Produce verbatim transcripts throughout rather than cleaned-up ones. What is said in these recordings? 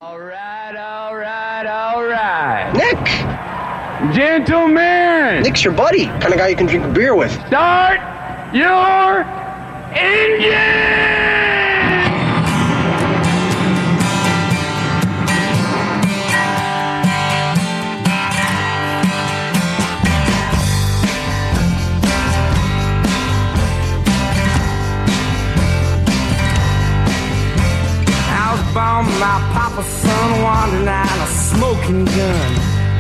All right, all right, all right. Nick! Gentlemen! Nick's your buddy. Kind of guy you can drink a beer with. Start your engine! Born my papa's son, wandering out a smoking gun.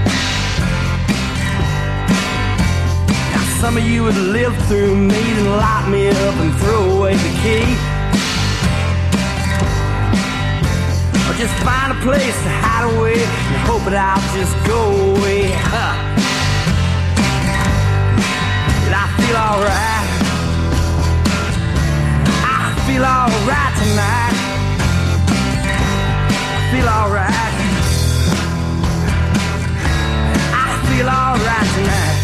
Now some of you would live through me and lock me up and throw away the key, or just find a place to hide away and hope that I'll just go away. Huh. Did I feel alright? I feel alright tonight. Feel alright. I feel alright tonight.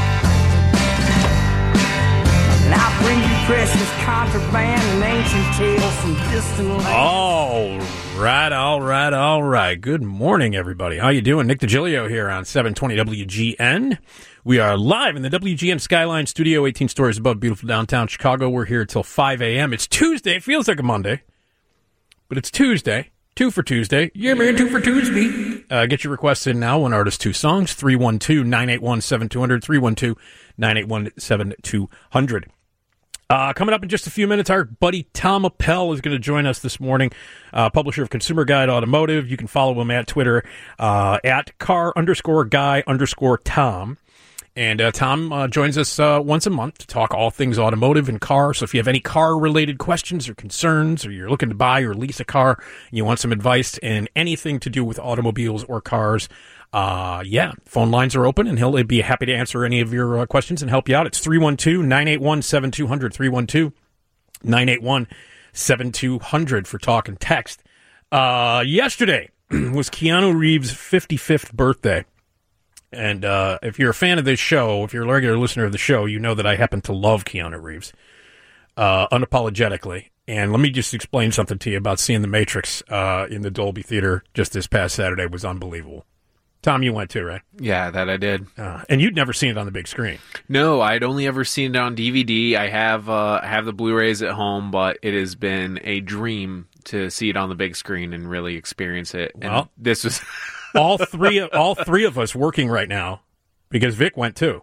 And I bring you precious contraband and ancient tales from distant lands. All right, all right, all right. Good morning, everybody. How you doing? Nick DiGilio here on seven twenty W G N. We are live in the W G N Skyline Studio, eighteen stories above beautiful downtown Chicago. We're here till five a.m. It's Tuesday. It feels like a Monday, but it's Tuesday. Two for Tuesday. Yeah, man, two for Tuesday. Uh, get your requests in now. One artist, two songs. three one two, nine eight one, seven two zero zero. three one two, nine eight one, seven two zero zero. Uh, coming up in just a few minutes, our buddy Tom Appel is going to join us this morning, uh, publisher of Consumer Guide Automotive. You can follow him at Twitter, uh, at car underscore guy underscore Tom. And uh, Tom uh, joins us uh, once a month to talk all things automotive and car. So if you have any car-related questions or concerns, or you're looking to buy or lease a car, and you want some advice in anything to do with automobiles or cars, uh, yeah, phone lines are open, and he'll be happy to answer any of your uh, questions and help you out. It's three one two, nine eight one, seven two zero zero, three one two, nine eight one, seven two zero zero for talk and text. Uh, yesterday was Keanu Reeves' fifty-fifth birthday. And uh, if you're a fan of this show, if you're a regular listener of the show, you know that I happen to love Keanu Reeves, uh, unapologetically. And let me just explain something to you about seeing The Matrix uh, in the Dolby Theater just this past Saturday. It was unbelievable. Tom, you went too, right? Yeah, that I did. Uh, and you'd never seen it on the big screen. No, I'd only ever seen it on D V D. I have uh, have the Blu-rays at home, but it has been a dream to see it on the big screen and really experience it. And well, this was... all three, all three of us working right now, because Vic went too.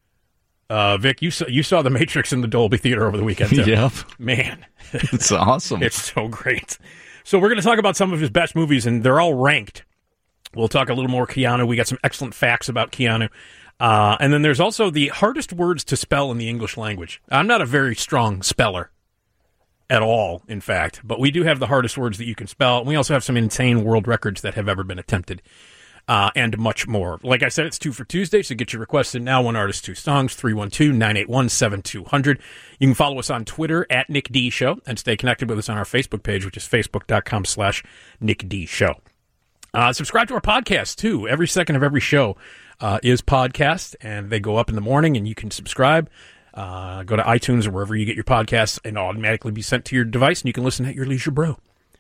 Uh, Vic, you saw you saw The Matrix in the Dolby Theater over the weekend too. Yep, man, it's awesome. It's so great. So we're going to talk about some of his best movies, and they're all ranked. We'll talk a little more Keanu. We got some excellent facts about Keanu, uh, and then there's also the hardest words to spell in the English language. I'm not a very strong speller at all, in fact, but we do have the hardest words that you can spell. We also have some insane world records that have ever been attempted, uh, and much more. Like I said, it's two for Tuesday, so get your requests in now. One artist, two songs, three one two, nine eight one, seven two zero zero. You can follow us on Twitter at Nick D Show, and stay connected with us on our Facebook page, which is facebook.com slash Nick D Show. Uh, subscribe to our podcast, too. Every second of every show uh, is podcast, and they go up in the morning, and you can subscribe. Uh, go to iTunes or wherever you get your podcasts, and automatically be sent to your device, and you can listen at your leisure, bro.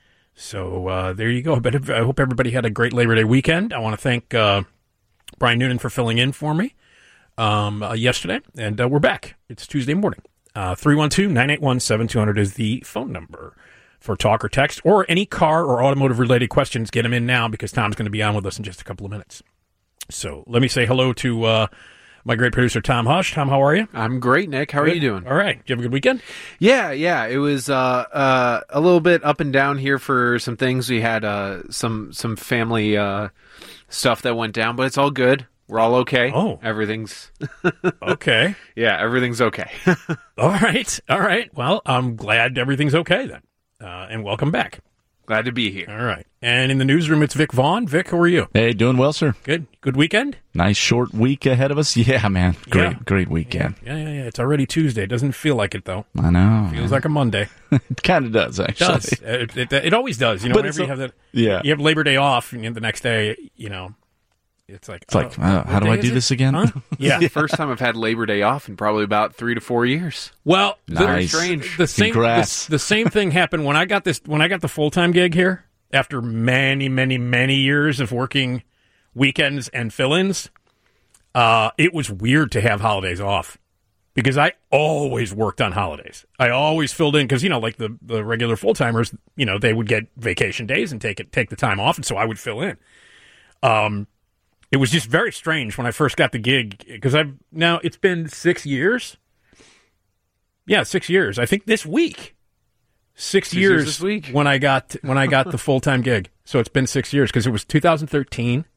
So uh, there you go. I, bet, I hope everybody had a great Labor Day weekend. I want to thank uh, Brian Noonan for filling in for me um, uh, yesterday, and uh, we're back. It's Tuesday morning. Uh, three one two, nine eight one, seven two zero zero is the phone number for talk or text, or any car or automotive-related questions. Get them in now, because Tom's going to be on with us in just a couple of minutes. So let me say hello to... Uh, my great producer, Tom Hush. Tom, how are you? I'm great, Nick. How good. are you doing? All right. Did you have a good weekend? Yeah, yeah. It was uh, uh, a little bit up and down here for some things. We had uh, some some family uh, stuff that went down, but it's all good. We're all okay. Oh. Everything's... okay. Yeah, everything's okay. All right. All right. Well, I'm glad everything's okay then. Uh, and welcome back. Glad to be here. All right. And in the newsroom, it's Vic Vaughn. Vic, how are you? Hey, doing well, sir. Good. Good weekend? Nice short week ahead of us. Yeah, man. Great, yeah. great weekend. Yeah, yeah, yeah. It's already Tuesday. It doesn't feel like it, though. I know. It feels like a Monday. It kind of does, actually. It does. It, it, it always does. You know, but whenever you a, have that, yeah. you have Labor Day off, and the next day, you know, it's like, it's oh, like, uh, how do I do this again? Huh? Yeah. It's the first time I've had Labor Day off in probably about three to four years. Well, nice. the, strange. The same, Congrats. the, the same thing happened when I got this. When I got the full time gig here, after many, many, many years of working weekends and fill-ins, uh, it was weird to have holidays off because I always worked on holidays. I always filled in because, you know, like the, the regular full-timers, you know, they would get vacation days and take it take the time off, and so I would fill in. Um, it was just very strange when I first got the gig because I've now it's been six years. Yeah, six years. I think this week. Six, six years, years this week. when I got when I got the full time gig. So it's been six years because it was two thousand thirteen.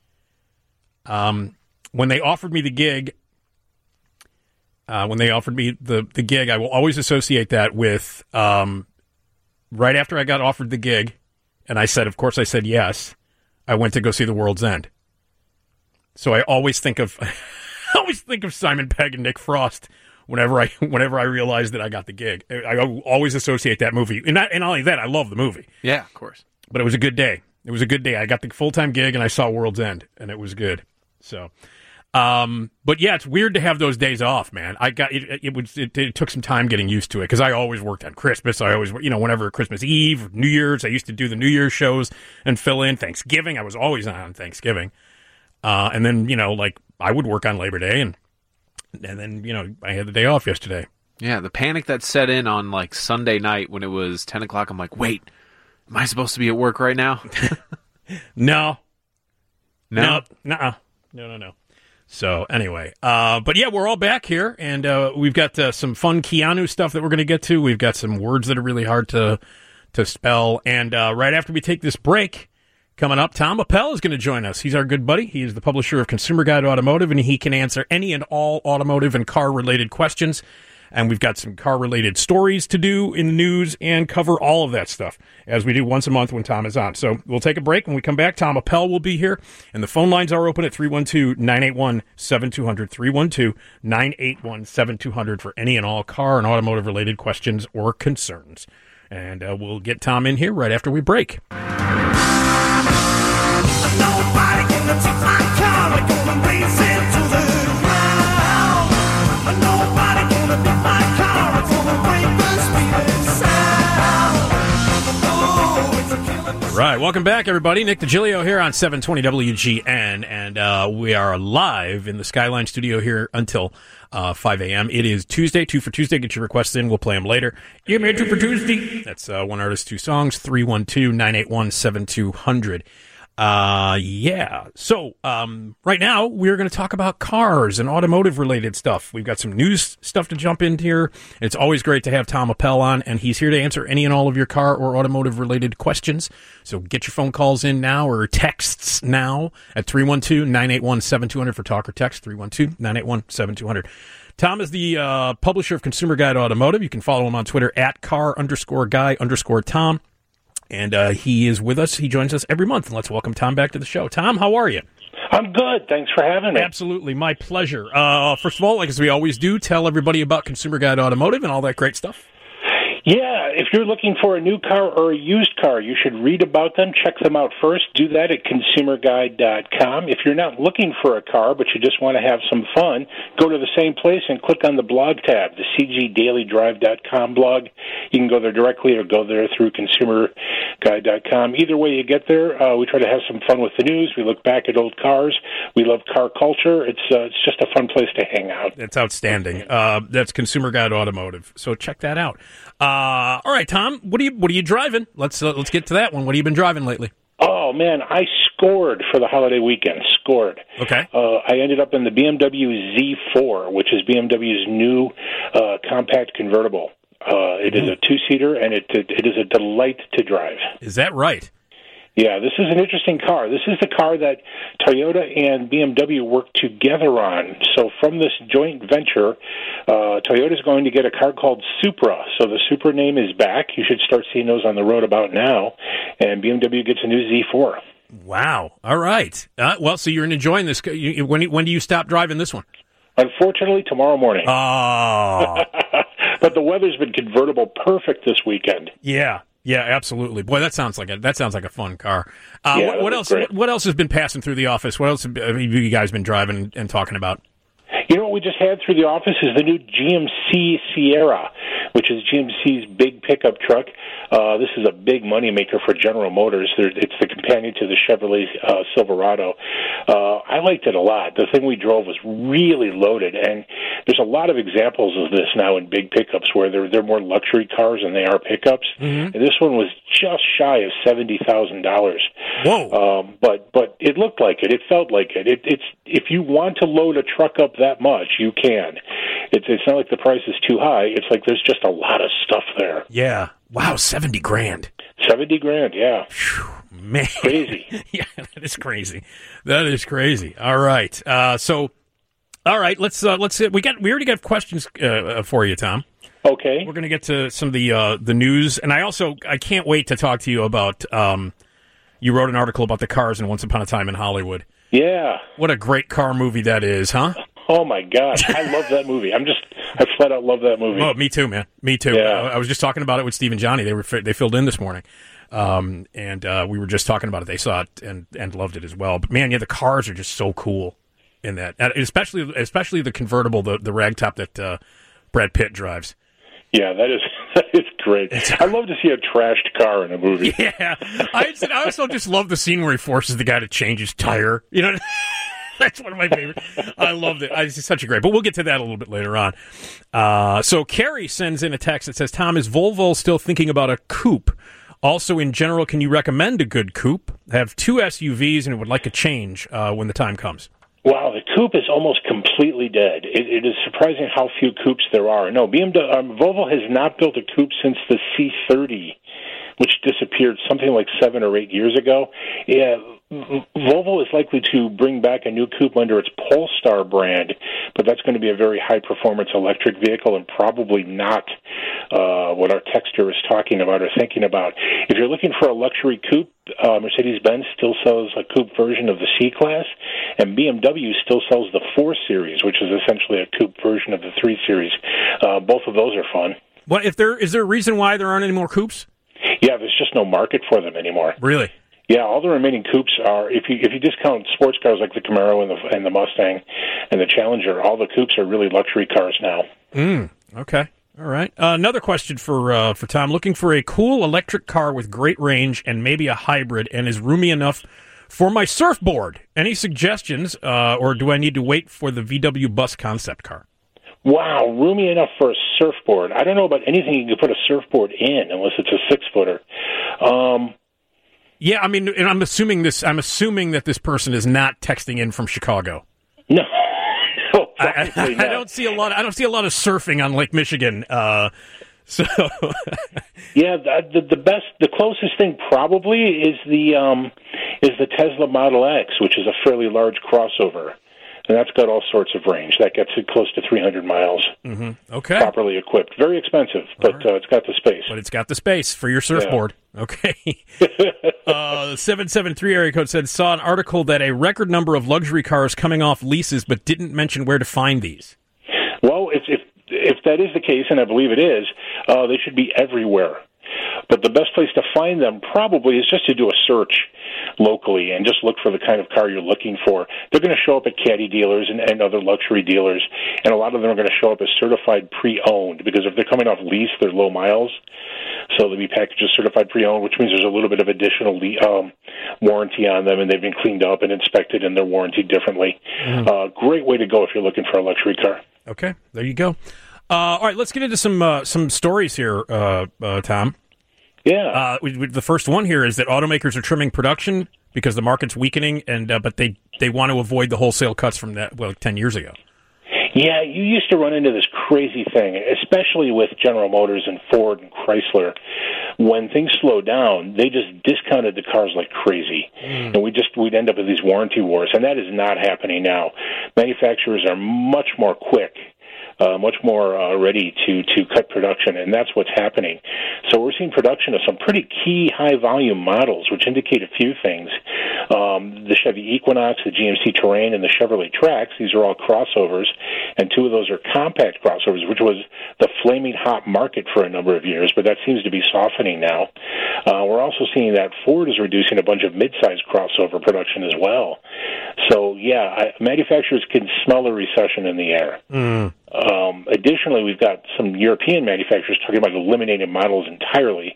Um, when they offered me the gig, uh, when they offered me the the gig, I will always associate that with um, right after I got offered the gig, and I said, of course, I said yes. I went to go see The World's End. So I always think of, I always think of Simon Pegg and Nick Frost. Whenever I whenever I realized that I got the gig, I always associate that movie. And not, and not only that, I love the movie. Yeah, of course. But it was a good day. It was a good day. I got the full-time gig, and I saw World's End, and it was good. So, um, but yeah, it's weird to have those days off, man. I got it. It, was, it, it took some time getting used to it because I always worked on Christmas. I always, you know, whenever Christmas Eve, New Year's, I used to do the New Year's shows and fill in. Thanksgiving, I was always on Thanksgiving, uh, and then you know, like I would work on Labor Day and. And then, you know, I had the day off yesterday. Yeah, the panic that set in on, like, Sunday night when it was ten o'clock, I'm like, wait, am I supposed to be at work right now? no. No? No, nuh-uh. no, no, no. So, anyway. Uh, but, yeah, we're all back here, and uh, we've got uh, some fun Keanu stuff that we're going to get to. We've got some words that are really hard to, to spell. And uh, right after we take this break... Coming up, Tom Appel is going to join us. He's our good buddy. He is the publisher of Consumer Guide Automotive, and he can answer any and all automotive and car-related questions. And we've got some car-related stories to do in the news and cover all of that stuff, as we do once a month when Tom is on. So we'll take a break. When we come back, Tom Appel will be here, and the phone lines are open at three one two, nine eight one, seven two zero zero, three one two, nine eight one, seven two zero zero for any and all car and automotive-related questions or concerns. And uh, we'll get Tom in here right after we break. Nobody gonna take my car, we're gonna race it to the ground. Nobody gonna beat my car, we're gonna break the speeding sound. Oh, it's a killer. Right, welcome back, everybody. Nick DiGilio here on seven twenty W G N, and uh, we are live in the Skyline studio here until uh, five a.m. It is Tuesday, two for Tuesday. Get your requests in. We'll play them later. Give me a two for Tuesday. That's uh, one artist, two songs, three one two, nine eight one, seven two zero zero. Uh, yeah. So, um, right now we're going to talk about cars and automotive related stuff. We've got some news stuff to jump in here. It's always great to have Tom Appel on, and he's here to answer any and all of your car or automotive related questions. So get your phone calls in now or texts now at three one two, nine eight one, seven two zero zero for talk or text, three one two, nine eight one, seven two zero zero. Tom is the, uh, publisher of Consumer Guide Automotive. You can follow him on Twitter at car underscore guy underscore Tom. And uh, he is with us. He joins us every month. And let's welcome Tom back to the show. Tom, how are you? I'm good. Thanks for having me. Absolutely. My pleasure. Uh, first of all, like as we always do, tell everybody about Consumer Guide Automotive and all that great stuff. Yeah, if you're looking for a new car or a used car, you should read about them, check them out first. Do that at consumer guide dot com. If you're not looking for a car, but you just want to have some fun, go to the same place and click on the blog tab, the c g daily drive dot com blog. You can go there directly or go there through consumer guide dot com. Either way you get there, uh, we try to have some fun with the news. We look back at old cars. We love car culture. It's uh, it's just a fun place to hang out. That's outstanding. Uh, that's Consumer Guide Automotive. So check that out. Uh, all right, Tom. What are you What are you driving? Let's uh, let's get to that one. What have you been driving lately? Oh man, I scored for the holiday weekend. Scored. Okay. Uh, I ended up in the B M W Z four, which is B M W's new uh, compact convertible. Uh, it mm-hmm. is a two-seater, and it, it it is a delight to drive. Is that right? Yeah, this is an interesting car. This is the car that Toyota and B M W worked together on. So from this joint venture, uh, Toyota is going to get a car called Supra. So the Supra name is back. You should start seeing those on the road about now. And B M W gets a new Z four. Wow. All right. Uh, well, so you're enjoying this. You, when, when do you stop driving this one? Unfortunately, tomorrow morning. Oh. But the weather's been convertible perfect this weekend. Yeah. Yeah, absolutely. Boy, that sounds like a that sounds like a fun car. Uh, yeah, what, what else? Great. What else has been passing through the office? What else have you guys been driving and talking about? You know what we just had through the office is the new G M C Sierra, which is G M C's big pickup truck. Uh, this is a big moneymaker for General Motors. There, it's the companion to the Chevrolet uh, Silverado. Uh, I liked it a lot. The thing we drove was really loaded, and there's a lot of examples of this now in big pickups where they're, they're more luxury cars than they are pickups. Mm-hmm. And this one was just shy of seventy thousand dollars. Whoa! Um, but but it looked like it. It felt like it. it. It's if you want to load a truck up that much, you can. It's it's not like the price is too high. It's like there's just a lot of stuff there. Yeah. Wow. Seventy grand. Seventy grand. Yeah. Whew, man. Crazy. Yeah, that is crazy. That is crazy. All right. Uh, so, all right. Let's uh, let's we got we already got questions uh, for you, Tom. Okay. We're going to get to some of the uh, the news, and I also I can't wait to talk to you about. Um, you wrote an article about the cars in Once Upon a Time in Hollywood. Yeah. What a great car movie that is, huh? Oh my God, I love that movie. I'm just I flat out love that movie. Oh, me too, man. Me too. Yeah. I, I was just talking about it with Steve and Johnny. They were they filled in this morning, um, and uh, we were just talking about it. They saw it and and loved it as well. But man, yeah, the cars are just so cool in that, and especially especially the convertible, the the ragtop that uh, Brad Pitt drives. Yeah, that is that is great. I love to see a trashed car in a movie. Yeah, I I also just love the scene where he forces the guy to change his tire. You know, that's one of my favorites. I loved it. It's such a great. But we'll get to that a little bit later on. Uh, so Carrie sends in a text that says, "Tom, is Volvo still thinking about a coupe? Also, in general, can you recommend a good coupe? I have two S U Vs and would like a change uh, when the time comes." Wow, the coupe is almost completely dead. It, it is surprising how few coupes there are. No, B M W, um, Volvo has not built a coupe since the C thirty, which disappeared something like seven or eight years ago. Yeah, Volvo is likely to bring back a new coupe under its Polestar brand, but that's going to be a very high-performance electric vehicle and probably not uh, what our texter is talking about or thinking about. If you're looking for a luxury coupe, uh, Mercedes-Benz still sells a coupe version of the C-Class, and B M W still sells the four series, which is essentially a coupe version of the three series. Uh, both of those are fun. Well, if there is there a reason why there aren't any more coupes? Yeah, there's just no market for them anymore. Really? Yeah, all the remaining coupes are, if you if you discount sports cars like the Camaro and the and the Mustang and the Challenger, all the coupes are really luxury cars now. Mm, okay. All right. Uh, another question for uh, for Tom. Looking for a cool electric car with great range and maybe a hybrid and is roomy enough for my surfboard. Any suggestions, uh, or do I need to wait for the V W Bus concept car? Wow, roomy enough for a surfboard. I don't know about anything you can put a surfboard in unless it's a six-footer. Um, yeah, I mean, and I'm assuming this. I'm assuming that this person is not texting in from Chicago. No, no, I, I, I don't see a lot. I don't see a lot of surfing on Lake Michigan. Uh, so, yeah, the, the best, the closest thing probably is the um, is the Tesla Model X, which is a fairly large crossover. And that's got all sorts of range. That gets it close to three hundred miles. Mm-hmm. Okay. Properly equipped. Very expensive, but right. uh, it's got the space. But it's got the space for your surfboard. Yeah. Okay. uh, seven seven three area code said, saw an article that a record number of luxury cars coming off leases, but didn't mention where to find these. Well, if if, if that is the case, and I believe it is, uh, they should be everywhere. But the best place to find them probably is just to do a search locally and just look for the kind of car you're looking for. They're going to show up at caddy dealers and, and other luxury dealers, and a lot of them are going to show up as certified pre-owned, because if they're coming off lease, they're low miles. So they'll be packaged as certified pre-owned, which means there's a little bit of additional le- um, warranty on them, and they've been cleaned up and inspected, and they're warranted differently. Mm. Uh, great way to go if you're looking for a luxury car. Okay, there you go. Uh, all right, let's get into some uh, some stories here, uh, uh, Tom. Yeah. Uh, we, we, the first one here is that automakers are trimming production because the market's weakening, and uh, but they, they want to avoid the wholesale cuts from that, well, ten years ago. Yeah, you used to run into this crazy thing, especially with General Motors and Ford and Chrysler. When things slowed down, they just discounted the cars like crazy. Mm. And we just, we'd end up with these warranty wars, and that is not happening now. Manufacturers are much more quick. Uh, much more uh, ready to, to cut production, and that's what's happening. So we're seeing production of some pretty key high-volume models, which indicate a few things. Um, the Chevy Equinox, the G M C Terrain, and the Chevrolet Trax, these are all crossovers, and two of those are compact crossovers, which was the flaming hot market for a number of years, but that seems to be softening now. Uh, we're also seeing that Ford is reducing a bunch of mid-size crossover production as well. So, yeah, I, manufacturers can smell a recession in the air. Mm. Um, additionally, we've got some European manufacturers talking about eliminating models entirely.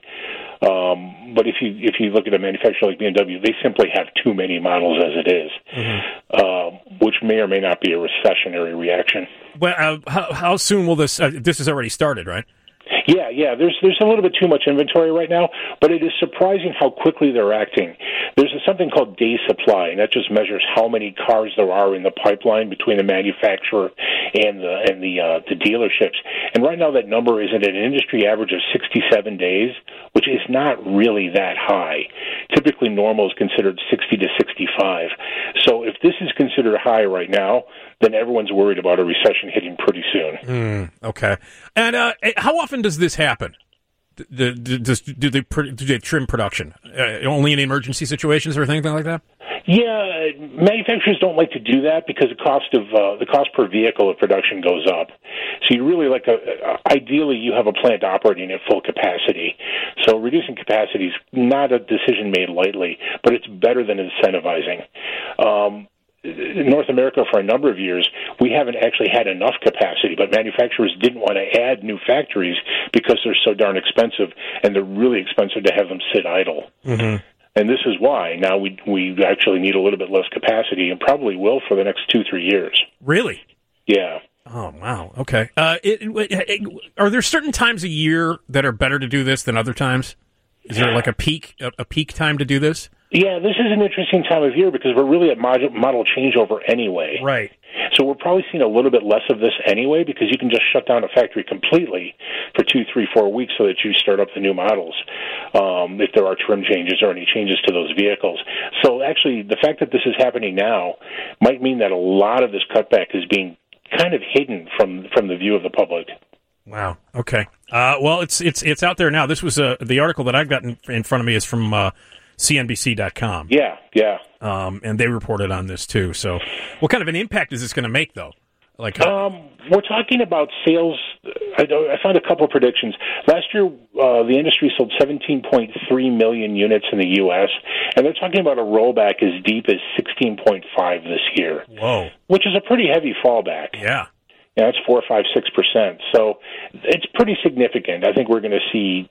Um, but if you if you look at a manufacturer like B M W, they simply have too many models as it is, mm-hmm. uh, which may or may not be a recessionary reaction. Well, uh, how, how soon will this? Uh, this has already started, right? Yeah, yeah. There's there's a little bit too much inventory right now, but it is surprising how quickly they're acting. There's something called day supply, and that just measures how many cars there are in the pipeline between the manufacturer and the and the uh, the dealerships. And right now, that number is at an industry average of sixty-seven days, which is not really that high. Typically, normal is considered sixty to sixty-five. So if this is considered high right now, then everyone's worried about a recession hitting pretty soon. Mm, okay. And uh, how often does this happen? Do, do, does, do, they, do they trim production? Uh, only in emergency situations or anything like that? Yeah, manufacturers don't like to do that because the cost of uh, the cost per vehicle of production goes up. So you really like a, uh, ideally you have a plant operating at full capacity. So reducing capacity is not a decision made lightly, but it's better than incentivizing. Um, in North America, for a number of years, we haven't actually had enough capacity, but manufacturers didn't want to add new factories because they're so darn expensive, and they're really expensive to have them sit idle. Mm-hmm. And this is why now we we actually need a little bit less capacity, and probably will for the next two, three years. Really? Yeah. Oh, wow. Okay. Uh, it, it, are there certain times a year that are better to do this than other times? Is there like a peak a, a peak time to do this? Yeah, this is an interesting time of year because we're really at model, model changeover anyway. Right. So we're probably seeing a little bit less of this anyway because you can just shut down a factory completely for two, three, four weeks so that you start up the new models um, if there are trim changes or any changes to those vehicles. So actually, the fact that this is happening now might mean that a lot of this cutback is being kind of hidden from from the view of the public. Wow. Okay. Uh, well, it's it's it's out there now. This was uh, the article that I've got in, in front of me is from uh, C N B C dot com. Yeah, yeah. Um, and they reported on this too. So, what kind of an impact is this going to make, though? Like, how- um, we're talking about sales. I, I found a couple of predictions. Last year, uh, the industry sold seventeen point three million units in the U S, and they're talking about a rollback as deep as sixteen point five this year. Whoa! Which is a pretty heavy fallback. Yeah. Yeah, it's four, five, six percent. So it's pretty significant. I think we're going to see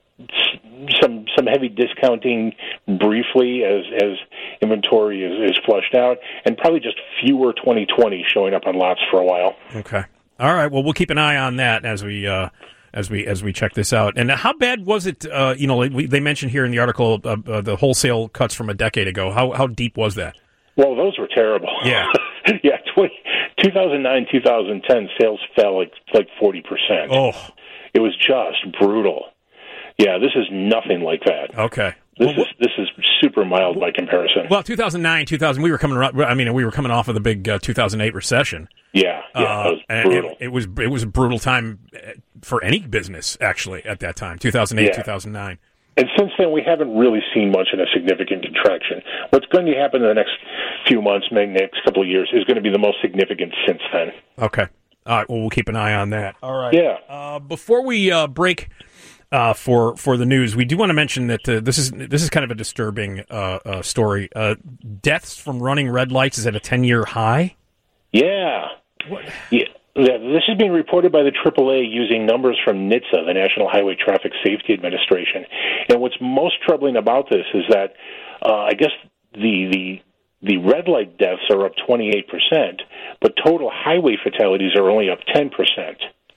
some some heavy discounting briefly as as inventory is, is flushed out, and probably just fewer twenty twenty showing up on lots for a while. Okay. All right. Well, we'll keep an eye on that as we uh, as we as we check this out. And how bad was it? Uh, you know, we, they mentioned here in the article uh, uh, the wholesale cuts from a decade ago. How how deep was that? Well, those were terrible. Yeah. yeah. two thousand nine, two thousand ten, sales fell like like forty percent. Oh. It was just brutal. Yeah, this is nothing like that. Okay. This well, is this is super mild by comparison. Well, two thousand nine, two thousand, we were coming. I mean, we were coming off of the big uh, two thousand eight recession. Yeah, yeah, uh, that was brutal. It, it was it was a brutal time for any business actually at that time. two thousand eight, yeah. two thousand nine. And since then, we haven't really seen much in a significant contraction. What's going to happen in the next few months, maybe next couple of years, is going to be the most significant since then. Okay. All right. Well, we'll keep an eye on that. All right. Yeah. Uh, before we uh, break uh, for for the news, we do want to mention that uh, this is this is kind of a disturbing uh, uh, story. Uh, deaths from running red lights is at a ten-year high. Yeah. What? Yeah. Yeah, this is being reported by the triple A using numbers from NHTSA, the National Highway Traffic Safety Administration. And what's most troubling about this is that uh, I guess the the the red light deaths are up twenty-eight percent, but total highway fatalities are only up ten percent.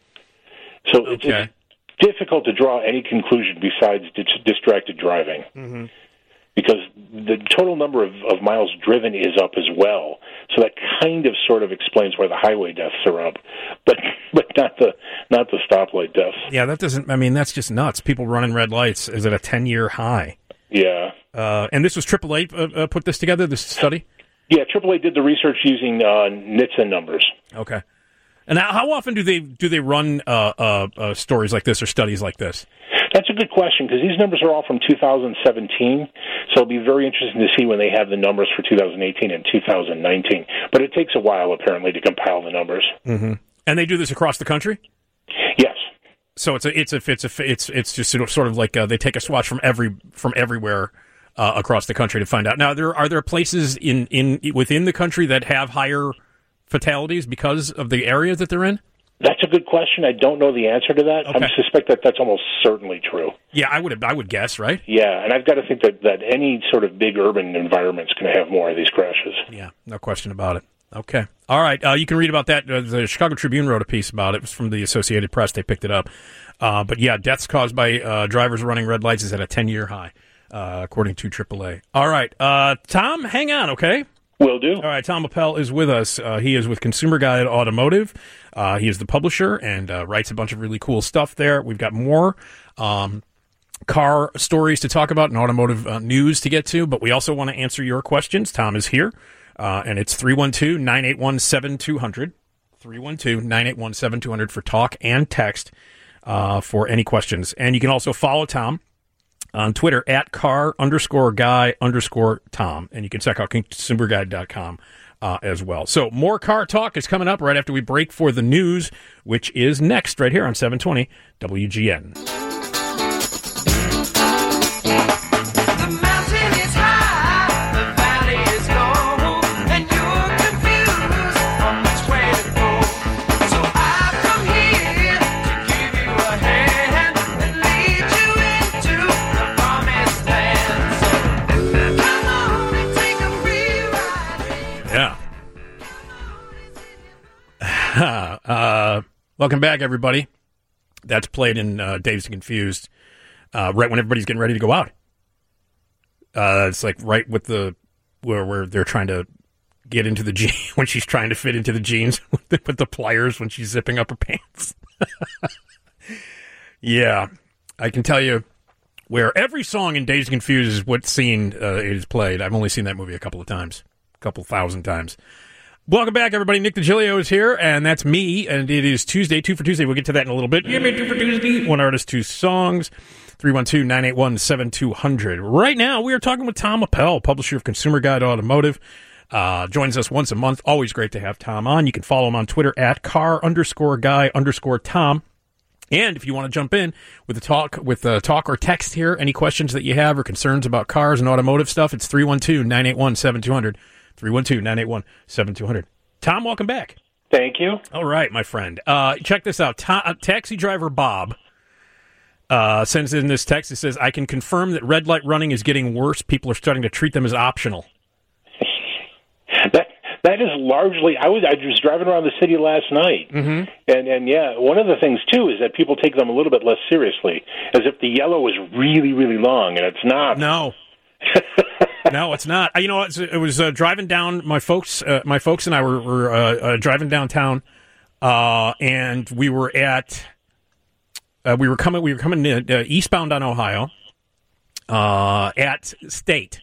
So it's, okay. it's difficult to draw any conclusion besides dis- distracted driving. Mm-hmm. Because the total number of, of miles driven is up as well, so that kind of sort of explains why the highway deaths are up, but but not the not the stoplight deaths. Yeah, that doesn't. I mean, that's just nuts. People running red lights is at a ten-year high. Yeah, uh, and this was triple A uh, uh, put this together. This study. Yeah, triple A did the research using uh, NHTSA numbers. Okay, and how, how often do they do they run uh, uh, uh, stories like this or studies like this? That's a good question, because these numbers are all from two thousand seventeen, so it'll be very interesting to see when they have the numbers for two thousand eighteen and two thousand nineteen. But it takes a while, apparently, to compile the numbers. Mm-hmm. And they do this across the country? Yes. So it's a it's a it's a it's it's just sort of like uh, they take a swatch from every from everywhere uh, across the country to find out. Now, there are there places in, in within the country that have higher fatalities because of the area that they're in? That's a good question. I don't know the answer to that. Okay. I suspect that that's almost certainly true. Yeah, I would I would guess, right? Yeah, and I've got to think that, that any sort of big urban environment's going to have more of these crashes. Yeah, no question about it. Okay. All right. Uh, you can read about that. Uh, the Chicago Tribune wrote a piece about it. It was from the Associated Press. They picked it up. Uh, but, yeah, deaths caused by uh, drivers running red lights is at a ten-year high, uh, according to triple A. All right. Uh, Tom, hang on, okay? Will do. All right, Tom Appel is with us. Uh, he is with Consumer Guide Automotive. Uh, he is the publisher and uh, writes a bunch of really cool stuff there. We've got more um, car stories to talk about and automotive uh, news to get to, but we also want to answer your questions. Tom is here, uh, and it's three one two, nine eight one, seven two zero zero, three one two, nine eight one, seven two zero zero for talk and text uh, for any questions. And you can also follow Tom on Twitter at car underscore guy underscore Tom. And you can check out consumer guide dot com uh, as well. So more car talk is coming up right after we break for the news, which is next right here on seven twenty W G N. Uh, welcome back, everybody. That's played in uh, Dazed and Confused uh, right when everybody's getting ready to go out. Uh, it's like right with the where where they're trying to get into the jean when she's trying to fit into the jeans with the, with the pliers when she's zipping up her pants. Yeah, I can tell you where every song in Dazed and Confused is what scene uh, it is played. I've only seen that movie a couple of times, a couple thousand times. Welcome back, everybody. Nick DiGilio is here, and that's me, and it is Tuesday, Two for Tuesday. We'll get to that in a little bit. Give me Two for Tuesday. One artist, two songs. three one two, nine eight one, seven two zero zero. Right now, we are talking with Tom Appel, publisher of Consumer Guide Automotive. Uh, joins us once a month. Always great to have Tom on. You can follow him on Twitter at car underscore guy underscore Tom. And if you want to jump in with a talk, with a talk or text here, any questions that you have or concerns about cars and automotive stuff, it's three one two, nine eight one, seven two zero zero. three one two, nine eight one, seven two zero zero. Tom, welcome back. Thank you. All right, my friend. Uh, check this out. Ta- taxi driver Bob uh, sends in this text. It says, I can confirm that red light running is getting worse. People are starting to treat them as optional. that That is largely, I was I was driving around the city last night, mm-hmm. and, and yeah, one of the things, too, is that people take them a little bit less seriously, as if the yellow is really, really long, and it's not. No. No, it's not. You know, it was uh, driving down. My folks, uh, my folks, and I were, were uh, uh, driving downtown, uh, and we were at. Uh, we were coming. We were coming to, uh, eastbound on Ohio, uh, at State,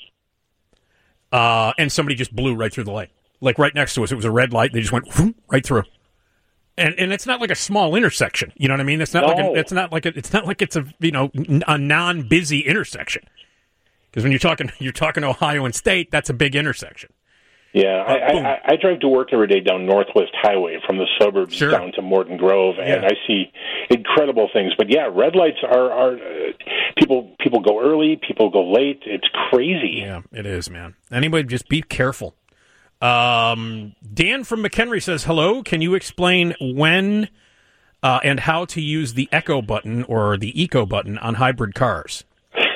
uh, and somebody just blew right through the light, like right next to us. It was a red light. They just went whoop, right through, and and it's not like a small intersection. You know what I mean? It's not no. like a, it's not like a, it's not like it's a you know a non-busy intersection. Because when you're talking, you're talking Ohio and State, that's a big intersection. Yeah, I, uh, I, I drive to work every day down Northwest Highway from the suburbs sure. down to Morton Grove, and yeah. I see incredible things. But yeah, red lights are, are uh, people people go early, people go late. It's crazy. Yeah, it is, man. Anybody, just be careful. Um, Dan from McHenry says, hello, can you explain when uh, and how to use the Echo button or the Eco button on hybrid cars?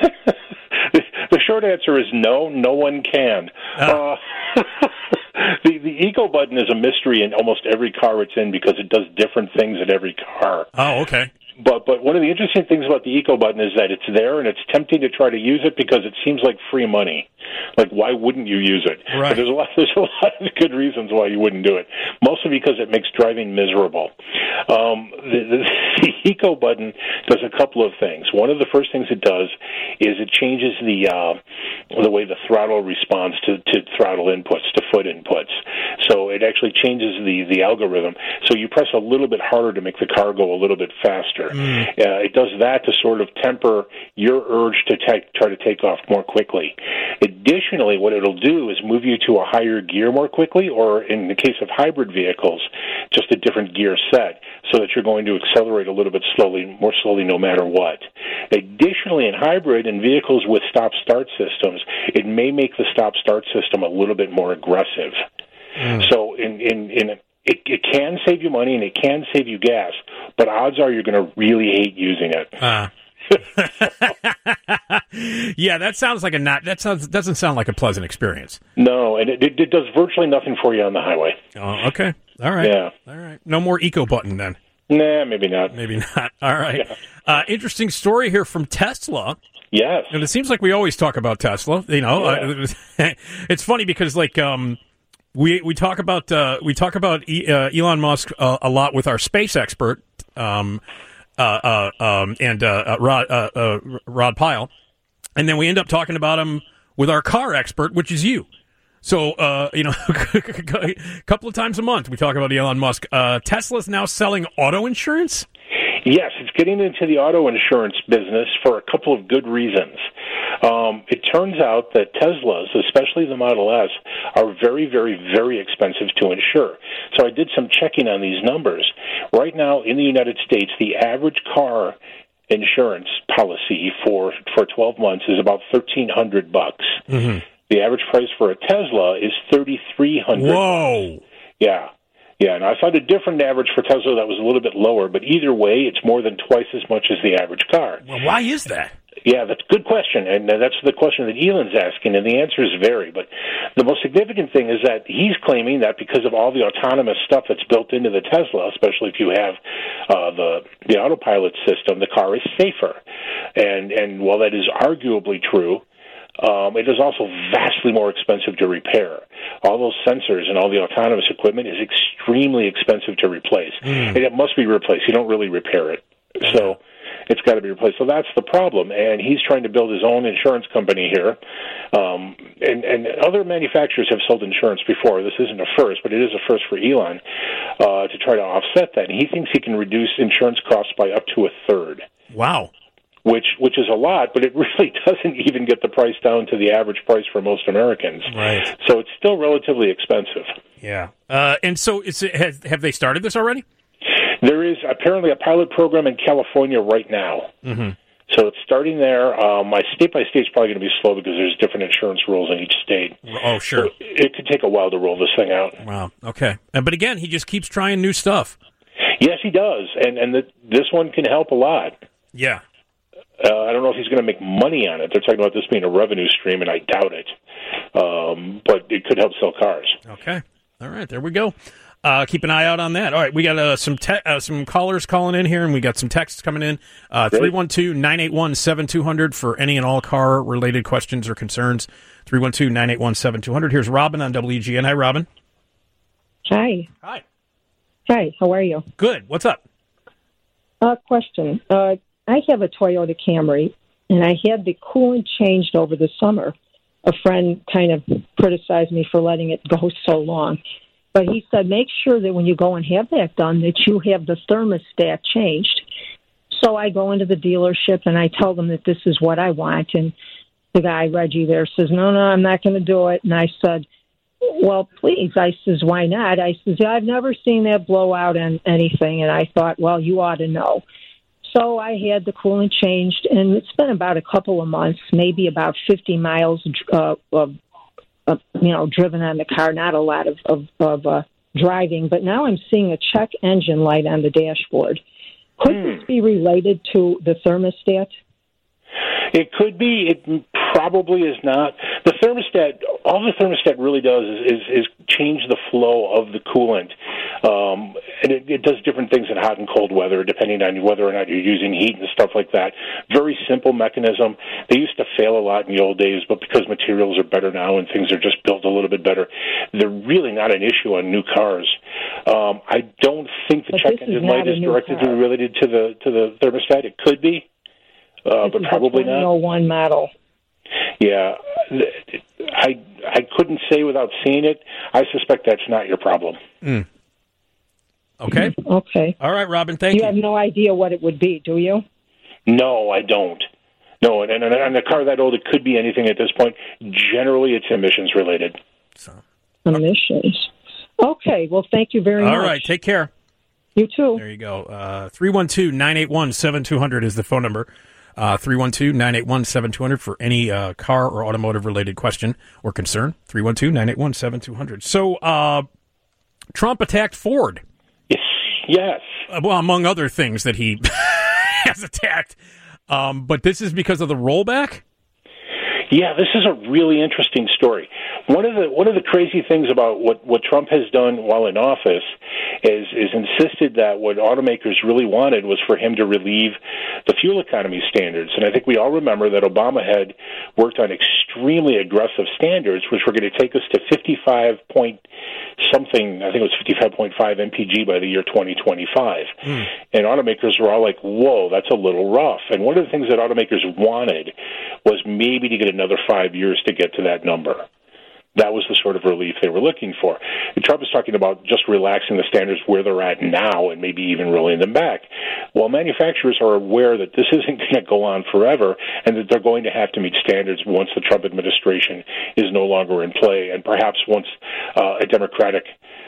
The short answer is no, no one can. Ah. Uh, the the Eco button is a mystery in almost every car it's in because it does different things at every car. Oh, okay. But but one of the interesting things about the Eco button is that it's there and it's tempting to try to use it because it seems like free money. Like, why wouldn't you use it? Right. But there's a lot there's a lot of good reasons why you wouldn't do it. Mostly because it makes driving miserable. Um, the, the, the Eco button does a couple of things. One of the first things it does is it changes the uh, the way the throttle responds to, to throttle inputs, to foot inputs. So it actually changes the, the algorithm. So you press a little bit harder to make the car go a little bit faster. Mm. Uh, it does that to sort of temper your urge to ta- try to take off more quickly. Additionally, what it'll do is move you to a higher gear more quickly, or in the case of hybrid vehicles, just a different gear set, so that you're going to accelerate a little bit slowly, more slowly no matter what. Additionally, in hybrid and vehicles with stop-start systems, it may make the stop-start system a little bit more aggressive. Mm. So in, in, in it, it can save you money and it can save you gas, but odds are you're going to really hate using it. Uh. Yeah, that sounds like a not. That sounds doesn't sound like a pleasant experience. No, and it, it, it does virtually nothing for you on the highway. Oh, okay, all right, Yeah. all right. No more eco button then. Nah, maybe not. Maybe not. All right. Yeah. Uh, interesting story here from Tesla. Yes. And it seems like we always talk about Tesla. You know, Yeah. uh, it's funny because like um, we we talk about uh, we talk about e- uh, Elon Musk uh, a lot with our space expert um, uh, uh, um, and uh, uh, Rod uh, uh, Rod Pyle, and then we end up talking about him with our car expert, which is you. So uh, you know, a couple of times a month we talk about Elon Musk. Uh, Tesla's now selling auto insurance. Yes, it's getting into the auto insurance business for a couple of good reasons. Um, it turns out that Teslas, especially the Model S, are very, very, very expensive to insure. So I did some checking on these numbers. Right now in the United States, the average car insurance policy for, for twelve months is about thirteen hundred bucks. Mm-hmm. The average price for a Tesla is thirty-three hundred. Whoa. Yeah. Yeah, and I found a different average for Tesla that was a little bit lower, but either way, it's more than twice as much as the average car. Well, why is that? Yeah, that's a good question, and that's the question that Elon's asking, and the answers vary. But the most significant thing is that he's claiming that because of all the autonomous stuff that's built into the Tesla, especially if you have uh, the the autopilot system, the car is safer. And and while that is arguably true, Um, it is also vastly more expensive to repair. All those sensors and all the autonomous equipment is extremely expensive to replace. Mm. And it must be replaced. You don't really repair it. So it's got to be replaced. So that's the problem. And he's trying to build his own insurance company here. Um, and, and other manufacturers have sold insurance before. This isn't a first, but it is a first for Elon uh, to try to offset that. And he thinks he can reduce insurance costs by up to a third. Wow. Which which is a lot, but it really doesn't even get the price down to the average price for most Americans. Right. So it's still relatively expensive. Yeah. Uh, and so is it, has, have they started this already? There is apparently a pilot program in California right now. Mm-hmm. So it's starting there. Um, my state-by-state is probably going to be slow because there's different insurance rules in each state. Oh, sure. So it could take a while to roll this thing out. Wow. Okay. Uh, but again, he just keeps trying new stuff. Yes, he does. And, and the, this one can help a lot. Yeah. Uh, I don't know if he's going to make money on it. They're talking about this being a revenue stream, and I doubt it. Um, but it could help sell cars. Okay. All right. There we go. Uh, keep an eye out on that. All right. We got uh, some te- uh, some callers calling in here, and we got some texts coming in. Uh, three one two, nine eight one, seven two zero zero for any and all car-related questions or concerns. three one two, nine eight one, seven two zero zero. Here's Robin on W G N. Hi, Robin. Hi. Hi. Hi. How are you? Good. What's up? Uh, question. Uh, I have a Toyota Camry, and I had the coolant changed over the summer. A friend kind of criticized me for letting it go so long. But he said, make sure that when you go and have that done, that you have the thermostat changed. So I go into the dealership, and I tell them that this is what I want. And the guy, Reggie, there says, no, no, I'm not going to do it. And I said, well, please. I says, why not? I says, I've never seen that blow out on anything. And I thought, well, you ought to know. So I had the coolant changed, and it's been about a couple of months, maybe about fifty miles uh, of, of, you know, driven on the car, not a lot of, of, of uh, driving. But now I'm seeing a check engine light on the dashboard. Could hmm. this be related to the thermostat? It could be. It probably is not. The thermostat, all the thermostat really does is, is, is change the flow of the coolant. Um, and it, it does different things in hot and cold weather, depending on whether or not you're using heat and stuff like that. Very simple mechanism. They used to fail a lot in the old days, but because materials are better now and things are just built a little bit better, they're really not an issue on new cars. Um, I don't think the but check engine light is directed to related to the to the thermostat. It could be. Uh, but probably not. oh one model. Yeah, I I couldn't say without seeing it. I suspect that's not your problem. Mm. Okay. Okay. All right, Robin. Thank you. You have no idea what it would be, do you? No, I don't. No, and, and, and a car that old, it could be anything at this point. Generally, it's emissions related. So emissions. Okay. Well, thank you very All much. All right. Take care. You too. There you go. Uh, three one two, nine eight one, seven two zero zero is the phone number. Uh, three one two, nine eight one, seven two zero zero for any uh, car or automotive-related question or concern. three one two, nine eight one, seven two zero zero. So uh, Trump attacked Ford. Yes. Yes. Uh, well, among other things that he has attacked. Um, but this is because of the rollback? Yeah, this is a really interesting story. One of the one of the crazy things about what, what Trump has done while in office is is insisted that what automakers really wanted was for him to relieve the fuel economy standards. And I think we all remember that Obama had worked on extremely aggressive standards, which were going to take us to fifty-five point something, I think it was fifty-five point five M P G by the year twenty twenty-five. Mm. And automakers were all like, whoa, that's a little rough. And one of the things that automakers wanted was maybe to get another five years to get to that number. That was the sort of relief they were looking for. And Trump is talking about just relaxing the standards where they're at now and maybe even rolling them back. Well, manufacturers are aware that this isn't going to go on forever and that they're going to have to meet standards once the Trump administration is no longer in play and perhaps once uh, a Democratic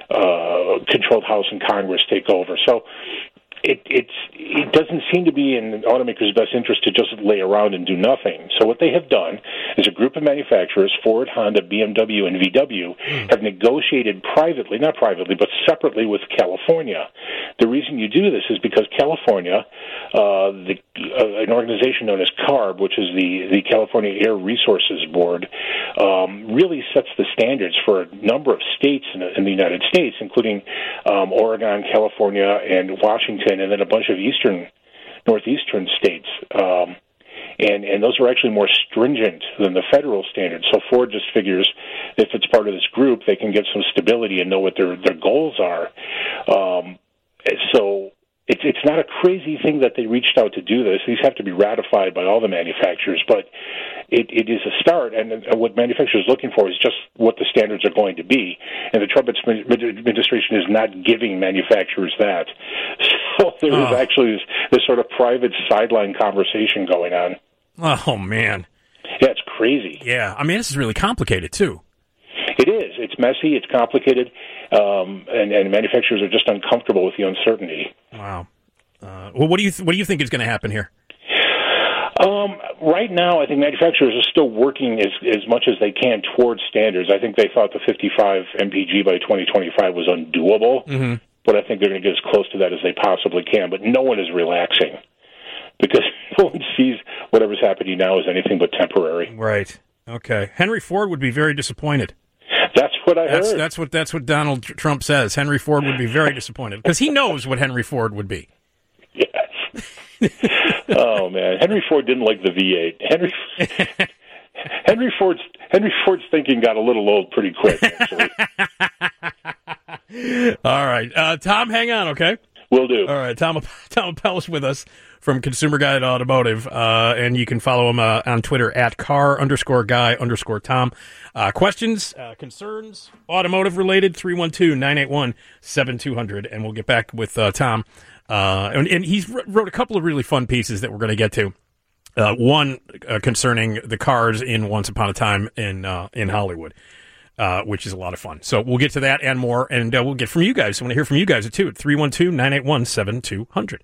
uh, controlled House and Congress take over. So It it's it doesn't seem to be in automakers' best interest to just lay around and do nothing. So what they have done is a group of manufacturers, Ford, Honda, B M W, and V W, have negotiated privately, not privately, but separately with California. The reason you do this is because California, uh, the, uh, an organization known as CARB, which is the, the California Air Resources Board, um, really sets the standards for a number of states in, in the United States, including um, Oregon, California, and Washington, and then a bunch of eastern, northeastern states. Um, and, and those are actually more stringent than the federal standards. So Ford just figures if it's part of this group, they can get some stability and know what their, their goals are. Um, so it's, it's not a crazy thing that they reached out to do this. These have to be ratified by all the manufacturers, but it, it is a start, and what manufacturers are looking for is just what the standards are going to be, and the Trump administration is not giving manufacturers that. So there oh. is actually this, this sort of private sideline conversation going on. Oh, man. Yeah, it's crazy. Yeah, I mean, this is really complicated, too. It is. It's messy, it's complicated, um, and, and manufacturers are just uncomfortable with the uncertainty. Wow. Uh, well, what do you th- what do you think is going to happen here? Um, right now, I think manufacturers are still working as as much as they can towards standards. I think they thought the fifty-five M P G by twenty twenty-five was undoable, mm-hmm. but I think they're going to get as close to that as they possibly can. But no one is relaxing because no one sees whatever's happening now as anything but temporary. Right. Okay. Henry Ford would be very disappointed. That's what I that's, heard. That's what that's what Donald Trump says. Henry Ford would be very disappointed because he knows what Henry Ford would be. Yes. Oh man, Henry Ford didn't like the V eight. Henry Henry Ford's Henry Ford's thinking got a little old pretty quick. Actually. All right, uh, Tom, hang on, okay? Will do. All right, Tom Tom Appel is with us from Consumer Guide Automotive, uh, and you can follow him uh, on Twitter at car underscore guy underscore Tom. Uh, questions, uh, concerns, automotive related, three one two, nine eight one, seven two zero zero, and we'll get back with uh, Tom. Uh, and, and he's wrote a couple of really fun pieces that we're going to get to. Uh, one uh, concerning the cars in Once Upon a Time in uh, in Hollywood, uh, which is a lot of fun. So we'll get to that and more, and uh, we'll get from you guys. I want to hear from you guys too at three one two, nine eight one, seven two zero zero.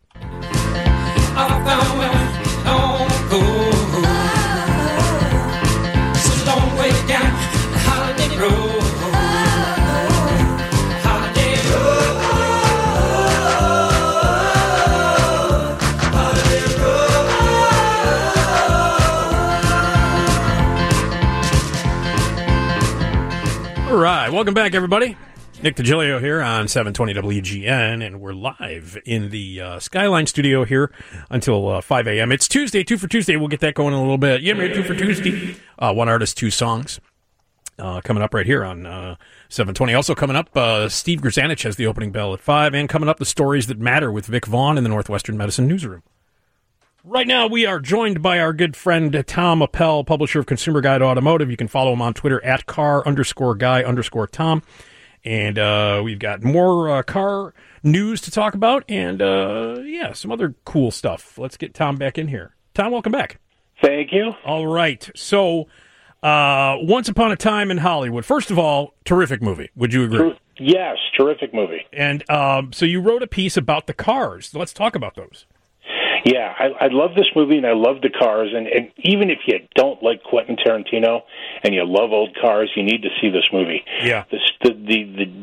All right, welcome back, everybody. Nick DiGilio here on seven twenty W G N, and we're live in the uh, Skyline studio here until uh, five a.m. It's Tuesday, Two for Tuesday. We'll get that going in a little bit. Yeah, man, Two for Tuesday. Uh, one artist, two songs. Uh, coming up right here on uh, seven twenty. Also coming up, uh, Steve Grzanich has the opening bell at five, and coming up, the stories that matter with Vic Vaughn in the Northwestern Medicine Newsroom. Right now, we are joined by our good friend Tom Appel, publisher of Consumer Guide Automotive. You can follow him on Twitter at car underscore guy underscore Tom. And uh, we've got more uh, car news to talk about and, uh, yeah, some other cool stuff. Let's get Tom back in here. Tom, welcome back. Thank you. All right. So, uh, Once Upon a Time in Hollywood. First of all, terrific movie. Would you agree? Yes, terrific movie. And um, so you wrote a piece about the cars. Let's talk about those. Yeah, I, I love this movie, and I love the cars, and, and even if you don't like Quentin Tarantino and you love old cars, you need to see this movie. Yeah. The, the, the, the, the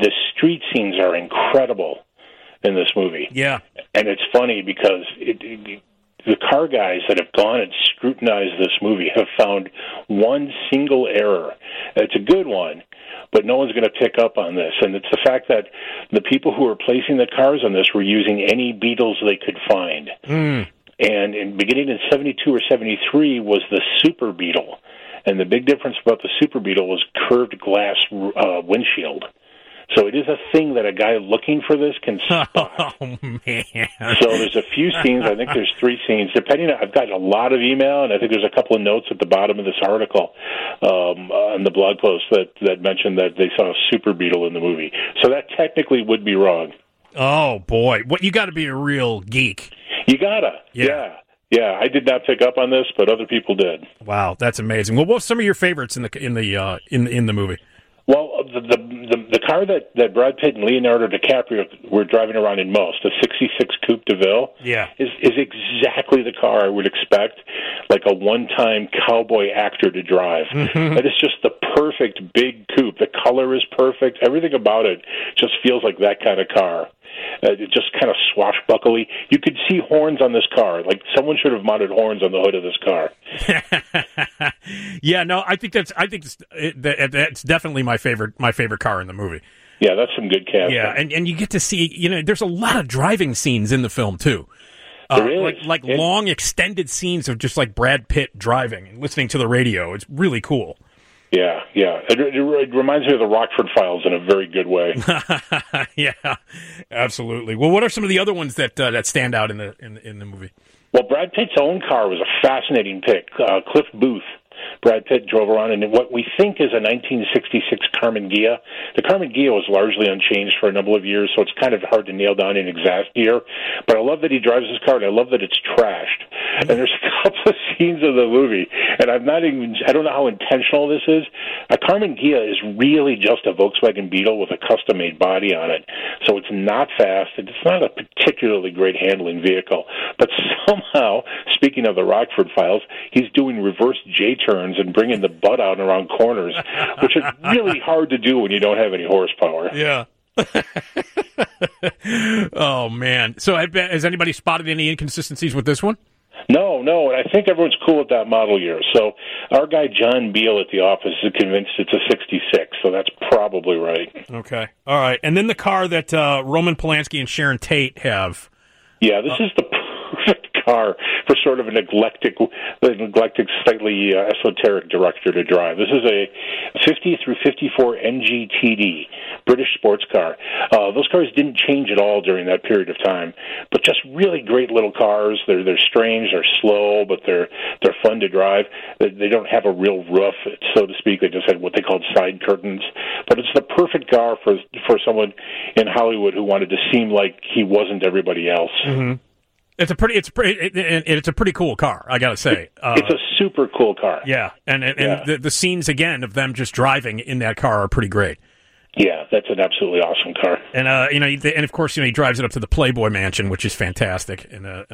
street scenes are incredible in this movie. Yeah. And it's funny because it, it, the car guys that have gone and scrutinized this movie have found one single error. It's a good one, but no one's going to pick up on this. And it's the fact that the people who were placing the cars on this were using any Beetles they could find. Mm. And in, beginning in seventy-two or seventy-three was the Super Beetle. And the big difference about the Super Beetle was curved glass uh, windshield. So it is a thing that a guy looking for this can spot. Oh, man. So there's a few scenes. I think there's three scenes. Depending on, I've got a lot of email, and I think there's a couple of notes at the bottom of this article um, on the blog post that, that mentioned that they saw a Super Beetle in the movie. So that technically would be wrong. Oh, boy. What, you got to be a real geek. You gotta. Yeah. yeah. Yeah, I did not pick up on this, but other people did. Wow, that's amazing. Well, what were some of your favorites in the in the uh, in in the movie? Well, the, the the the car that, that Brad Pitt and Leonardo DiCaprio were driving around in most, the sixty-six Coupe de Ville, yeah. is is exactly the car I would expect, like a one-time cowboy actor to drive. Mm-hmm. It is just the perfect big coupe. The color is perfect. Everything about it just feels like that kind of car. Uh, it just kind of swashbuckly. You could see horns on this car. Like someone should have mounted horns on the hood of this car. Yeah, no, I think that's I think it's, it, that, that's definitely my favorite my favorite car in the movie. Yeah, that's some good casting. Yeah, and and you get to see, you know, there's a lot of driving scenes in the film too. There uh, is. Like like it, long extended scenes of just like Brad Pitt driving and listening to the radio. It's really cool. Yeah, yeah. It, it, it reminds me of the Rockford Files in a very good way. Yeah, absolutely. Well, what are some of the other ones that uh, that stand out in the in, in the movie? Well, Brad Pitt's own car was a fascinating pick. Uh, Cliff Booth. Brad Pitt drove around in what we think is a nineteen sixty-six Karmann Ghia. The Karmann Ghia was largely unchanged for a number of years, so it's kind of hard to nail down an exact year. But I love that he drives his car, and I love that it's trashed. And there's a couple of scenes of the movie, and I'm not even, I don't know how intentional this is. A Karmann Ghia is really just a Volkswagen Beetle with a custom-made body on it. So it's not fast, and it's not a particularly great handling vehicle. But somehow, speaking of the Rockford Files, he's doing reverse J-turns and bringing the butt out around corners, which is really hard to do when you don't have any horsepower. Yeah. Oh, man. So has anybody spotted any inconsistencies with this one? No, no, and I think everyone's cool with that model year. So our guy John Beal at the office is convinced it's a sixty-six, so that's probably right. Okay. All right. And then the car that uh, Roman Polanski and Sharon Tate have. Yeah, this uh, is the perfect car for sort of an eclectic, neglected, slightly uh, esoteric director to drive. This is a fifty through fifty-four N G T D, British sports car. Uh, those cars didn't change at all during that period of time, but just really great little cars. They're they're strange, they're slow, but they're they're fun to drive. They, they don't have a real roof, so to speak. They just had what they called side curtains. But it's the perfect car for for someone in Hollywood who wanted to seem like he wasn't everybody else. Mm-hmm. It's a pretty, it's pretty, it, it, it's a pretty cool car. I gotta say, uh, it's a super cool car. Yeah, and and, yeah. and the, the scenes again of them just driving in that car are pretty great. Yeah, that's an absolutely awesome car. And uh, you know, and of course, you know, he drives it up to the Playboy Mansion, which is fantastic. And uh,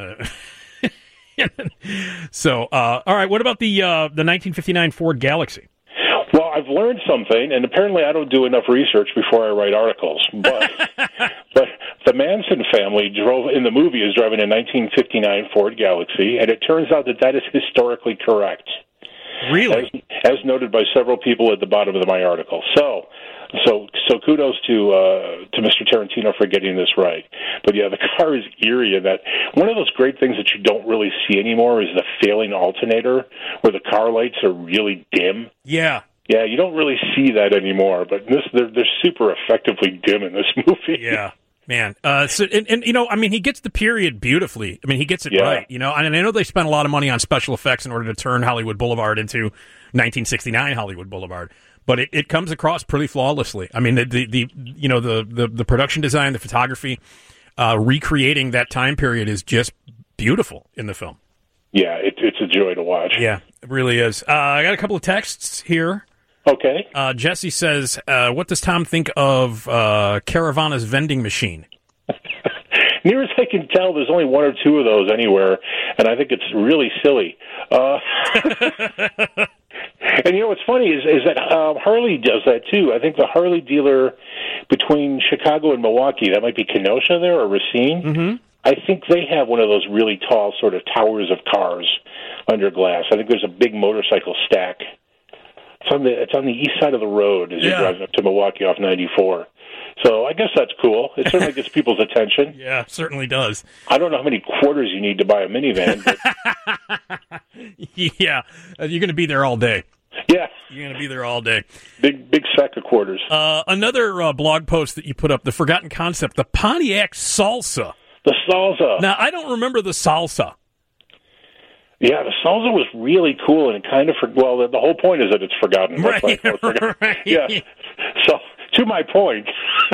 uh so, uh, all right, what about the uh, the nineteen fifty-nine Ford Galaxy? Well, I've learned something, and apparently I don't do enough research before I write articles. But but the Manson family drove in the movie is driving a nineteen fifty-nine Ford Galaxy, and it turns out that that is historically correct. Really? As, as noted by several people at the bottom of my article. So, so, so kudos to uh, to Mister Tarantino for getting this right. But yeah, the car is eerie in that one of those great things that you don't really see anymore is the failing alternator, where the car lights are really dim. Yeah. Yeah, you don't really see that anymore, but this they're, they're super effectively dim in this movie. Yeah, man. Uh, so, and, and, you know, I mean, he gets the period beautifully. I mean, he gets it yeah. right, you know, and I know they spent a lot of money on special effects in order to turn Hollywood Boulevard into nineteen sixty-nine Hollywood Boulevard, but it, it comes across pretty flawlessly. I mean, the, the, the you know, the, the, the production design, the photography, uh, recreating that time period is just beautiful in the film. Yeah, it, it's a joy to watch. Yeah, it really is. Uh, I got a couple of texts here. Okay. Uh, Jesse says, uh, what does Tom think of uh, Caravana's vending machine? Near as I can tell, there's only one or two of those anywhere, and I think it's really silly. Uh, and you know what's funny is, is that um, Harley does that too. I think the Harley dealer between Chicago and Milwaukee. That might be Kenosha there or Racine. Mm-hmm. I think they have one of those really tall sort of towers of cars under glass. I think there's a big motorcycle stack. It's on the it's on the east side of the road as Yeah. you're driving up to Milwaukee off ninety-four. So I guess that's cool. It certainly gets people's attention. Yeah, certainly does. I don't know how many quarters you need to buy a minivan, but Yeah, uh, you're going to be there all day. yeah, You're going to be there all day. big big sack of quarters. Uh, another uh, blog post that you put up, the forgotten concept, the Pontiac Salsa. The Salsa. Now, I don't remember the Salsa. Yeah, the Salsa was really cool, and it kind of for, well, the, the whole point is that it's forgotten. That's why Right, it's forgotten. right. Yeah. So, to my point,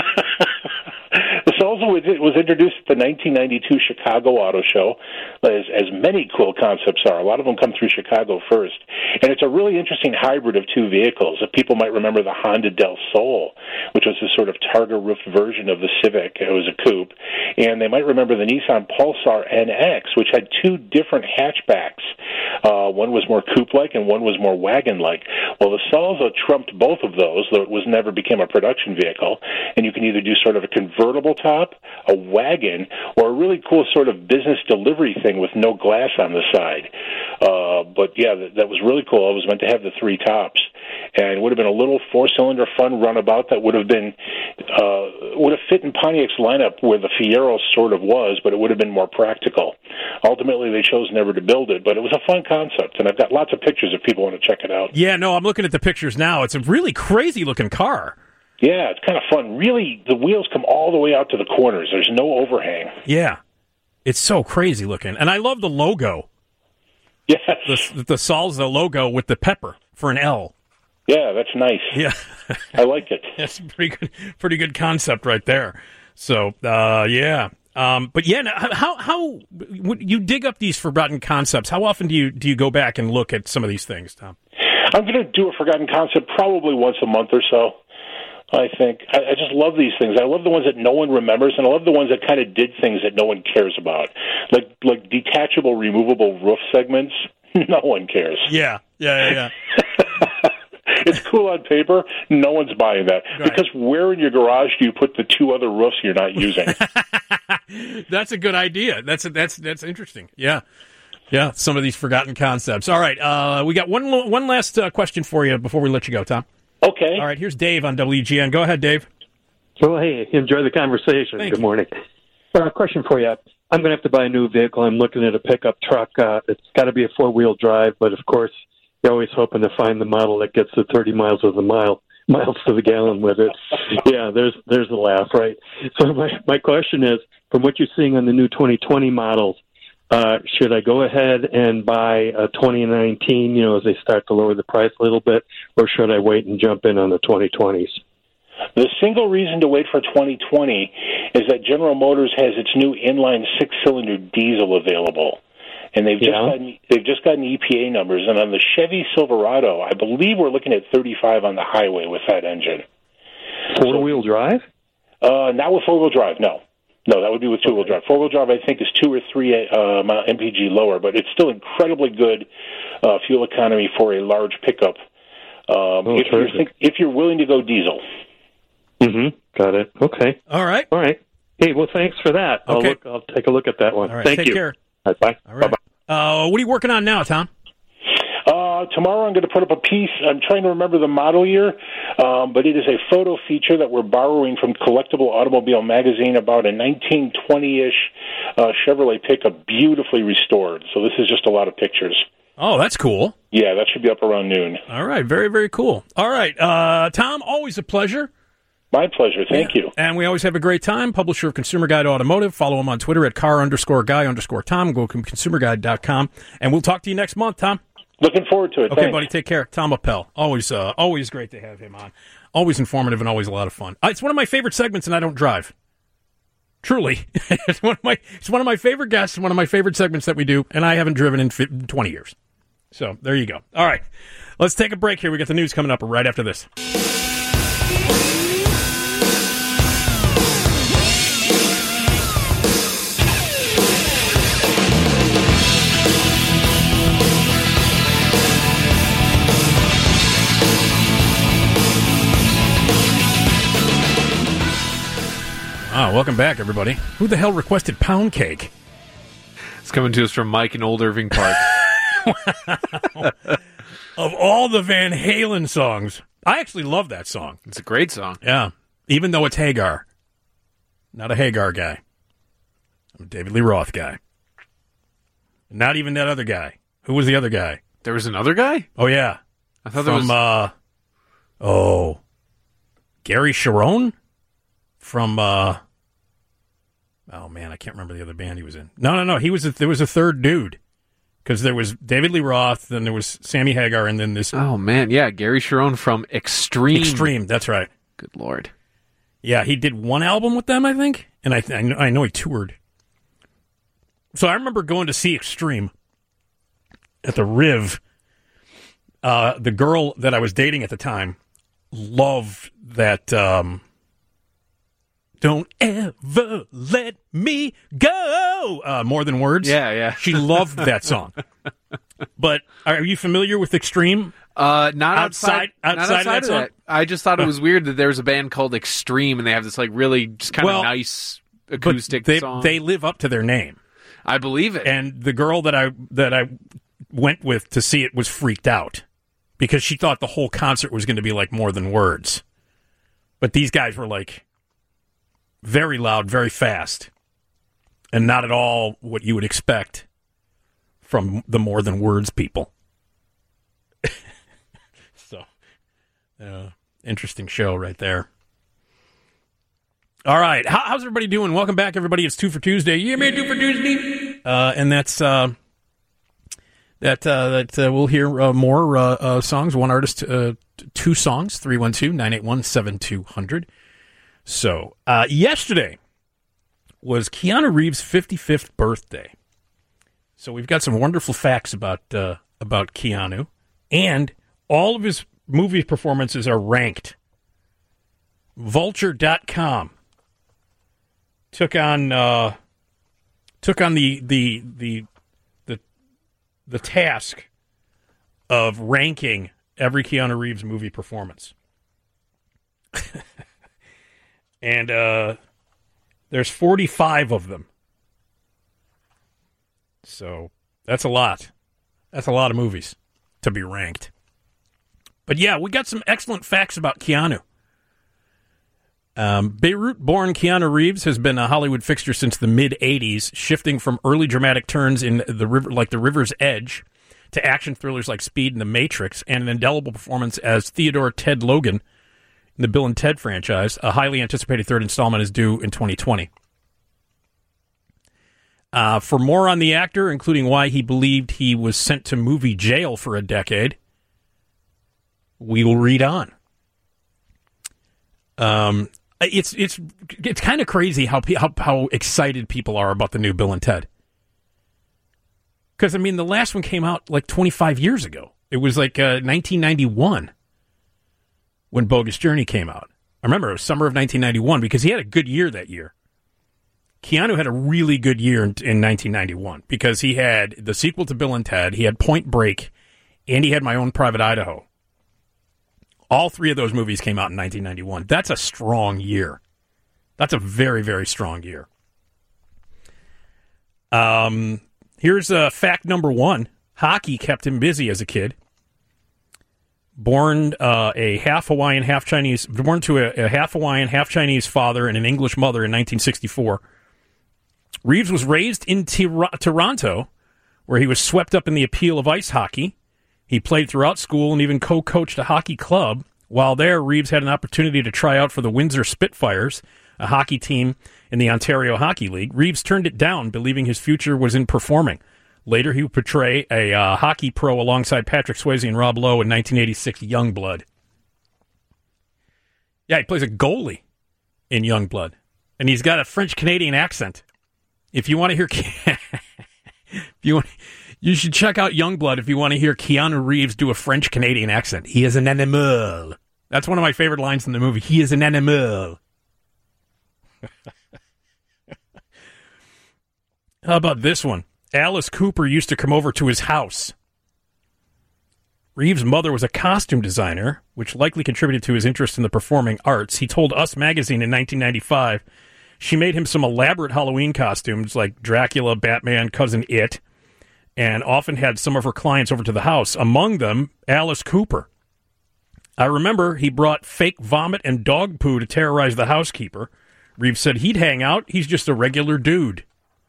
the Salsa was, was introduced at the nineteen ninety-two Chicago Auto Show, as, as many cool concepts are. A lot of them come through Chicago first, and it's a really interesting hybrid of two vehicles. People might remember the Honda Del Sol, which was a sort of targa-roofed version of the Civic. It was a coupe, and they might remember the Nissan Pulsar N X, which had two different hatchbacks. Uh, one was more coupe-like, and one was more wagon-like. Well, the Salsa trumped both of those, though it was never became a production vehicle, and you can either do sort of a convertible top, a wagon, or a really cool sort of business delivery thing with no glass on the side. Uh, but, yeah, that, that was really cool. It was meant to have the three tops, and it would have been a little four-cylinder fun runabout that would have been uh, would have fit in Pontiac's lineup where the Fiero sort of was, but it would have been more practical. Ultimately, they chose never to build it, but it was a fun concept, and I've got lots of pictures if people want to check it out. Yeah, no, I'm looking at the pictures now. It's a really crazy-looking car. Yeah, it's kind of fun. Really, the wheels come all the way out to the corners. There's no overhang. Yeah. It's so crazy looking. And I love the logo. Yes. The, the Salsa logo with the pepper for an L. Yeah, that's nice. Yeah. I like it. That's a pretty good, pretty good concept right there. So, uh, yeah. Um, but yeah, now, how how when you dig up these forgotten concepts? How often do you do you go back and look at some of these things, Tom? I'm going to do a forgotten concept probably once a month or so. I think I, I just love these things. I love the ones that no one remembers, and I love the ones that kind of did things that no one cares about, like like detachable, removable roof segments. No one cares. Yeah, yeah, yeah. yeah. It's cool on paper. No one's buying that. Right. Because where in your garage do you put the two other roofs you're not using? That's a good idea. That's a, that's that's interesting. Yeah, yeah. Some of these forgotten concepts. All right, uh, we got one one last uh, question for you before we let you go, Tom. Okay. All right. Here's Dave on W G N. Go ahead, Dave. Well, hey, enjoy the conversation. Thank Good you. morning. Uh, question for you. I'm going to have to buy a new vehicle. I'm looking at a pickup truck. Uh, it's got to be a four-wheel drive, but of course, you're always hoping to find the model that gets the thirty miles of the mile, miles to the gallon with it. Yeah, there's there's a laugh, right? So my my question is, from what you're seeing on the new twenty twenty models, uh, should I go ahead and buy a twenty nineteen, you know, as they start to lower the price a little bit, or should I wait and jump in on the twenty twenties? The single reason to wait for twenty twenty is that General Motors has its new inline six-cylinder diesel available, and they've just Yeah. gotten, they've just gotten E P A numbers. And on the Chevy Silverado, I believe we're looking at thirty-five on the highway with that engine. Four-wheel drive? Uh, not with four-wheel drive, no. No, that would be with two-wheel drive. Four-wheel drive, I think, is two or three uh, M P G lower, but it's still incredibly good uh, fuel economy for a large pickup. Um, Oh, if, you're terrific. think, if you're willing to go diesel. Mm-hmm. Got it. Okay. All right. All right. Hey, well, thanks for that. I'll Okay. look. I'll take a look at that one. All right. Thank Take you. care. All right, bye. All right. Bye-bye. Uh, what are you working on now, Tom? Uh, tomorrow I'm going to put up a piece. I'm trying to remember the model year, um, but it is a photo feature that we're borrowing from Collectible Automobile Magazine about a nineteen twenty-ish uh, Chevrolet pickup, beautifully restored. So this is just a lot of pictures. Oh, that's cool. Yeah, that should be up around noon. All right. Very, very cool. All right. Uh, Tom, always a pleasure. My pleasure. Thank you. And we always have a great time. Publisher of Consumer Guide Automotive. Follow him on Twitter at car underscore guy underscore Tom. Go to consumer guide dot com. And we'll talk to you next month, Tom. Looking forward to it. Okay, Thanks. buddy. Take care. Tom Appel. Always, uh, always great to have him on. Always informative and always a lot of fun. Uh, it's one of my favorite segments, and I don't drive. Truly, it's one of my it's one of my favorite guests. One of my favorite segments that we do, and I haven't driven in twenty years. So there you go. All right, let's take a break here. We got the news coming up right after this. Oh, welcome back, everybody. Who the hell requested Pound Cake? It's coming to us from Mike in Old Irving Park. Wow. Of all the Van Halen songs, I actually love that song. It's a great song. Yeah, even though it's Hagar. Not a Hagar guy. I'm a David Lee Roth guy. Not even that other guy. Who was the other guy? There was another guy? Oh, yeah. I thought From, there uh, was... oh, Gary Sharon? From, uh, oh, man, I can't remember the other band he was in. No, no, no, he was a, there was a third dude. Because there was David Lee Roth, then there was Sammy Hagar, and then this... Oh, man, yeah, Gary Sharon from Extreme. Extreme, that's right. Good Lord. Yeah, he did one album with them, I think, and I, I, know, I know he toured. So I remember going to see Extreme at the Riv. Uh, the girl that I was dating at the time loved that... Um, Don't ever let me go. Uh, More Than Words. Yeah, yeah. She loved that song. But are you familiar with Extreme? Uh, not outside, outside, outside, not outside outside of that of song. that. I just thought it was weird that there was a band called Extreme, and they have this like really just kind Well, of nice acoustic but they, song. They live up to their name. I believe it. And the girl that I that I went with to see it was freaked out because she thought the whole concert was going to be like More Than Words. But these guys were like very loud, very fast, and not at all what you would expect from the More Than Words people. So, uh, interesting show right there. All right, How, how's everybody doing? Welcome back, everybody. It's Two for Tuesday. Yeah, man, Two for Tuesday. Uh, and that's uh, that. Uh, that uh, we'll hear uh, more uh, uh, songs. One artist, uh, t- two songs. three one two, nine eight one, seven two zero zero. So, uh, yesterday was Keanu Reeves' fifty-fifth birthday. So we've got some wonderful facts about uh, about Keanu, and all of his movie performances are ranked. Vulture dot com took on uh, took on the the the the the task of ranking every Keanu Reeves movie performance. And uh, there's forty-five of them. So that's a lot. That's a lot of movies to be ranked. But yeah, we got some excellent facts about Keanu. Um, Beirut-born Keanu Reeves has been a Hollywood fixture since the mid-eighties, shifting from early dramatic turns in the river, like The River's Edge to action thrillers like Speed and The Matrix, and an indelible performance as Theodore Ted Logan in the Bill and Ted franchise. A highly anticipated third installment is due in twenty twenty. Uh, for more on the actor, including why he believed he was sent to movie jail for a decade, we will read on. Um, it's it's it's kind of crazy how, how how excited people are about the new Bill and Ted. Because I mean, the last one came out like twenty-five years ago. It was like uh, nineteen ninety-one. When Bogus Journey came out. I remember it was summer of nineteen ninety-one because he had a good year that year. Keanu had a really good year in, in nineteen ninety-one because he had the sequel to Bill and Ted, he had Point Break, and he had My Own Private Idaho. All three of those movies came out in nineteen ninety-one. That's a strong year. That's a very, very strong year. Um, here's uh, fact number one. Hockey kept him busy as a kid. Born uh, a half Hawaiian, half Chinese, born to a, a half Hawaiian, half Chinese father and an English mother in nineteen sixty-four. Reeves was raised in Tir- Toronto, where he was swept up in the appeal of ice hockey. He played throughout school and even co-coached a hockey club. While there, Reeves had an opportunity to try out for the Windsor Spitfires, a hockey team in the Ontario Hockey League. Reeves turned it down, believing his future was in performing. Later, he would portray a uh, hockey pro alongside Patrick Swayze and Rob Lowe in nineteen eighty-six Youngblood. Yeah, he plays a goalie in Youngblood, and he's got a French-Canadian accent. If you want to hear, if you want, you should check out Youngblood if you want to hear Keanu Reeves do a French-Canadian accent. He is an animal. That's one of my favorite lines in the movie. He is an animal. How about this one? Alice Cooper used to come over to his house. Reeves' mother was a costume designer, which likely contributed to his interest in the performing arts. He told Us Magazine in nineteen ninety-five She made him some elaborate Halloween costumes like Dracula, Batman, Cousin It, and often had some of her clients over to the house, among them Alice Cooper. I remember he brought fake vomit and dog poo to terrorize the housekeeper. Reeves said he'd hang out. He's just a regular dude.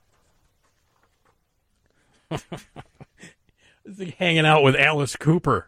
Hanging out with Alice Cooper.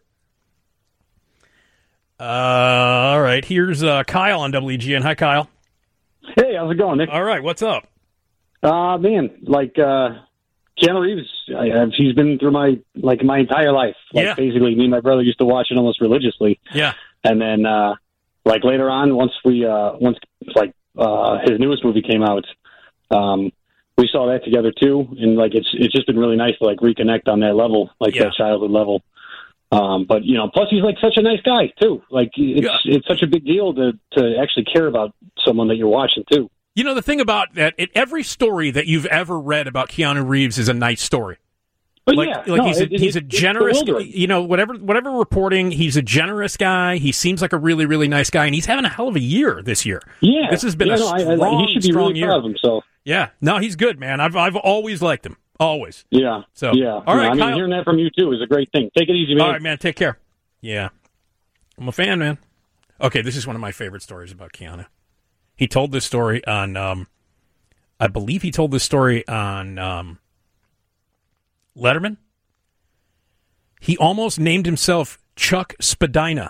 Uh, all right, here's uh, Kyle on W G N. Hi, Kyle. Hey, how's it going, Nick? All right, what's up? Uh, man, like, uh, Keanu Reeves, I, I've, he's been through my, like, my entire life. Like, yeah. basically, me and my brother used to watch it almost religiously. Yeah. And then, uh, like, later on, once we, uh, once, like, uh, his newest movie came out, um, we saw that together, too. And, like, it's it's just been really nice to, like, reconnect on that level, like, Yeah. that childhood level. Um, but, you know, plus he's, like, such a nice guy, too. Like, it's Yeah. it's such a big deal to, to actually care about someone that you're watching, too. You know, the thing about that, it, every story that you've ever read about Keanu Reeves is a nice story. But like, yeah, like no, he's a, it- it- he's a it's generous, bewildering. you know, whatever whatever reporting, he's a generous guy. He seems like a really, really nice guy, and he's having a hell of a year this year. Yeah, This has been yeah, a no, I- I- strong, he should be strong really year. proud of himself. Yeah, no, he's good, man. I've I've always liked him, always. Yeah. So, yeah. all right, I mean, Kyle. hearing that from you too is a great thing. Take it easy, man. All right, man, take care. Yeah, I'm a fan, man. Okay, this is one of my favorite stories about Keanu. He told this story on, um, I believe he told this story on um, Letterman. He almost named himself Chuck Spadina.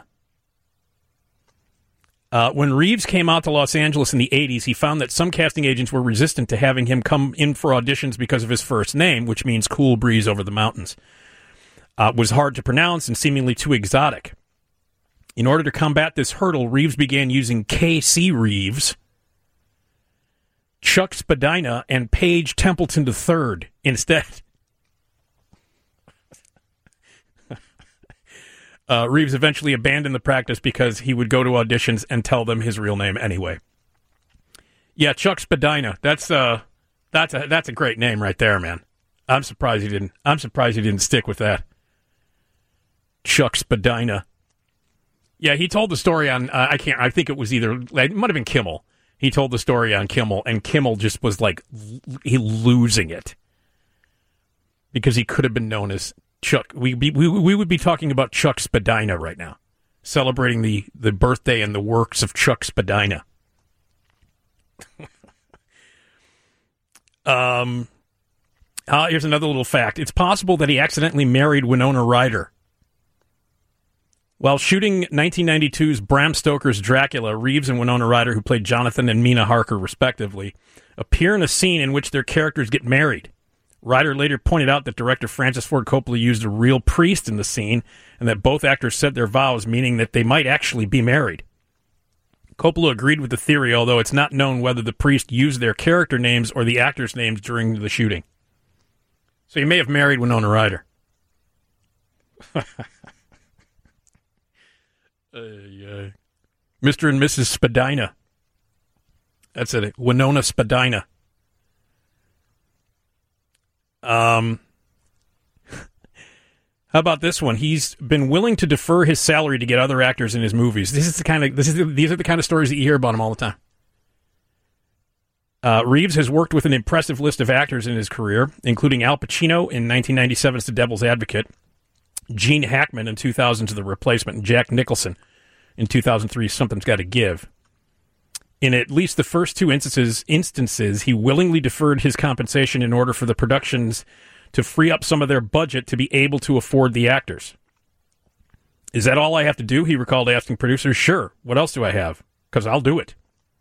Uh, when Reeves came out to Los Angeles in the eighties, he found that some casting agents were resistant to having him come in for auditions because of his first name, which means cool breeze over the mountains. Uh, was hard to pronounce and seemingly too exotic. In order to combat this hurdle, Reeves began using K C Reeves, Chuck Spadina, and Paige Templeton the third instead. uh, Reeves eventually abandoned the practice because he would go to auditions and tell them his real name anyway. Yeah, Chuck Spadina. That's uh, that's a that's a great name right there, man. I'm surprised he didn't. I'm surprised he didn't stick with that. Chuck Spadina. Yeah, he told the story on. Uh, I can't. I think it was either. It might have been Kimmel. He told the story on Kimmel, and Kimmel just was like l- he losing it because he could have been known as Chuck. We be, we we would be talking about Chuck Spadina right now, celebrating the the birthday and the works of Chuck Spadina. um. Uh, here's another little fact. It's possible that he accidentally married Winona Ryder. While shooting nineteen ninety-two's Bram Stoker's Dracula, Reeves and Winona Ryder, who played Jonathan and Mina Harker respectively, appear in a scene in which their characters get married. Ryder later pointed out that director Francis Ford Coppola used a real priest in the scene and that both actors said their vows, meaning that they might actually be married. Coppola agreed with the theory, although it's not known whether the priest used their character names or the actors' names during the shooting. So he may have married Winona Ryder. Uh, yeah. Mister and Missus Spadina. That's it. Winona Spadina. Um, how about this one? He's been willing to defer his salary to get other actors in his movies. This is the kind of this is the, these are the kind of stories that you hear about him all the time. Uh, Reeves has worked with an impressive list of actors in his career, including Al Pacino in nineteen ninety-seven's The Devil's Advocate, Gene Hackman in two thousand's The Replacement, and Jack Nicholson in two thousand three's Something's Gotta Give. In at least the first two instances, instances, he willingly deferred his compensation in order for the productions to free up some of their budget to be able to afford the actors. Is that all I have to do? He recalled asking producers. Sure. What else do I have? Because I'll do it.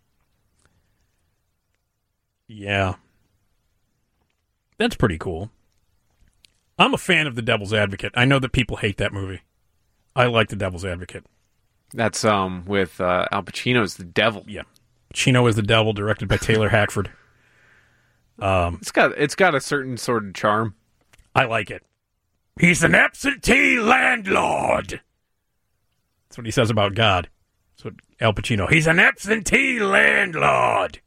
Yeah. That's pretty cool. I'm a fan of The Devil's Advocate. I know that people hate that movie. I like The Devil's Advocate. That's um with uh, Al Pacino's The Devil. Yeah. Pacino is the Devil, directed by Taylor Hackford. Um, it's got it's got a certain sort of charm. I like it. He's an absentee landlord. That's what he says about God. That's what Al Pacino. He's an absentee landlord.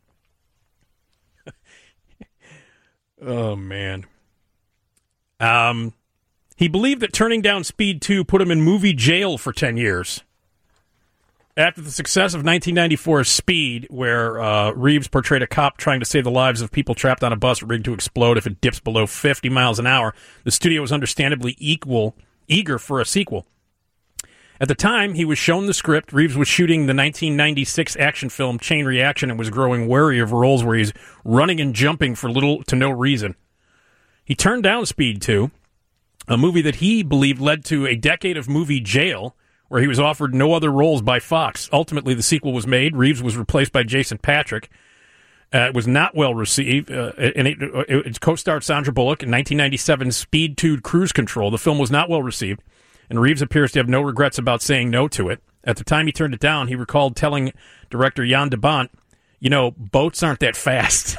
Oh, man. Um, he believed that turning down Speed two put him in movie jail for ten years. After the success of nineteen ninety-four's Speed, where uh, Reeves portrayed a cop trying to save the lives of people trapped on a bus rigged to explode if it dips below fifty miles an hour, the studio was understandably equal, eager for a sequel. At the time he was shown the script, Reeves was shooting the nineteen ninety-six action film Chain Reaction and was growing wary of roles where he's running and jumping for little to no reason. He turned down Speed two, a movie that he believed led to a decade of movie jail, where he was offered no other roles by Fox. Ultimately, the sequel was made. Reeves was replaced by Jason Patric. Uh, it was not well received, uh, and it, it, it co-starred Sandra Bullock in nineteen ninety-seven's Speed two Cruise Control. The film was not well received, and Reeves appears to have no regrets about saying no to it. At the time he turned it down, he recalled telling director Jan de Bont, you know, boats aren't that fast.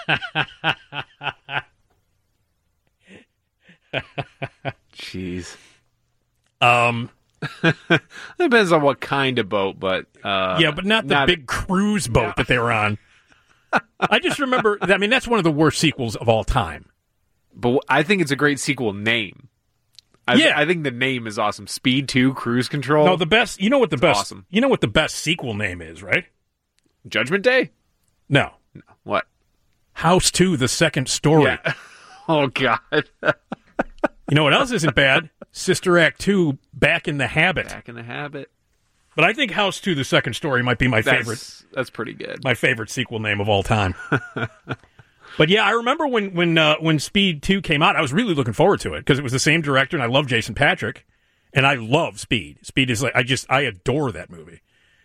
Jeez. Um, depends on what kind of boat, but uh, yeah, but not the not, big cruise boat yeah. that they were on. I just remember. I mean, that's one of the worst sequels of all time. But I think it's a great sequel name. I, yeah, I think the name is awesome. Speed two Cruise Control. No, the best. You know what the best? Awesome. You know what the best sequel name is, right? Judgment Day. No. no. What? House two: The Second Story. Yeah. Oh God. You know what else isn't bad? Sister Act two, Back in the Habit. Back in the Habit. But I think House two, The Second Story might be my that's, favorite. That's pretty good. My favorite sequel name of all time. But yeah, I remember when when uh, when Speed two came out, I was really looking forward to it because it was the same director, and I love Jason Patric, and I love Speed. Speed is like, I just, I adore that movie.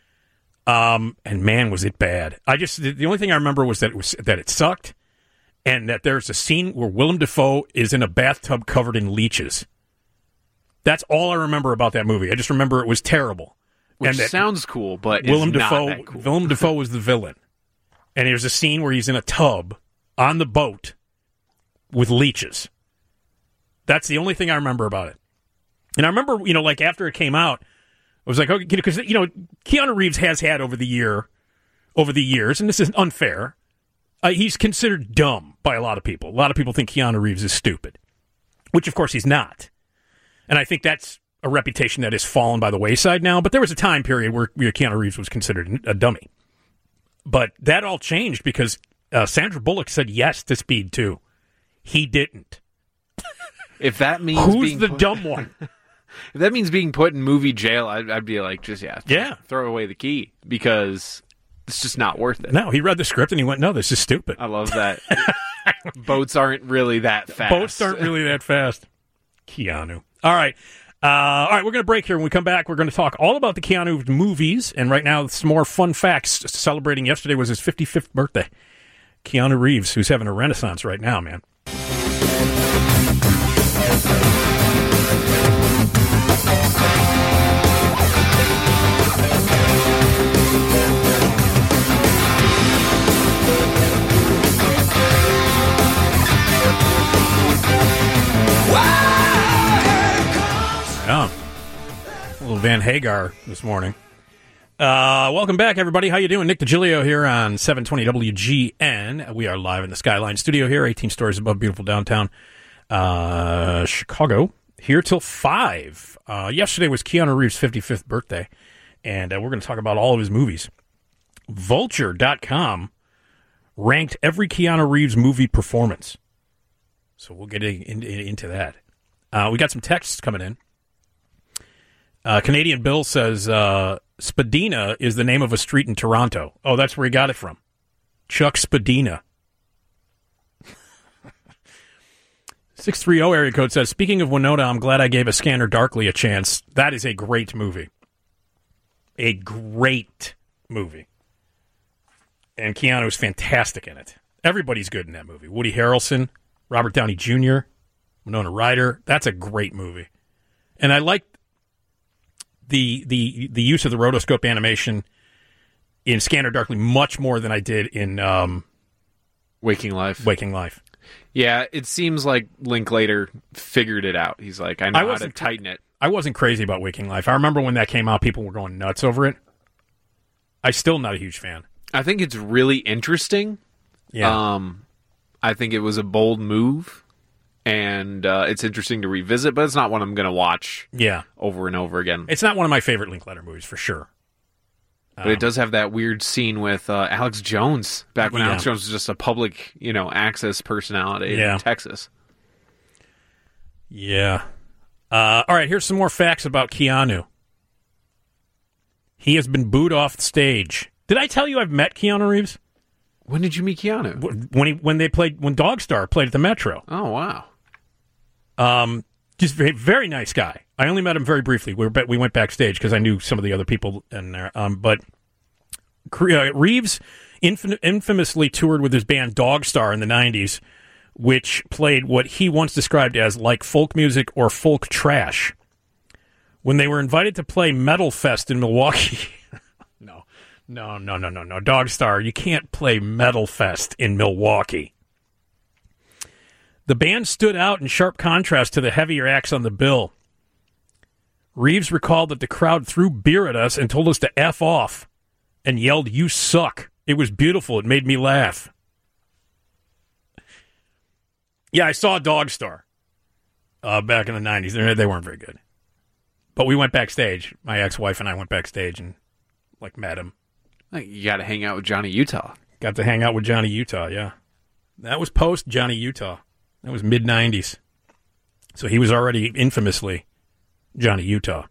Um, and man, was it bad. I just, the, the only thing I remember was that it was, that it sucked, and that there's a scene where Willem Dafoe is in a bathtub covered in leeches. That's all I remember about that movie. I just remember it was terrible. Which and that sounds cool, but Willem it's Dafoe, not that cool. Willem Dafoe was the villain. And there's a scene where he's in a tub on the boat with leeches. That's the only thing I remember about it. And I remember, you know, like after it came out, I was like, okay, because, you know, Keanu Reeves has had over the year, over the years, and this is unfair, uh, he's considered dumb by a lot of people. A lot of people think Keanu Reeves is stupid, which of course he's not. And I think that's a reputation that has fallen by the wayside now, but there was a time period where Keanu Reeves was considered a dummy. But that all changed because uh, Sandra Bullock said yes to Speed two. He didn't. If that means Who's being the put, dumb one? If that means being put in movie jail, I'd, I'd be like, just yeah, yeah, throw away the key because it's just not worth it. No, he read the script and he went, no, this is stupid. I love that. Boats aren't really that fast. Boats aren't really that fast. Keanu. All right. Uh, all right, we're going to break here. When we come back, we're going to talk all about the Keanu movies. And right now, some more fun facts. Celebrating yesterday was his fifty-fifth birthday. Keanu Reeves, who's having a renaissance right now, man. Yeah. A little Van Hagar this morning. Uh, welcome back, everybody. How you doing? Nick DiGilio here on seven twenty W G N. We are live in the Skyline studio here, eighteen stories above beautiful downtown uh, Chicago. Here till five. Uh, yesterday was Keanu Reeves' fifty-fifth birthday, and uh, we're going to talk about all of his movies. Vulture dot com ranked every Keanu Reeves movie performance. So we'll get in, in, into that. Uh, we got some texts coming in. Uh, Canadian Bill says, uh, Spadina is the name of a street in Toronto. Oh, that's where he got it from. Chuck Spadina. six three zero area code says, speaking of Winona, I'm glad I gave A Scanner Darkly a chance. That is a great movie. A great movie. And Keanu's fantastic in it. Everybody's good in that movie. Woody Harrelson, Robert Downey Junior, Winona Ryder. That's a great movie. And I like the the the use of the rotoscope animation in Scanner Darkly much more than I did in um, Waking Life. Waking Life. Yeah, it seems like Linklater figured it out. He's like, I know I how to tighten it. I wasn't crazy about Waking Life. I remember when that came out, people were going nuts over it. I'm still not a huge fan. I think it's really interesting. Yeah. Um, I think it was a bold move. And uh, it's interesting to revisit, but it's not one I'm going to watch yeah. over and over again. It's not one of my favorite Linklater movies, for sure. But it does have that weird scene with uh, Alex Jones, back when Yeah. Alex Jones was just a public, you know, access personality Yeah. in Texas. Yeah. Uh, all right, here's some more facts about Keanu. He has been booed off the stage. Did I tell you I've met Keanu Reeves? When did you meet Keanu? When he when they played when Dogstar played at the Metro. Oh wow. Um, just very, very nice guy. I only met him very briefly. We were we went backstage because I knew some of the other people in there. Um, but uh, Reeves infin- infamously toured with his band Dogstar in the nineties, which played what he once described as like folk music or folk trash. When they were invited to play Metal Fest in Milwaukee, no, no, no, no, no, no, Dogstar, you can't play Metal Fest in Milwaukee. The band stood out in sharp contrast to the heavier acts on the bill. Reeves recalled that the crowd threw beer at us and told us to F off and yelled, "You suck." It was beautiful. It made me laugh. Yeah, I saw Dogstar uh, back in the nineties. They they weren't very good. But we went backstage. My ex-wife and I went backstage and, like, met him. You got to hang out with Johnny Utah. Got to hang out with Johnny Utah, yeah. That was post Johnny Utah. That was mid nineties. So he was already infamously Johnny Utah.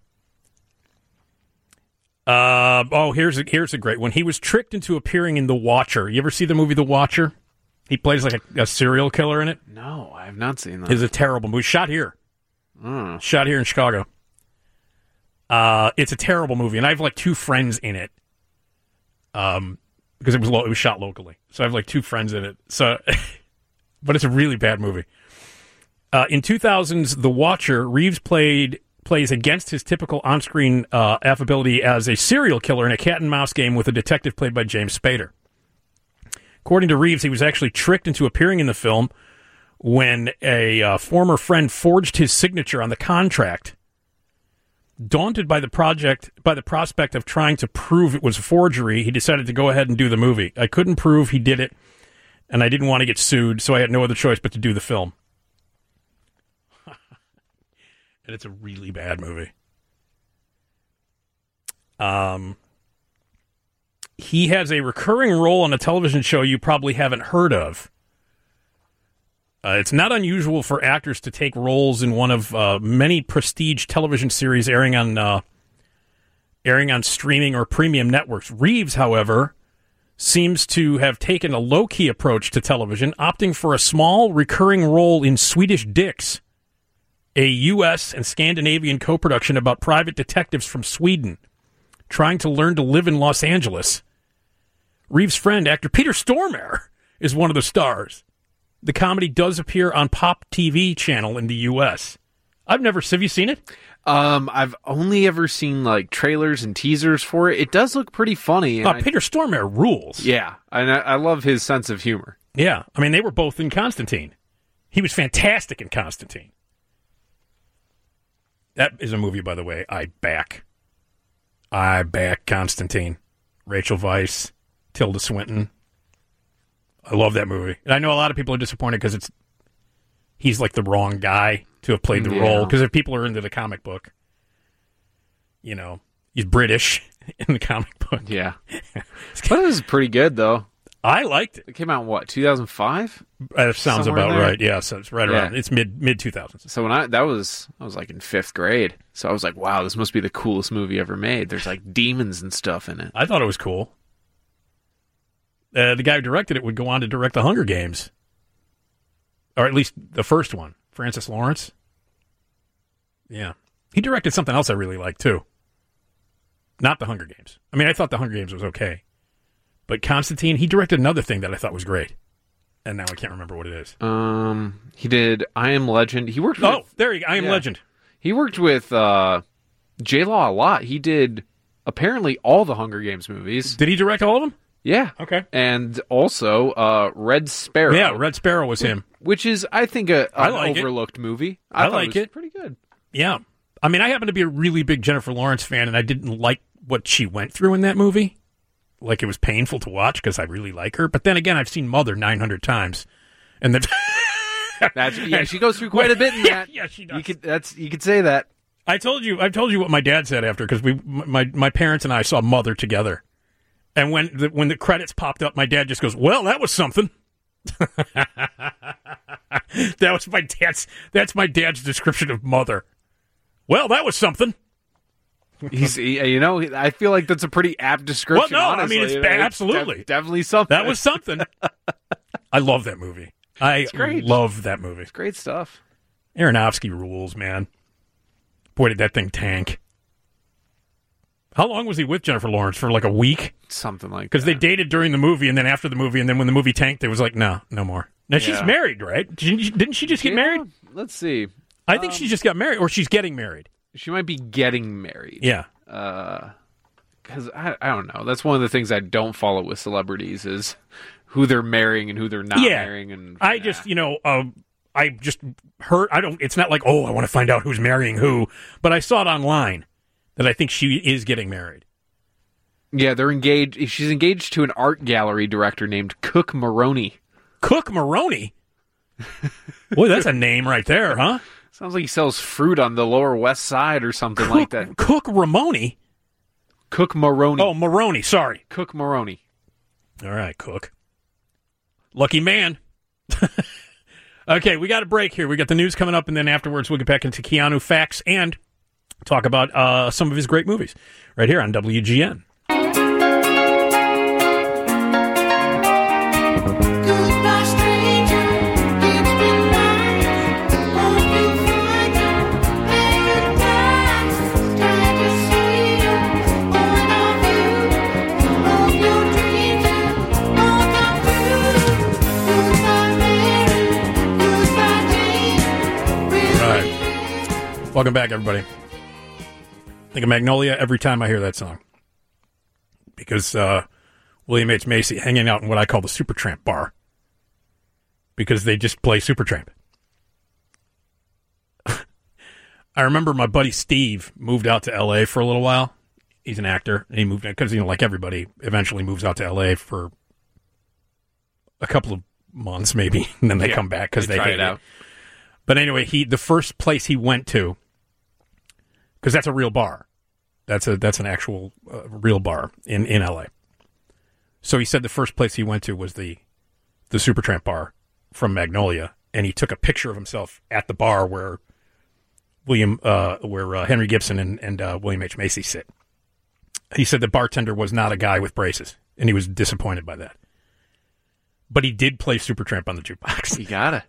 Uh, oh, here's a, here's a great one. He was tricked into appearing in The Watcher. You ever see the movie The Watcher? He plays like a, a serial killer in it. No, I have not seen that. It's a terrible movie. Shot here. Mm. Shot here in Chicago. Uh, it's a terrible movie, and I have like two friends in it. Um, because it was lo- it was shot locally, so I have like two friends in it. So, but it's a really bad movie. Uh, in two thousands, The Watcher, Reeves played plays against his typical on-screen uh, affability as a serial killer in a cat and mouse game with a detective played by James Spader. According to Reeves, he was actually tricked into appearing in the film when a uh, former friend forged his signature on the contract. Daunted by the project, by the prospect of trying to prove it was a forgery, he decided to go ahead and do the movie. I couldn't prove he did it, and I didn't want to get sued, so I had no other choice but to do the film. And it's a really bad movie. Um, he has a recurring role on a television show you probably haven't heard of. Uh, it's not unusual for actors to take roles in one of uh, many prestige television series airing on uh, airing on streaming or premium networks. Reeves, however, seems to have taken a low-key approach to television, opting for a small recurring role in Swedish Dicks, a U S and Scandinavian co-production about private detectives from Sweden trying to learn to live in Los Angeles. Reeves' friend, actor Peter Stormare, is one of the stars. The comedy does appear on Pop T V channel in the U S. I've never... Have you seen it? Um, I've only ever seen, like, trailers and teasers for it. It does look pretty funny. Oh, I, Peter Stormare rules. Yeah, and I, I love his sense of humor. Yeah, I mean, they were both in Constantine. He was fantastic in Constantine. That is a movie, by the way, I back. I back Constantine. Rachel Weisz, Tilda Swinton. I love that movie. And I know a lot of people are disappointed because it's he's like the wrong guy to have played the Yeah. role. Because if people are into the comic book, you know, he's British in the comic book. Yeah. But it was pretty good, though. I liked it. It came out in, what, two thousand five? That sounds Somewhere about in there? right. Yeah, so it's right Yeah. around. It's mid mid two thousands. So when I that was I was like in fifth grade. So I was like, wow, this must be the coolest movie ever made. There's like demons and stuff in it. I thought it was cool. Uh, the guy who directed it would go on to direct The Hunger Games, or at least the first one, Francis Lawrence. Yeah, he directed something else I really liked too. Not The Hunger Games. I mean, I thought The Hunger Games was okay, but Constantine, he directed another thing that I thought was great, and now I can't remember what it is. Um, he did I Am Legend. He worked with, Oh, there you go. I Am yeah. Legend. He worked with uh, J-Law a lot. He did apparently all the Hunger Games movies. Did he direct all of them? Yeah. Okay. And also uh, Red Sparrow. Yeah, Red Sparrow was him. Which is, I think, a, I an like it. overlooked movie. I thought like it. Was it. pretty good. Yeah. I mean, I happen to be a really big Jennifer Lawrence fan, and I didn't like what she went through in that movie. Like, it was painful to watch because I really like her. But then again, I've seen Mother nine hundred times. And then... That's, yeah, she goes through quite a bit in that. Yeah, she does. You could, that's, you could say that. I told you, I told you what my dad said after, because we, my, my parents and I saw Mother together. And when the, when the credits popped up, my dad just goes, "Well, that was something." That was my dad's. That's my dad's description of Mother. Well, that was something. He's, he, you know, I feel like that's a pretty apt description. Well, no, honestly. I mean it's, You ba- know, absolutely def- definitely something. That was something. I love that movie. I great. love that movie. It's great stuff. Aronofsky rules, man. Boy, did that thing tank. How long was he with Jennifer Lawrence? For like a week? Something like that. Because they dated during the movie, and then after the movie, and then when the movie tanked, it was like, no, no more. Now, Yeah. she's married, right? Didn't she just get Yeah, married? Let's see. I think Um, she just got married, or she's getting married. She might be getting married. Yeah. Because I, I don't know. That's one of the things I don't follow with celebrities is who they're marrying and who they're not yeah. marrying. And I just, you know, um, I just heard, I don't, it's not like, oh, I want to find out who's marrying who, but I saw it online that I think she is getting married. Yeah, they're engaged. She's engaged to an art gallery director named Cook Maroney. Cook Maroney? Boy, that's a name right there, huh? Sounds like he sells fruit on the Lower West Side or something Cook, like that. Cook Ramoni? Cook Maroney. Oh, Maroney, sorry. Cook Maroney. All right, Cook. Lucky man. Okay, we got a break here. We got the news coming up, and then afterwards we'll get back into Keanu facts and talk about uh, some of his great movies right here on W G N. Goodbye, stranger. It's been nice. Hope you find your paradise. Try to see you, one of you. Hope your dreams will all come true. Goodbye, Mary. Goodbye, Jane. All right. Welcome back, everybody. Think of Magnolia every time I hear that song. Because uh, William H. Macy hanging out in what I call the Supertramp bar. Because they just play Supertramp. I remember my buddy Steve moved out to L A for a little while. He's an actor. And he moved because, you know, like everybody eventually moves out to L A for a couple of months maybe. And then they Yeah, come back because they they, try hate it out. it. But anyway, he the first place he went to, because that's a real bar. That's a that's an actual uh, real bar in, in L A. So he said the first place he went to was the the Supertramp bar from Magnolia, and he took a picture of himself at the bar where William, uh, where uh, Henry Gibson and, and uh, William H. Macy sit. He said the bartender was not a guy with braces, and he was disappointed by that. But he did play Supertramp on the jukebox. You gotta.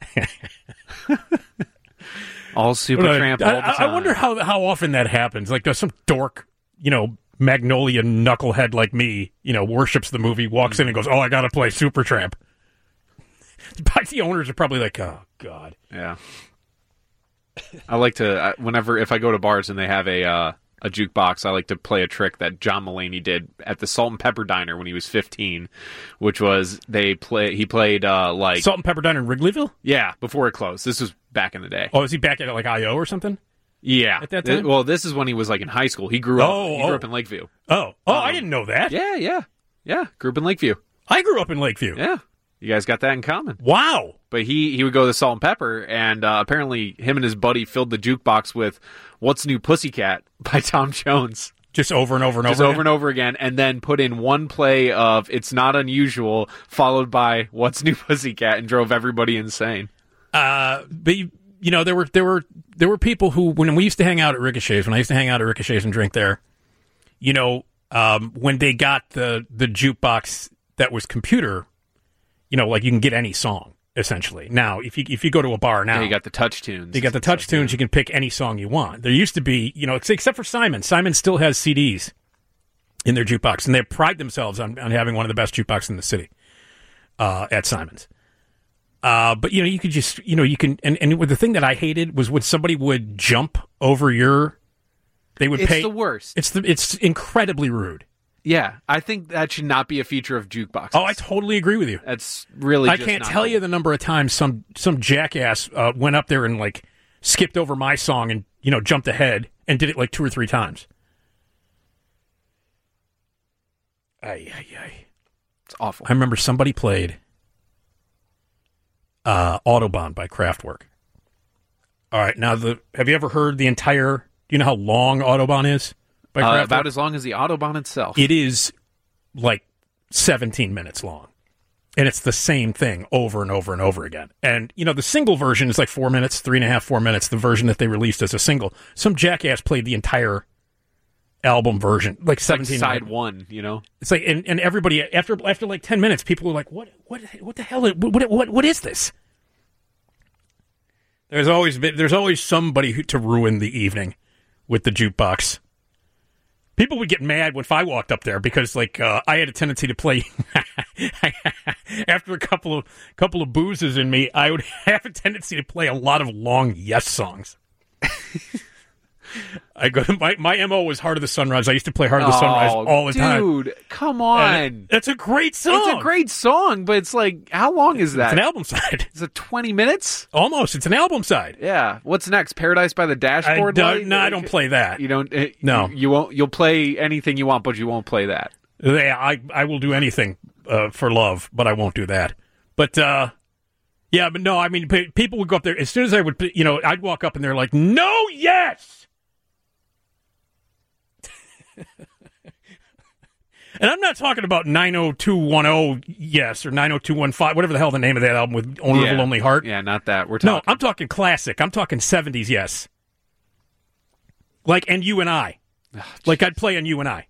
All Supertramp all the I, I time. wonder how how often that happens. Like, does some dork, you know, Magnolia knucklehead like me, you know, worships the movie, walks in and goes, "Oh, I got to play Supertramp." But the owners are probably like, "Oh God." Yeah. I like to I- whenever if I go to bars and they have a uh, a jukebox, I like to play a trick that John Mulaney did at the Salt and Pepper Diner when he was fifteen, which was they play he played uh, like Salt and Pepper Diner in Wrigleyville? Yeah, before it closed. This was back in the day. Oh, is he back at like I O or something? Yeah. At that Th- time? well, this is when he was like in high school. He grew up. Oh, he grew oh. up in Lakeview. Oh, oh, I Um, didn't know that. Yeah, yeah, yeah. Grew up in Lakeview. I grew up in Lakeview. Yeah, you guys got that in common. Wow. But he he would go to Salt and Pepper, and uh, apparently him and his buddy filled the jukebox with "What's New Pussycat" by Tom Jones. Just over and over and Just over. over and over again, and then put in one play of "It's Not Unusual," followed by "What's New Pussycat," and drove everybody insane. Uh, but you, you know, there were there were there were people who, when we used to hang out at Ricochet's, when I used to hang out at Ricochet's and drink there, you know, um, when they got the the jukebox that was computer, you know, like you can get any song essentially. Now, if you if you go to a bar now, Yeah, you got the touch tunes. you got the touch tunes. You can pick any song you want. There used to be, you know, ex- except for Simon. Simon still has C Ds in their jukebox, and they pride themselves on, on having one of the best jukeboxes in the city uh, at Simon's. Uh, but you know, you could just, you know, you can, and, and the thing that I hated was when somebody would jump over your, they would It's pay. the worst. It's the, it's incredibly rude. Yeah, I think that should not be a feature of jukeboxes. Oh, I totally agree with you. That's really. I just can't not tell cool. you the number of times some some jackass uh, went up there and like skipped over my song and, you know, jumped ahead and did it like two or three times. Ay, ay, ay. It's awful. I remember somebody played uh, Autobahn by Kraftwerk. All right, now the have you ever heard the entire? Do you know how long Autobahn is by Uh, Kraftwerk? about as long as the Autobahn itself. It is like seventeen minutes long. And it's the same thing over and over and over again. And, you know, the single version is like four minutes, three and a half, four minutes, the version that they released as a single. Some jackass played the entire album version, like seventeen like side minutes. one, you know? It's like, and, and everybody, after after like ten minutes, people were like, what what what the hell, what what what, what is this? There's always been, there's always somebody who, to ruin the evening with the jukebox. People would get mad if I walked up there because, like, uh, I had a tendency to play. After a couple of couple of boozes in me, I would have a tendency to play a lot of long Yes songs. I go. My my M O was Heart of the Sunrise. I used to play Heart of the Oh, Sunrise all the time. Dude, come on. And that's a great song. It's a great song, but it's like, how long is that? It's an album side. Is it twenty minutes? Almost. It's an album side. Yeah. What's next? Paradise by the Dashboard? I Light? don't, no, I don't play that. You don't. uh, No. You, you won't. You'll play anything you want, but you won't play that. They, I I will do anything uh, for love, but I won't do that. But uh, yeah, but no, I mean, p- people would go up there as soon as I would, you know, I'd walk up and they're like, "No, yes." And I'm not talking about nine oh two one oh Yes or nine oh two one five, whatever the hell the name of that album with Owner of a Yeah. Lonely Heart. Yeah, not that. We're talking. No, I'm talking classic. I'm talking seventies Yes. Like, and You and I. Like, I'd play on You and I.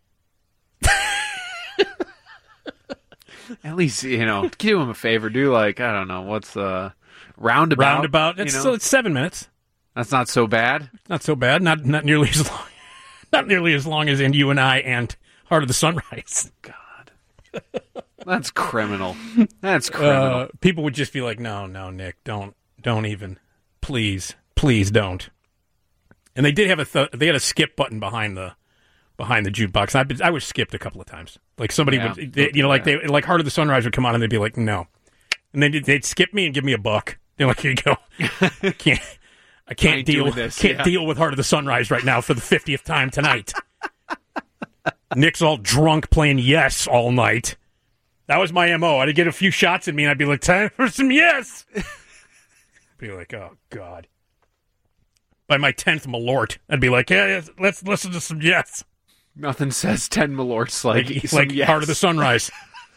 At least, you know, do him a favor. Do, like, I don't know, what's uh, Roundabout? Roundabout. It's, you know? so it's seven minutes. That's not so bad. Not so bad. Not not nearly as long. Not nearly as long as in You and I and Heart of the Sunrise. God. That's criminal. That's criminal. Uh, people would just be like, no, no, Nick, don't, don't even. Please, please don't. And they did have a, th- they had a skip button behind the, behind the jukebox. I've been, I was skipped a couple of times. Like somebody Yeah. would, they, you know, like they, like Heart of the Sunrise would come on and they'd be like, no. And then they'd, they'd skip me and give me a buck. They're like, here you go. I can't, I can't I ain't deal, doing this, can't yeah. deal with Heart of the Sunrise right now for the fiftieth time tonight. Nick's all drunk playing Yes all night. That was my M O. I'd get a few shots in me and I'd be like, time for some Yes. Be like, oh, God. By my tenth Malort, I'd be like, yeah, yes, let's listen to some Yes. Nothing says ten Malorts like, Like, some like yes. Heart of the Sunrise.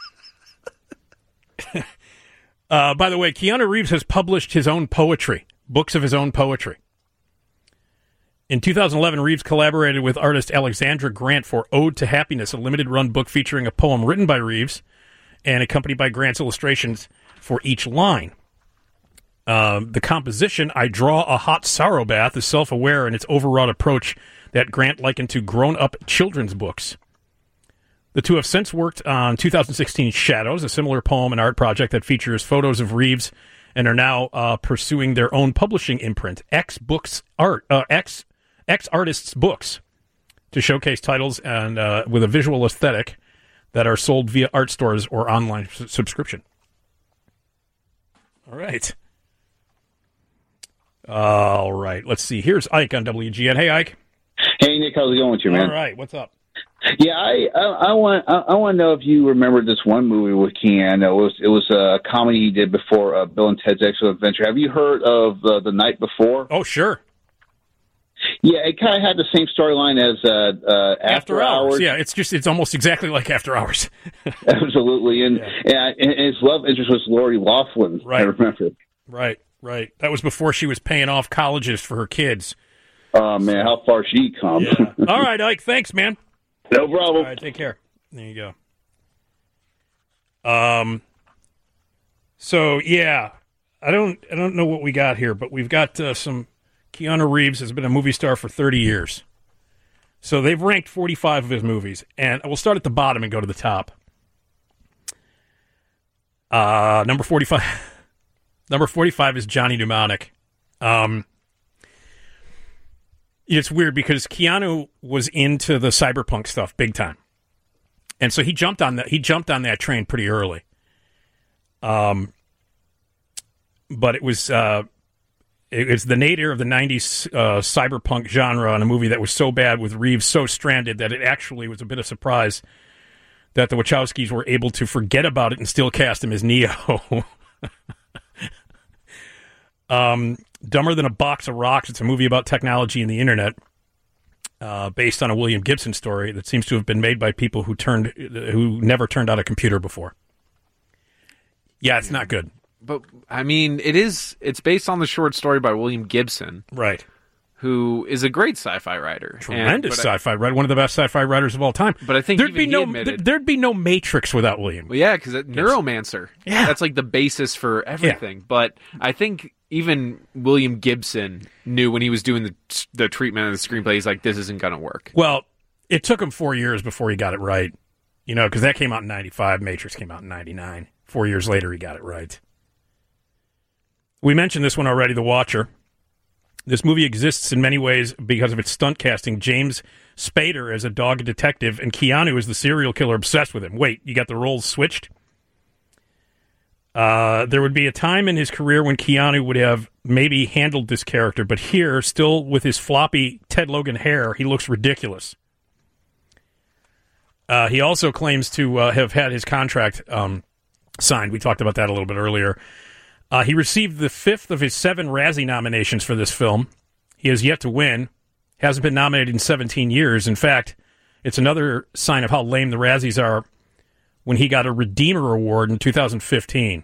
uh, by the way, Keanu Reeves has published his own poetry, books of his own poetry. In two thousand eleven, Reeves collaborated with artist Alexandra Grant for Ode to Happiness, a limited-run book featuring a poem written by Reeves and accompanied by Grant's illustrations for each line. Uh, the composition, I Draw a Hot Sorrow Bath, is self-aware in its overwrought approach that Grant likened to grown-up children's books. The two have since worked on two thousand sixteen Shadows, a similar poem and art project that features photos of Reeves, and are now uh, pursuing their own publishing imprint, X Books Art, uh, X X Artists Books, to showcase titles and uh, with a visual aesthetic that are sold via art stores or online s- subscription. All right. All right. Let's see. Here's Ike on W G N. Hey, Ike. Hey, Nick, how's it going with you, man? All right. What's up? Yeah, I I, I want I, I want to know if you remember this one movie with Keanu. It was it was a comedy he did before uh, Bill and Ted's Excellent Adventure. Have you heard of uh, The Night Before? Oh, sure. Yeah, it kind of had the same storyline as uh, uh, After, Hours. Yeah, it's just it's almost exactly like After Hours. Absolutely, and, Yeah. and and his love interest was Lori Loughlin. Right. I remember. Right, right. That was before she was paying off colleges for her kids. Oh man, how far she come? Yeah. All right, Ike. Thanks, man. No problem. All right, take care. There you go. Um. So yeah, I don't I don't know what we got here, but we've got uh, some. Keanu Reeves has been a movie star for thirty years. So they've ranked forty-five of his movies. And we'll start at the bottom and go to the top. Uh, number forty-five. Number forty-five is Johnny Mnemonic. Um, it's weird because Keanu was into the cyberpunk stuff big time. And so he jumped on that he jumped on that train pretty early. Um but it was uh It's the nadir of the nineties uh, cyberpunk genre in a movie that was so bad with Reeves so stranded that it actually was a bit of surprise that the Wachowskis were able to forget about it and still cast him as Neo. um, Dumber Than a Box of Rocks. It's a movie about technology and the internet. uh, based on a William Gibson story that seems to have been made by people who turned who never turned on a computer before. Yeah, it's not good. But, I mean, it is, it's based on the short story by William Gibson. Right. Who is a great sci-fi writer. Tremendous and, sci-fi writer, one of the best sci-fi writers of all time. But I think there'd even be he no admitted, there'd be no Matrix without William. Well, yeah, because Neuromancer. Yeah. That's like the basis for everything. Yeah. But I think even William Gibson knew when he was doing the the treatment of the screenplay, he's like, this isn't going to work. Well, it took him four years before he got it right. You know, because that came out in ninety-five, Matrix came out in ninety-nine. Four years later, he got it right. We mentioned this one already, The Watcher. This movie exists in many ways because of its stunt casting. James Spader as a dog detective and Keanu as the serial killer obsessed with him. Wait, you got the roles switched? Uh, there would be a time in his career when Keanu would have maybe handled this character, but here, still with his floppy Ted Logan hair, he looks ridiculous. Uh, he also claims to uh, have had his contract um, signed. We talked about that a little bit earlier. Uh, he received the fifth of his seven Razzie nominations for this film. He has yet to win. Hasn't been nominated in seventeen years. In fact, it's another sign of how lame the Razzies are when he got a Redeemer Award in two thousand fifteen.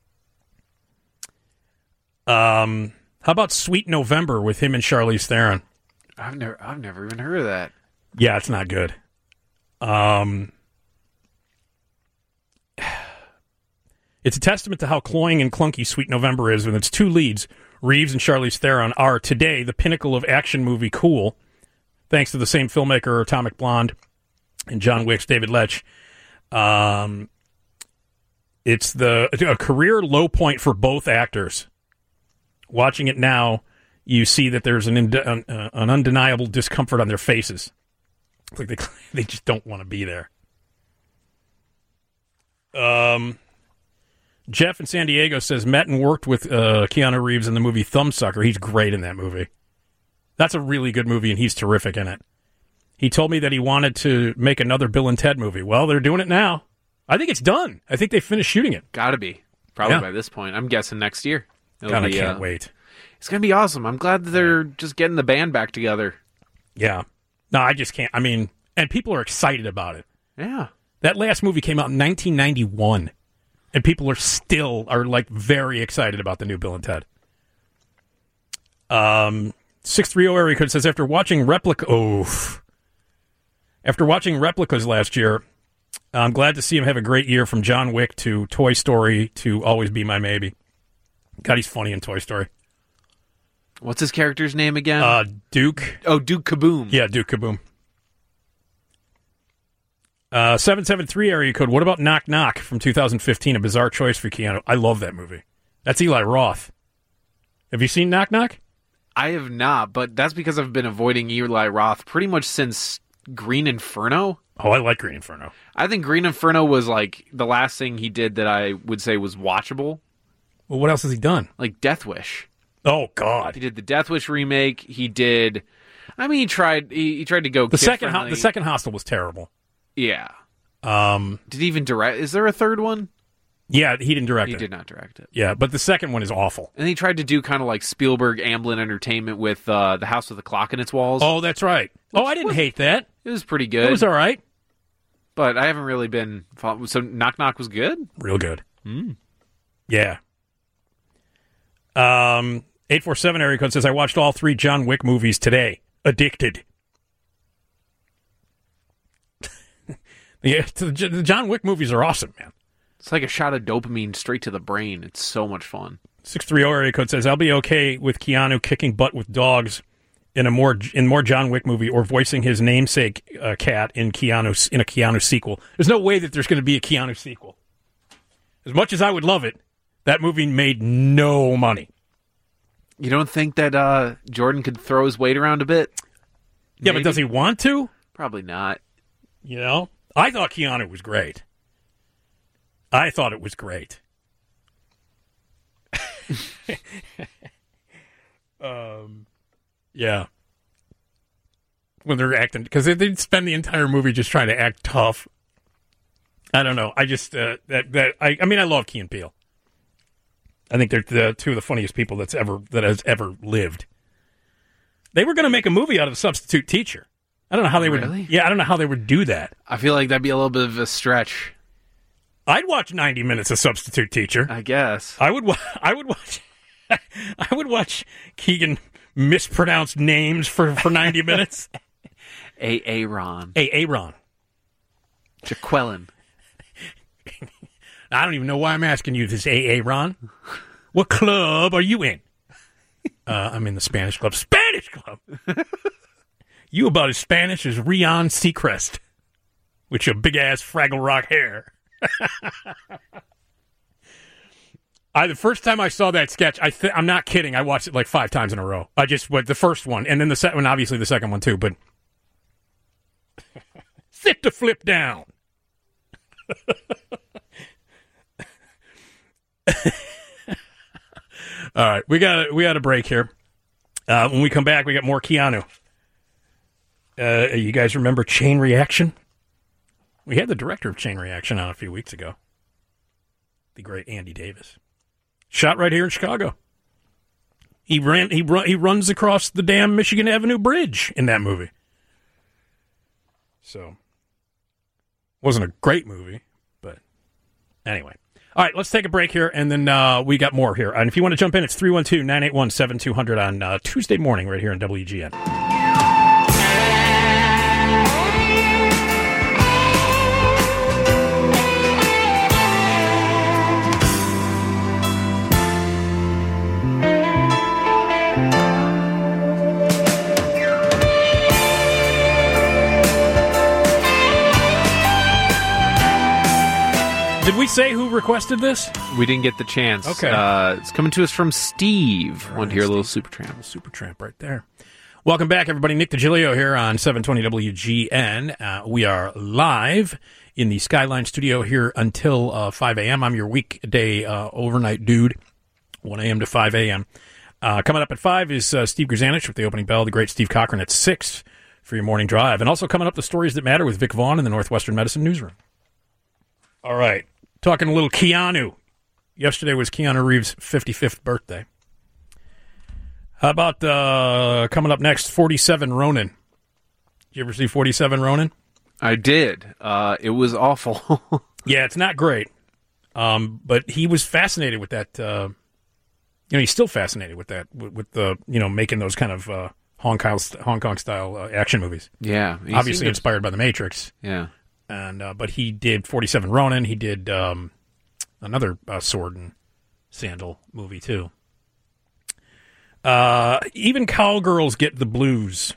Um, how about Sweet November with him and Charlize Theron? I've never, I've never even heard of that. Yeah, it's not good. Um... It's a testament to how cloying and clunky Sweet November is when its two leads, Reeves and Charlize Theron, are today the pinnacle of action movie cool, thanks to the same filmmaker, Atomic Blonde, and John Wick's David Leitch. Um, it's the a career low point for both actors. Watching it now, you see that there's an ind- an, uh, an undeniable discomfort on their faces. It's like they they just don't want to be there. Um. Jeff in San Diego says, met and worked with uh, Keanu Reeves in the movie Thumbsucker. He's great in that movie. That's a really good movie, and he's terrific in it. He told me that he wanted to make another Bill and Ted movie. Well, they're doing it now. I think it's done. I think they finished shooting it. Gotta be. Probably Yeah. by this point. I'm guessing next year. It'll God, I be, can't uh, wait. It's going to be awesome. I'm glad that they're just getting the band back together. Yeah. No, I just can't. I mean, and people are excited about it. Yeah. That last movie came out in nineteen ninety-one. And people are still, are like very excited about the new Bill and Ted. Um, six three zero area code says, after watching Replica, oh, after watching Replicas last year, I'm glad to see him have a great year from John Wick to Toy Story to Always Be My Maybe. God, he's funny in Toy Story. What's his character's name again? Uh, Duke. Oh, Duke Kaboom. Yeah, Duke Kaboom. Uh, seven seven three area code. What about Knock Knock from two thousand fifteen? A bizarre choice for Keanu. I love that movie. That's Eli Roth. Have you seen Knock Knock? I have not, but that's because I've been avoiding Eli Roth pretty much since Green Inferno. Oh, I like Green Inferno. I think Green Inferno was like the last thing he did that I would say was watchable. Well, what else has he done? Like Death Wish. Oh, God. He did the Death Wish remake. He did. I mean, he tried. He, he tried to go. The second, ho- kid-friendly. the second Hostel was terrible. Yeah. Um, did he even direct? Is there a third one? Yeah, he didn't direct he it. He did not direct it. Yeah, but the second one is awful. And he tried to do kind of like Spielberg Amblin Entertainment with uh, The House with the Clock in its walls. Oh, that's right. Oh, I didn't was, hate that. It was pretty good. It was all right. But I haven't really been... So Knock Knock was good? Real good. Mm. Yeah. Um, eight four seven area code says, I watched all three John Wick movies today. Addicted. Yeah, the John Wick movies are awesome, man. It's like a shot of dopamine straight to the brain. It's so much fun. six three zero area code says, I'll be okay with Keanu kicking butt with dogs in a more in more John Wick movie or voicing his namesake uh, cat in Keanu in a Keanu sequel. There's no way that there's going to be a Keanu sequel. As much as I would love it, that movie made no money. You don't think that uh, Jordan could throw his weight around a bit? Yeah, Maybe? but does he want to? Probably not. You know? I thought Keanu was great. I thought it was great. um, yeah. When they're acting, because they, they'd spend the entire movie just trying to act tough. I don't know. I just, uh, that, that, I, I mean, I love Key and Peele. I think they're the two of the funniest people that's ever, that has ever lived. They were going to make a movie out of The Substitute Teacher. I don't know how they Really? would. Yeah, I don't know how they would do that. I feel like that'd be a little bit of a stretch. I'd watch ninety minutes of Substitute Teacher. I guess. I would. Wa- I would watch. I would watch Keegan mispronounce names for, for ninety minutes. A. Aaron. Hey, Aaron. Jaqueline. I don't even know why I'm asking you this, A. Aaron. What club are you in? Uh, I'm in the Spanish club. Spanish club? You about as Spanish as Rion Seacrest with your big-ass Fraggle Rock hair. I the first time I saw that sketch, I th- I'm not kidding. I watched it like five times in a row. I just went the first one, and then the second one, obviously the second one too. But sit the flip down. All right, we got we got a break here. Uh, when we come back, we got more Keanu. Uh, you guys remember Chain Reaction? We had the director of Chain Reaction on a few weeks ago. The great Andy Davis. Shot right here in Chicago. He ran. He run, He runs across the damn Michigan Avenue Bridge in that movie. So, wasn't a great movie, but anyway. All right, let's take a break here, and then uh, we got more here. And if you want to jump in, it's three one two, nine eight one, seven two zero zero on uh, Tuesday morning right here on W G N. Did we say who requested this? We didn't get the chance. Okay. Uh, it's coming to us from Steve. Right, Want to hear a little Steve. Supertramp. Supertramp right there. Welcome back, everybody. Nick DiGilio here on seven twenty W G N. Uh, we are live in the Skyline studio here until uh, five a.m. I'm your weekday uh, overnight dude, one a.m. to five a.m. Uh, coming up at five is uh, Steve Grzanich with the opening bell, the great Steve Cochran at six for your morning drive. And also coming up, the Stories That Matter with Vic Vaughn in the Northwestern Medicine Newsroom. All right. Talking a little Keanu. Yesterday was Keanu Reeves' fifty-fifth birthday. How about uh, coming up next, forty-seven Ronin? Did you ever see forty-seven Ronin? I did. Uh, it was awful. Yeah, it's not great. Um, but he was fascinated with that. Uh, you know, he's still fascinated with that, with, with the, you know, making those kind of uh, Hong Kong, Hong Kong style uh, action movies. Yeah. Obviously inspired by The Matrix. Yeah. And uh, but he did forty-seven Ronin. He did um, another uh, sword and sandal movie too. Uh, even Cowgirls Get the Blues.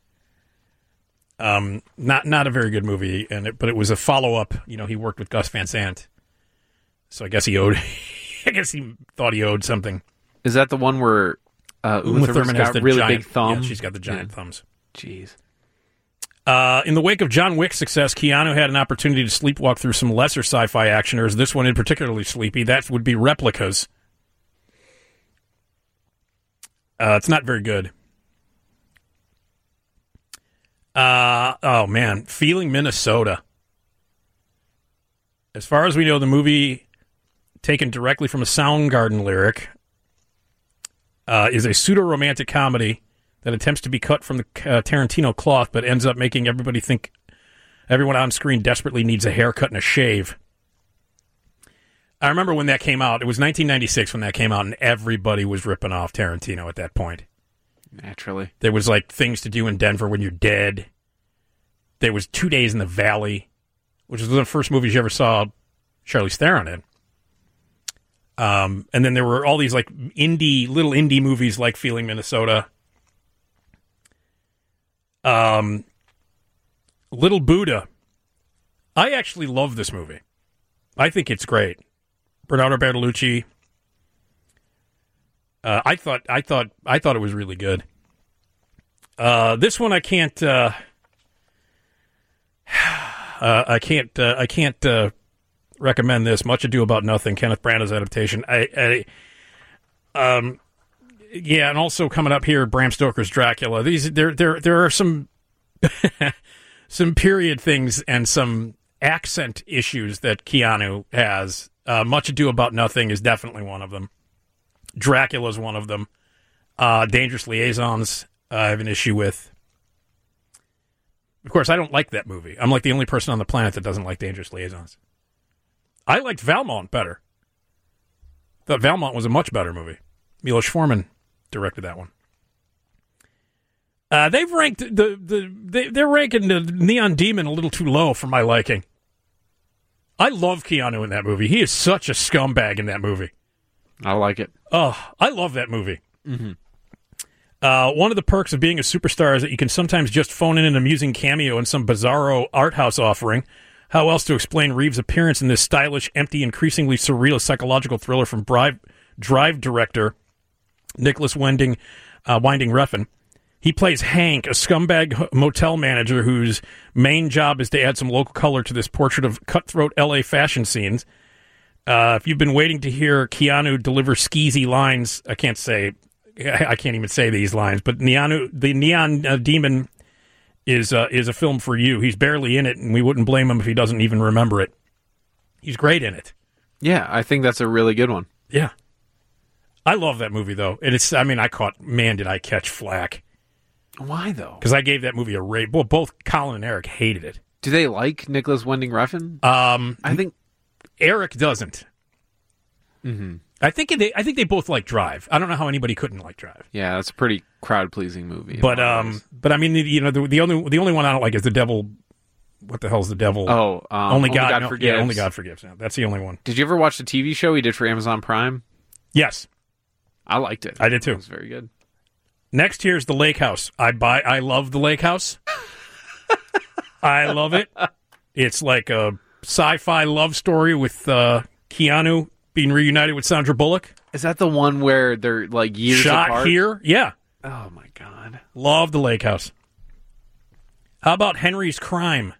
Um, not not a very good movie, and it, but it was a follow up. You know, he worked with Gus Van Sant, so I guess he owed. I guess he thought he owed something. Is that the one where uh, Uma, Uma Thurman's Thurman has got the really giant, big thumb? Yeah, she's got the giant yeah. thumbs. Jeez. Uh, in the wake of John Wick's success, Keanu had an opportunity to sleepwalk through some lesser sci-fi actioners. This one in particularly sleepy. That would be Replicas. Uh, it's not very good. Uh, oh, man. Feeling Minnesota. As far as we know, the movie, taken directly from a Soundgarden lyric, uh, is a pseudo-romantic comedy that attempts to be cut from the uh, Tarantino cloth, but ends up making everybody think everyone on screen desperately needs a haircut and a shave. I remember when that came out. It was nineteen ninety-six when that came out, and everybody was ripping off Tarantino at that point. Naturally. There was, like, Things to Do in Denver When You're Dead. There was Two Days in the Valley, which was one of the first movies you ever saw Charlize Theron in. Um, and then there were all these, like, indie, little indie movies like Feeling Minnesota. Um, Little Buddha. I actually love this movie. I think it's great. Bernardo Bertolucci. Uh, I thought, I thought, I thought it was really good. Uh, this one I can't. Uh, uh, I can't. Uh, I can't uh, recommend this. Much Ado About Nothing. Kenneth Branagh's adaptation. I. I um. Yeah, and also coming up here, Bram Stoker's Dracula. These there there there are some some period things and some accent issues that Keanu has. Uh, Much Ado About Nothing is definitely one of them. Dracula is one of them. Uh, Dangerous Liaisons, uh, I have an issue with. Of course, I don't like that movie. I'm like the only person on the planet that doesn't like Dangerous Liaisons. I liked Valmont better. Thought Valmont was a much better movie. Milos Forman directed that one. Uh, they've ranked the the they, they're ranking the Neon Demon a little too low for my liking. I love Keanu in that movie. He is such a scumbag in that movie. I like it. Oh, I love that movie. Mm-hmm. Uh, one of the perks of being a superstar is that you can sometimes just phone in an amusing cameo in some bizarro art house offering. How else to explain Reeves' appearance in this stylish, empty, increasingly surreal psychological thriller from Drive, Drive director Nicholas Winding, uh, Winding Refn? He plays Hank, a scumbag motel manager whose main job is to add some local color to this portrait of cutthroat L A fashion scenes. Uh, if you've been waiting to hear Keanu deliver skeezy lines, I can't say, I can't even say these lines, but Neon, the Neon uh, Demon is uh, is a film for you. He's barely in it, and we wouldn't blame him if he doesn't even remember it. He's great in it. Yeah, I think that's a really good one. Yeah. I love that movie, though. And it's, I mean, I caught, man, did I catch flack. Why, though? Because I gave that movie a rate. Well, both Colin and Eric hated it. Do they like Nicholas Winding Refn? Um, I think Eric doesn't. Mm-hmm. I think they. I think they both like Drive. I don't know how anybody couldn't like Drive. Yeah, that's a pretty crowd-pleasing movie. But um, but I mean, the, you know, the, the only the only one I don't like is the Devil. What the hell's the Devil? Oh, um, only Only God, God no, Forgives. Yeah, only God Forgives. No, that's the only one. Did you ever watch the T V show he did for Amazon Prime? Yes, I liked it. I did too. It was very good. Next, here's the Lake House. I buy. I love the Lake House. I love it. It's like a sci-fi love story with uh, Keanu being reunited with Sandra Bullock. Is that the one where they're like years Shot apart? here? Yeah. Oh my god. Love the Lake House. How about Henry's Crime?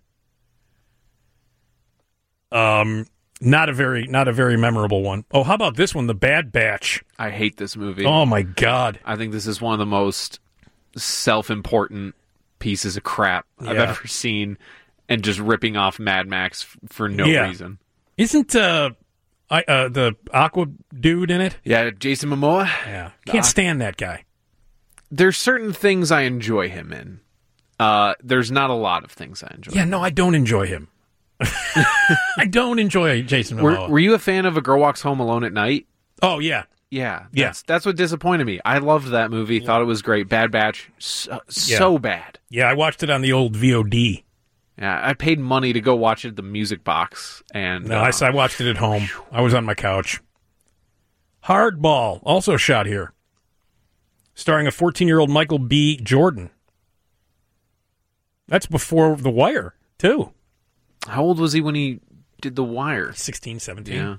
Um, not a very, not a very memorable one. Oh, how about this one, The Bad Batch? I hate this movie. Oh my god. I think this is one of the most self-important pieces of crap I've Yeah. ever seen, and just ripping off Mad Max f- for no Yeah. reason. Isn't uh, I uh the Aqua dude in it? Yeah, Jason Momoa. Yeah, can't stand that guy. There's certain things I enjoy him in. Uh, there's not a lot of things I enjoy. Yeah, no, I don't enjoy him. I don't enjoy Jason Momoa. Were, were you a fan of A Girl Walks Home Alone at Night? Oh yeah, Yeah, Yeah. that's, that's what disappointed me. I loved that movie, thought it was great. Bad Batch, so, so bad. Yeah, I watched it on the old V O D. Yeah, I paid money to go watch it at the Music Box, and No, uh, I, I watched it at home. I was on my couch. Hardball, also shot here. Starring a fourteen-year-old Michael B. Jordan. That's before The Wire, too. How old was he when he did The Wire? sixteen, seventeen. Yeah.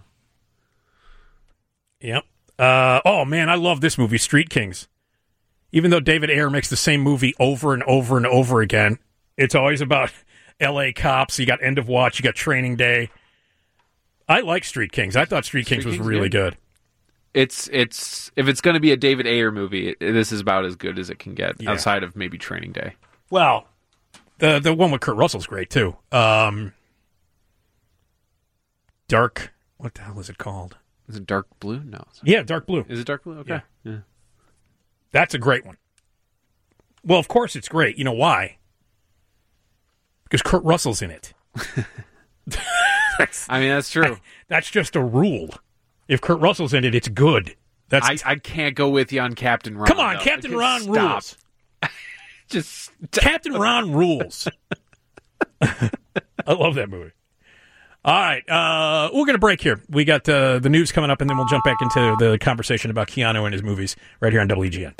Yep. Uh, oh, man, I love this movie, Street Kings. Even though David Ayer makes the same movie over and over and over again, it's always about L A cops. You got End of Watch, you got Training Day. I like Street Kings. I thought Street, Street Kings was Kings, really yeah. good. It's it's if it's going to be a David Ayer movie, it, this is about as good as it can get, Yeah. outside of maybe Training Day. Well, the the one with Kurt Russell's great, too. Um, Dark, what the hell is it called? Is it Dark Blue? No. it's not. Yeah, Dark Blue. Is it Dark Blue? Okay. Yeah. Yeah. That's a great one. Well, of course it's great. You know why? Because Kurt Russell's in it. that's, I mean, that's true. that's just a rule. If Kurt Russell's in it, it's good. That's I, I can't go with you on Captain Ron. Come on, though. Captain Just Ron stop. rules. Just Captain Ron rules. I love that movie. All right, uh, we're going to break here. We got uh, the news coming up, and then we'll jump back into the conversation about Keanu and his movies right here on W G N.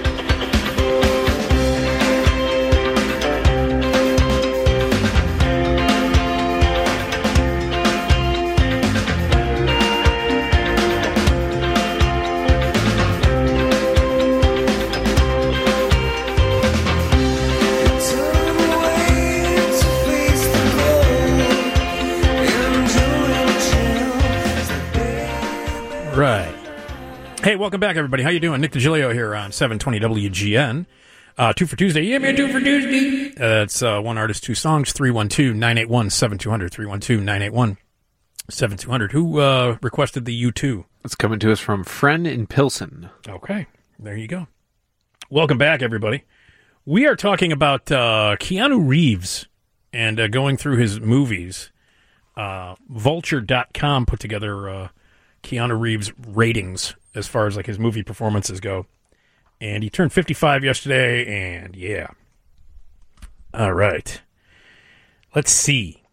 Right. Hey, welcome back, everybody. How you doing? Nick DiGilio here on seven twenty W G N. Uh, two for Tuesday. Yeah, man, two for Tuesday. Uh, that's uh, one artist, two songs. three one two, nine eight one, seven two zero zero. three one two, nine eight one, seven two zero zero. Who uh, requested the U two? It's coming to us from Friend in Pilsen. Okay, there you go. Welcome back, everybody. We are talking about uh, Keanu Reeves and uh, going through his movies. Uh, Vulture dot com put together uh, Keanu Reeves ratings as far as like his movie performances go. And he turned fifty-five yesterday, and yeah. All right. Let's see.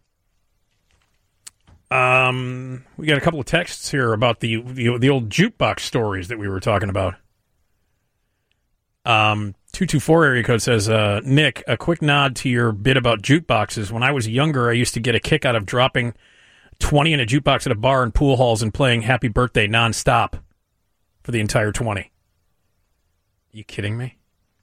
Um, we got a couple of texts here about the, the the old jukebox stories that we were talking about. Um, two two four area code says, uh, Nick, a quick nod to your bit about jukeboxes. When I was younger, I used to get a kick out of dropping twenty in a jukebox at a bar and pool halls and playing Happy Birthday nonstop for the entire twenty. Are you kidding me?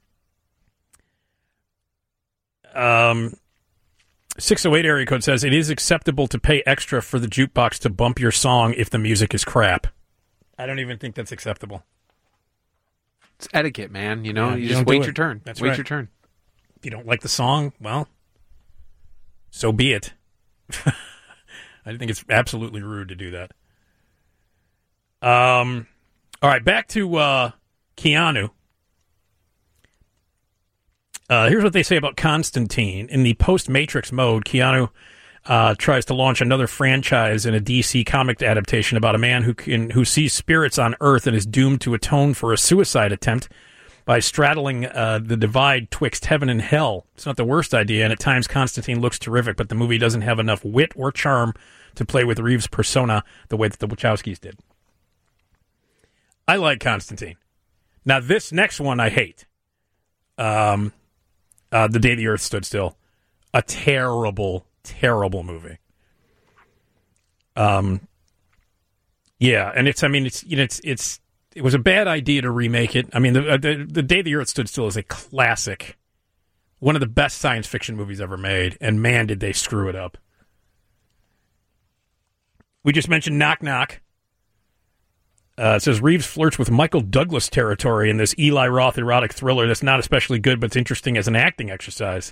Um, six oh eight area code says, it is acceptable to pay extra for the jukebox to bump your song if the music is crap. I don't even think that's acceptable. It's etiquette, man. You know, Yeah, you, you just don't do wait it. your turn. That's wait right. your turn. If you don't like the song, well, so be it. I think it's absolutely rude to do that. Um, all right, back to uh, Keanu. Uh, here's what they say about Constantine. In the post-Matrix mode, Keanu uh, tries to launch another franchise in a D C comic adaptation about a man who can who sees spirits on Earth and is doomed to atone for a suicide attempt by straddling uh, the divide twixt heaven and hell. It's not the worst idea, and at times Constantine looks terrific, but the movie doesn't have enough wit or charm to play with Reeves' persona the way that the Wachowskis did. I like Constantine. Now, this next one I hate. Um, uh, The Day the Earth Stood Still. A terrible, terrible movie. Um, yeah, and it's, I mean, it's, you know, it's, it's, it was a bad idea to remake it. I mean, the, the, the Day the Earth Stood Still is a classic. One of the best science fiction movies ever made, and man, did they screw it up. We just mentioned Knock Knock. Uh, it says Reeves flirts with Michael Douglas territory in this Eli Roth erotic thriller that's not especially good, but it's interesting as an acting exercise.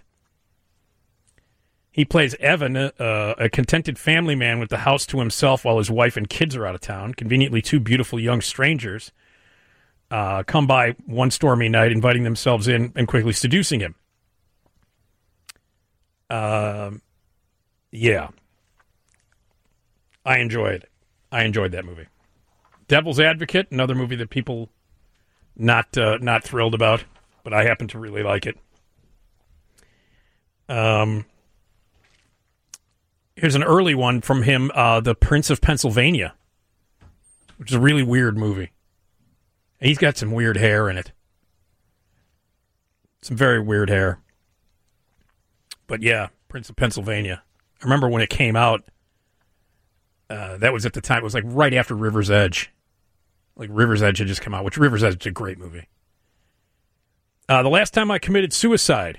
He plays Evan, uh, a contented family man with the house to himself while his wife and kids are out of town. Conveniently, two beautiful young strangers uh, come by one stormy night, inviting themselves in and quickly seducing him. Uh, yeah. I enjoyed it. I enjoyed that movie. Devil's Advocate, another movie that people not uh, not thrilled about, but I happen to really like it. Um, here's an early one from him, uh, The Prince of Pennsylvania, which is a really weird movie. And he's got some weird hair in it. Some very weird hair. But yeah, Prince of Pennsylvania. I remember when it came out, uh, that was at the time, it was like right after River's Edge. Like River's Edge had just come out, which River's Edge is a great movie. Uh, the last time I committed suicide.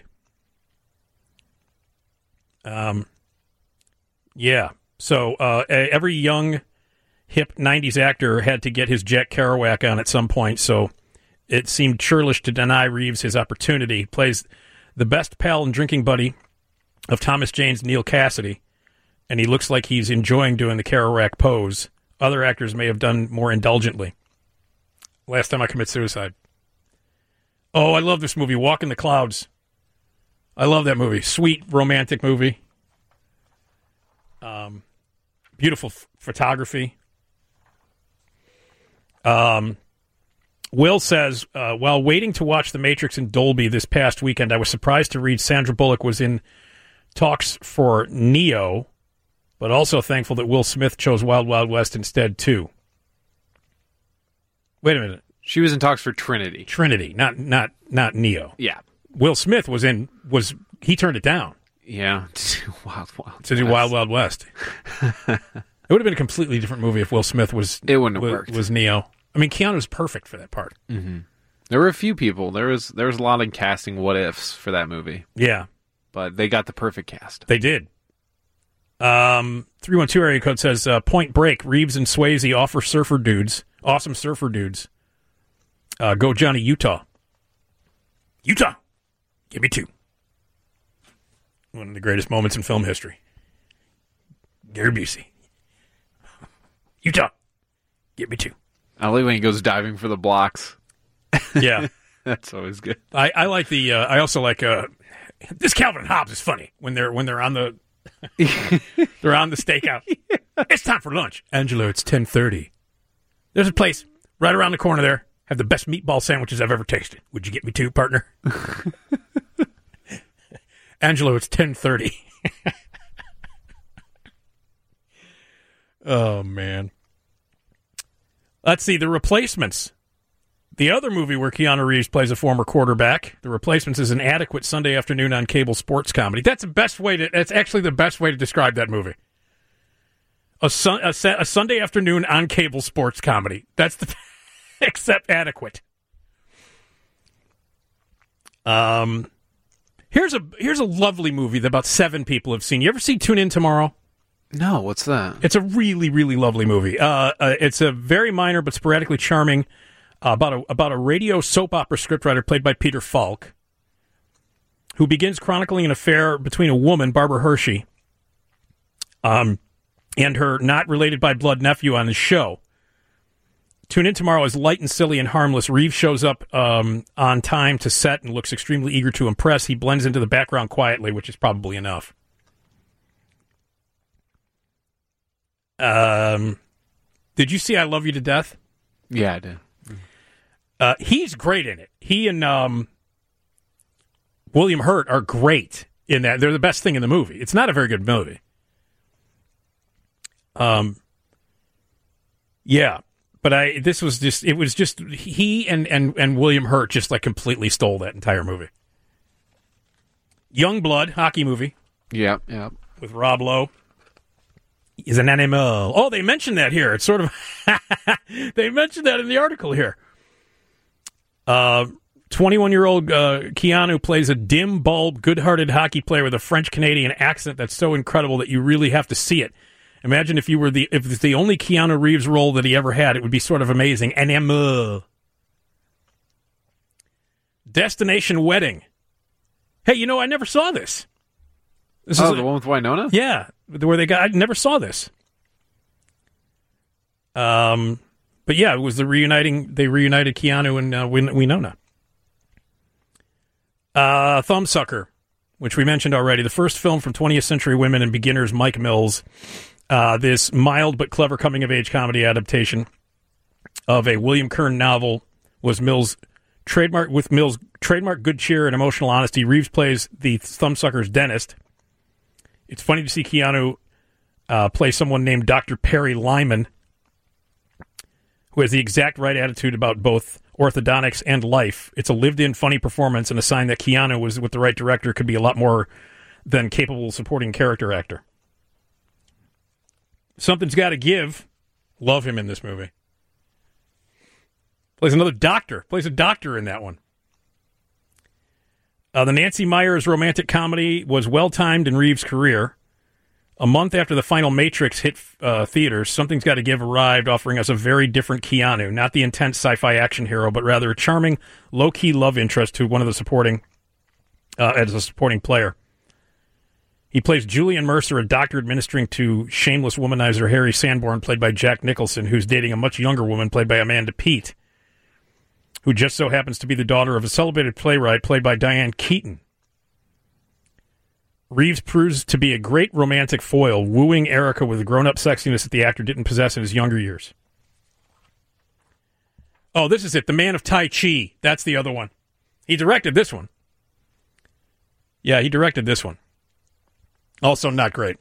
Um, yeah. So uh, every young, hip nineties actor had to get his Jack Kerouac on at some point, so it seemed churlish to deny Reeves his opportunity. He plays the best pal and drinking buddy of Thomas Jane's Neil Cassidy, and he looks like he's enjoying doing the Kerouac pose. Other actors may have done more indulgently. Last time I commit suicide. Oh, I love this movie, Walk in the Clouds. I love that movie. Sweet, romantic movie. Um, beautiful f- photography. Um, Will says, uh, while waiting to watch The Matrix in Dolby this past weekend, I was surprised to read Sandra Bullock was in talks for Neo, but also thankful that Will Smith chose Wild Wild West instead, too. Wait a minute. She was in talks for Trinity. Trinity, not not not Neo. Yeah. Will Smith was in, was he turned it down. Yeah. Wild Wild To do West. Wild Wild West. It would have been a completely different movie if Will Smith was, It wouldn't have was, worked. was Neo. I mean, Keanu's perfect for that part. Mm-hmm. There were a few people. There was there was a lot of casting what ifs for that movie. Yeah. But they got the perfect cast. They did. Um, three one two area code says, uh, Point Break, Reeves and Swayze offer surfer dudes, awesome surfer dudes. Uh, go Johnny Utah. Utah! Give me two. One of the greatest moments in film history. Gary Busey. Utah! Give me two. I like when he goes diving for the blocks. Yeah. That's always good. I, I like the. Uh, I also like. Uh, this Calvin and Hobbes is funny when they're when they're on the. they're on the stakeout. Yeah. It's time for lunch, Angelo. It's ten thirty. There's a place right around the corner there. Have the best meatball sandwiches I've ever tasted. Would you get me two, partner? Angelo, it's ten thirty. Oh man. Let's see The Replacements. The other movie where Keanu Reeves plays a former quarterback. The Replacements is an adequate Sunday afternoon on cable sports comedy. That's the best way to. That's actually the best way to describe that movie. A, sun, a, a Sunday afternoon on cable sports comedy. That's the except adequate. Um, here's a here's a lovely movie that about seven people have seen. You ever see Tune In Tomorrow? No, what's that? It's a really really lovely movie. Uh, uh it's a very minor but sporadically charming. Uh, about a about a radio soap opera scriptwriter played by Peter Falk, who begins chronicling an affair between a woman, Barbara Hershey, um, and her not related by blood nephew on his show. Tune In Tomorrow is light and silly and harmless. Reeves shows up um, on time to set and looks extremely eager to impress. He blends into the background quietly, which is probably enough. Um, did you see I Love You to Death? Yeah, I did. Uh, he's great in it. He and um, William Hurt are great in that. They're the best thing in the movie. It's not a very good movie. Um, yeah, but I this was just it was just he and and and William Hurt just like completely stole that entire movie. Youngblood hockey movie. Yeah, yeah. With Rob Lowe. He's an animal. Oh, they mentioned that here. It's sort of they mentioned that in the article here. Uh, twenty-one-year-old uh, Keanu plays a dim bulb, good-hearted hockey player with a French-Canadian accent that's so incredible that you really have to see it. Imagine if you were the if it's the only Keanu Reeves role that he ever had, it would be sort of amazing. An Emma. Destination Wedding. Hey, you know, I never saw this. This oh, is the one with Winona? Yeah, where they got. I never saw this. Um. But yeah, it was the reuniting. They reunited Keanu and uh, Win- Winona. Uh, Thumbsucker, which we mentioned already, the first film from twentieth century women and beginners, Mike Mills. Uh, this mild but clever coming of age comedy adaptation of a William Kern novel was Mills' trademark with Mills' trademark good cheer and emotional honesty. Reeves plays the Thumbsucker's dentist. It's funny to see Keanu uh, play someone named Doctor Perry Lyman, who has the exact right attitude about both orthodontics and life. It's a lived-in, funny performance and a sign that Keanu was with the right director, could be a lot more than capable supporting character actor. Something's got to give. Love him in this movie. Plays another doctor. Plays a doctor in that one. Uh, the Nancy Meyers romantic comedy was well-timed in Reeves' career. A month after the final Matrix hit uh, theaters, Something's Got to Give arrived, offering us a very different Keanu. Not the intense sci-fi action hero, but rather a charming, low-key love interest to one of the supporting, uh, as a supporting player. He plays Julian Mercer, a doctor administering to shameless womanizer Harry Sanborn, played by Jack Nicholson, who's dating a much younger woman, played by Amanda Peet, who just so happens to be the daughter of a celebrated playwright, played by Diane Keaton. Reeves proves to be a great romantic foil, wooing Erica with the grown-up sexiness that the actor didn't possess in his younger years. Oh, this is it. The Man of Tai Chi. That's the other one. He directed this one. Yeah, he directed this one. Also not great.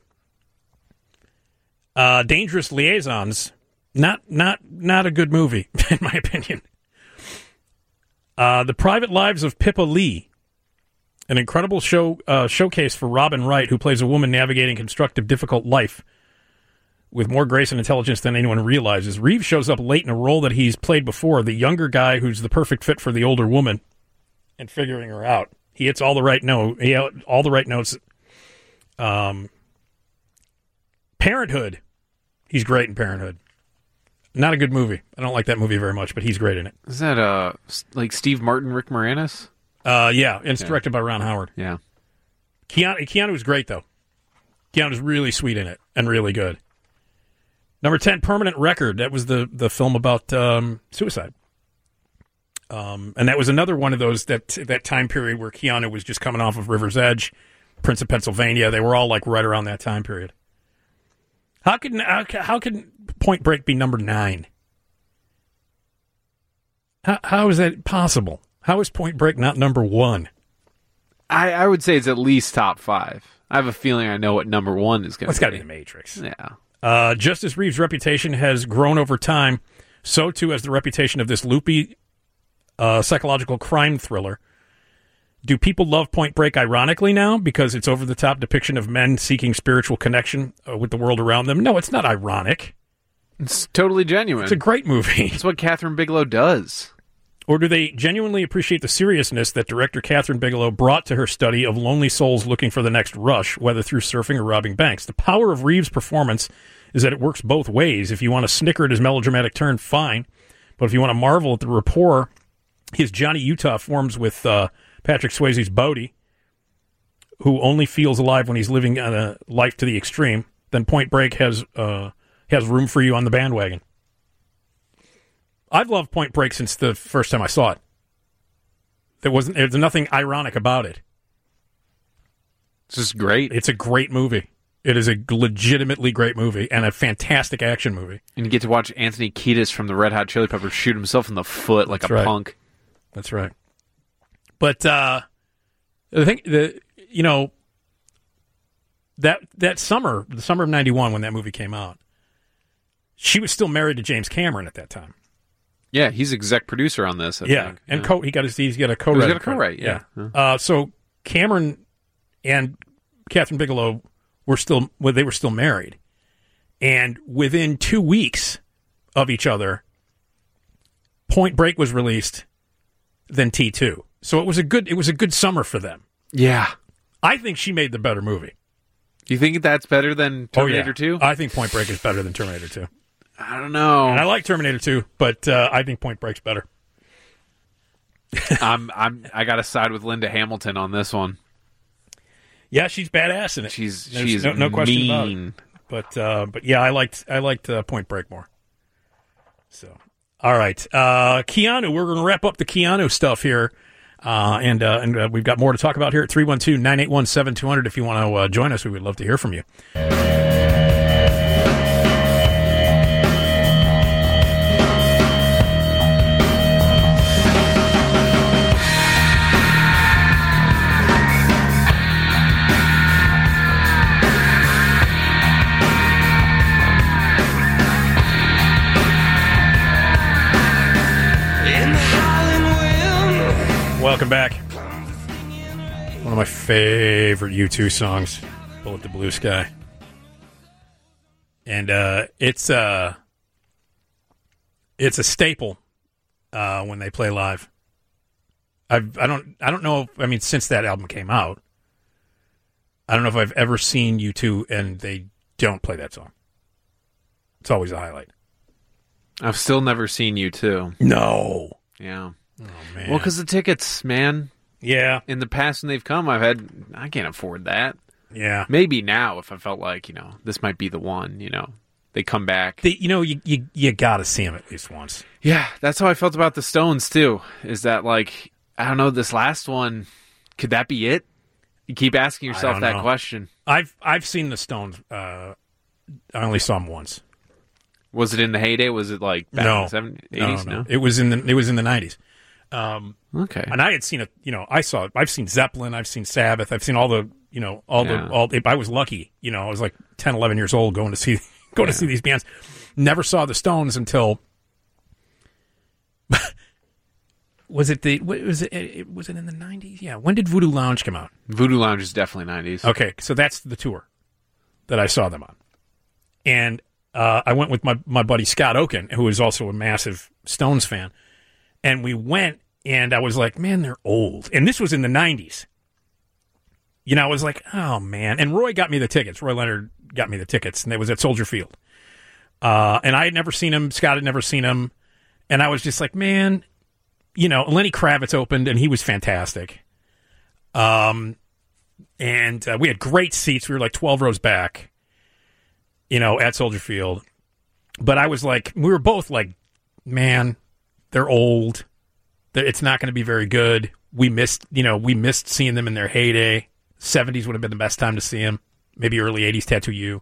Uh, Dangerous Liaisons. Not, not, not a good movie, in my opinion. Uh, The Private Lives of Pippa Lee. An incredible show uh, showcase for Robin Wright, who plays a woman navigating constructive, difficult life with more grace and intelligence than anyone realizes. Reeves shows up late in a role that he's played before, the younger guy who's the perfect fit for the older woman, and figuring her out. He hits all the right note, he all the right notes. Um, Parenthood. He's great in Parenthood. Not a good movie. I don't like that movie very much, but he's great in it. Is that uh like Steve Martin, Rick Moranis? Uh, yeah, and it's yeah. directed by Ron Howard. Yeah. Keanu, Keanu's great, though. Keanu's really sweet in it and really good. Number ten, Permanent Record. That was the, the film about um, suicide. Um, and that was another one of those that that time period where Keanu was just coming off of River's Edge, Prince of Pennsylvania. They were all like right around that time period. How could how, how could Point Break be number nine? How, how is that possible? How is Point Break not number one? I, I would say it's at least top five. I have a feeling I know what number one is going to well, it's be. It's got to be The Matrix. Yeah. Uh, Justice Reeves' reputation has grown over time. So too has the reputation of this loopy uh, psychological crime thriller. Do people love Point Break ironically now because it's over-the-top depiction of men seeking spiritual connection uh, with the world around them? No, it's not ironic. It's totally genuine. It's a great movie. It's what Catherine Bigelow does. Or do they genuinely appreciate the seriousness that director Catherine Bigelow brought to her study of lonely souls looking for the next rush, whether through surfing or robbing banks? The power of Reeves' performance is that it works both ways. If you want to snicker at his melodramatic turn, fine. But if you want to marvel at the rapport his Johnny Utah forms with uh, Patrick Swayze's Bodhi, who only feels alive when he's living a life to the extreme, then Point Break has uh, has room for you on the bandwagon. I've loved Point Break since the first time I saw it. There wasn't there's nothing ironic about it. It's just great. It's a great movie. It is a legitimately great movie and a fantastic action movie. And you get to watch Anthony Kiedis from the Red Hot Chili Peppers shoot himself in the foot like That's a right. punk. That's right. But uh, the thing, the you know that that summer, the summer of ninety-one, when that movie came out, she was still married to James Cameron at that time. Yeah, he's exec producer on this. I yeah, think. and yeah. co- he got his he's got a co-write. He's got a co-write. Yeah. yeah. Uh, so Cameron and Catherine Bigelow were still well, they were still married, and within two weeks of each other, Point Break was released, then T two. So it was a good it was a good summer for them. Yeah, I think she made the better movie. Do you think that's better than Terminator oh, yeah. two? I think Point Break is better than Terminator two. I don't know. And I like Terminator two, but uh, I think Point Break's better. I'm I'm I got to side with Linda Hamilton on this one. Yeah, she's badass in it. She's There's she's no, no question mean. about it. But uh, but yeah, I liked I liked uh, Point Break more. So all right, uh, Keanu. We're going to wrap up the Keanu stuff here, uh, and uh, and uh, we've got more to talk about here at three one two, nine eight one, seven two zero zero. If you want to uh, join us, we would love to hear from you. Welcome back. One of my favorite U two songs, Bullet to Blue Sky. And uh, it's uh, it's a staple uh, when they play live. I've, I don't I don't know if, I mean since that album came out, I don't know if I've ever seen U two and they don't play that song. It's always a highlight. I've still never seen you too. No. Yeah. Oh man. Well, because the tickets, man. Yeah. In the past when they've come, I've had I can't afford that. Yeah. Maybe now, if I felt like you know this might be the one, you know, they come back. They, you know, you you you got to see them at least once. Yeah, that's how I felt about the Stones too. Is that like I don't know this last one? Could that be it? You keep asking yourself that know. question. I've I've seen the Stones. Uh, I only saw them once. Was it in the heyday? Was it like back no. in the seventies, no, eighties? no, No, it was in the it was in the nineties. Um, okay, and I had seen it. You know, I saw it. I've seen Zeppelin. I've seen Sabbath. I've seen all the. You know, all Yeah. the all. I was lucky. You know, I was like ten, eleven years old going to see going Yeah. to see these bands. Never saw the Stones until. Was it the was it, it was it in the nineties? Yeah. When did Voodoo Lounge come out? Voodoo Lounge is definitely nineties. Okay, so that's the tour that I saw them on, and uh, I went with my my buddy Scott Oken, who is also a massive Stones fan, and we went, and I was like, man, they're old, and this was in the nineties. You know, I was like, oh man, and Roy got me the tickets. Roy Leonard got me the tickets, and it was at Soldier Field, uh, and I had never seen him. Scott had never seen him, and I was just like, man. You know, Lenny Kravitz opened, and he was fantastic. Um, and uh, we had great seats. We were like twelve rows back, you know, at Soldier Field. But I was like, we were both like, man, they're old. It's not going to be very good. We missed, you know, we missed seeing them in their heyday. seventies would have been the best time to see them. Maybe early eighties, Tattoo You.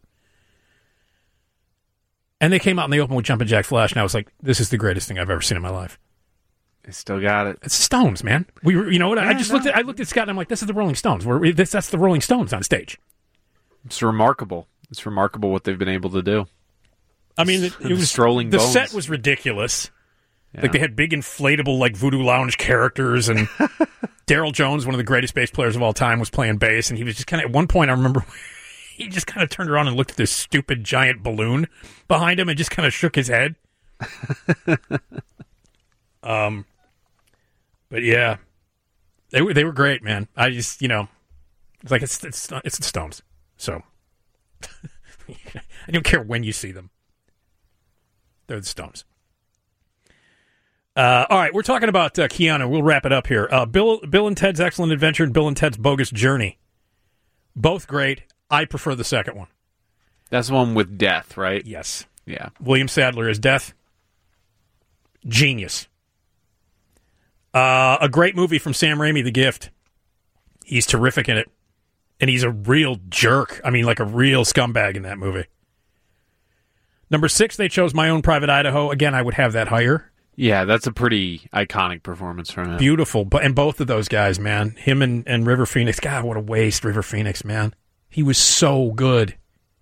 And they came out and they opened with Jumpin' Jack Flash, and I was like, this is the greatest thing I've ever seen in my life. They still got it. It's Stones, man. We were, you know what? Yeah, I just no. looked at I looked at Scott and I'm like, this is the Rolling Stones. We're, this, that's the Rolling Stones on stage. It's remarkable. It's remarkable what they've been able to do. I mean, it, it was strolling. The bones. set was ridiculous. Yeah. Like they had big inflatable like Voodoo Lounge characters, and Daryl Jones, one of the greatest bass players of all time, was playing bass, and he was just kind of at one point I remember he just kind of turned around and looked at this stupid giant balloon behind him and just kind of shook his head. um, but yeah, they were they were great, man. I just you know, it's like it's it's it's the Stones, so I don't care when you see them. They're the Stones. Uh, all right, we're talking about uh, Keanu. We'll wrap it up here. Uh, Bill, Bill and Ted's Excellent Adventure and Bill and Ted's Bogus Journey. Both great. I prefer the second one. That's the one with Death, right? Yes. Yeah. William Sadler as Death. Genius. Uh, a great movie from Sam Raimi, The Gift. He's terrific in it. And he's a real jerk. I mean, like a real scumbag in that movie. Number six, they chose My Own Private Idaho. Again, I would have that higher. Yeah, that's a pretty iconic performance from him. Beautiful. But and both of those guys, man. Him and, and River Phoenix. God, what a waste, River Phoenix, man. He was so good.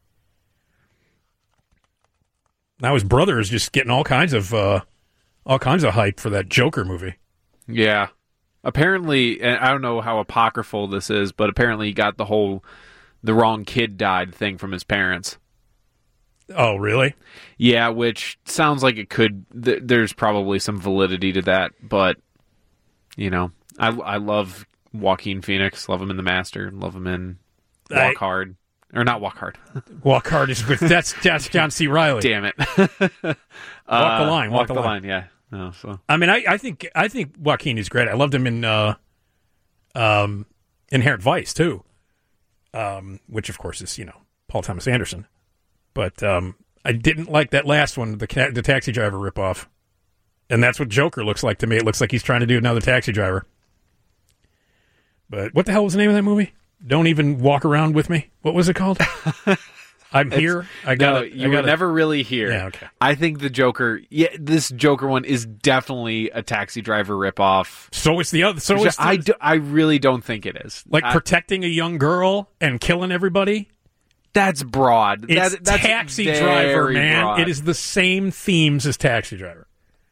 Now his brother is just getting all kinds of uh, all kinds of hype for that Joker movie. Yeah. Apparently, and I don't know how apocryphal this is, but apparently he got the whole the wrong kid died thing from his parents. Oh, really? Yeah, which sounds like it could... Th- there's probably some validity to that, but, you know, I, I love Joaquin Phoenix, love him in The Master, love him in Walk I, Hard. Or not Walk Hard. Walk Hard is good. That's, that's John C. Reilly. Damn it. walk the line. Walk, Walk the, the line. line. Yeah. No, so. I mean, I, I think I think Joaquin is great. I loved him in uh, um, Inherent Vice, too. Um, which, of course, is, you know, Paul Thomas Anderson. But um, I didn't like that last one, the ca- the Taxi Driver ripoff. And that's what Joker looks like to me. It looks like he's trying to do another Taxi Driver. But what the hell was the name of that movie? Don't Even Walk Around With Me? What was it called? I'm here. I got No, it. you were never really here. Yeah, okay. I think the Joker, yeah, this Joker one is definitely a Taxi Driver ripoff. So it's the other. So Which it's the, I, do, I really don't think it is. like I, protecting a young girl and killing everybody. That's broad. It's that, that's Taxi very Driver, man. broad. It is the same themes as Taxi Driver.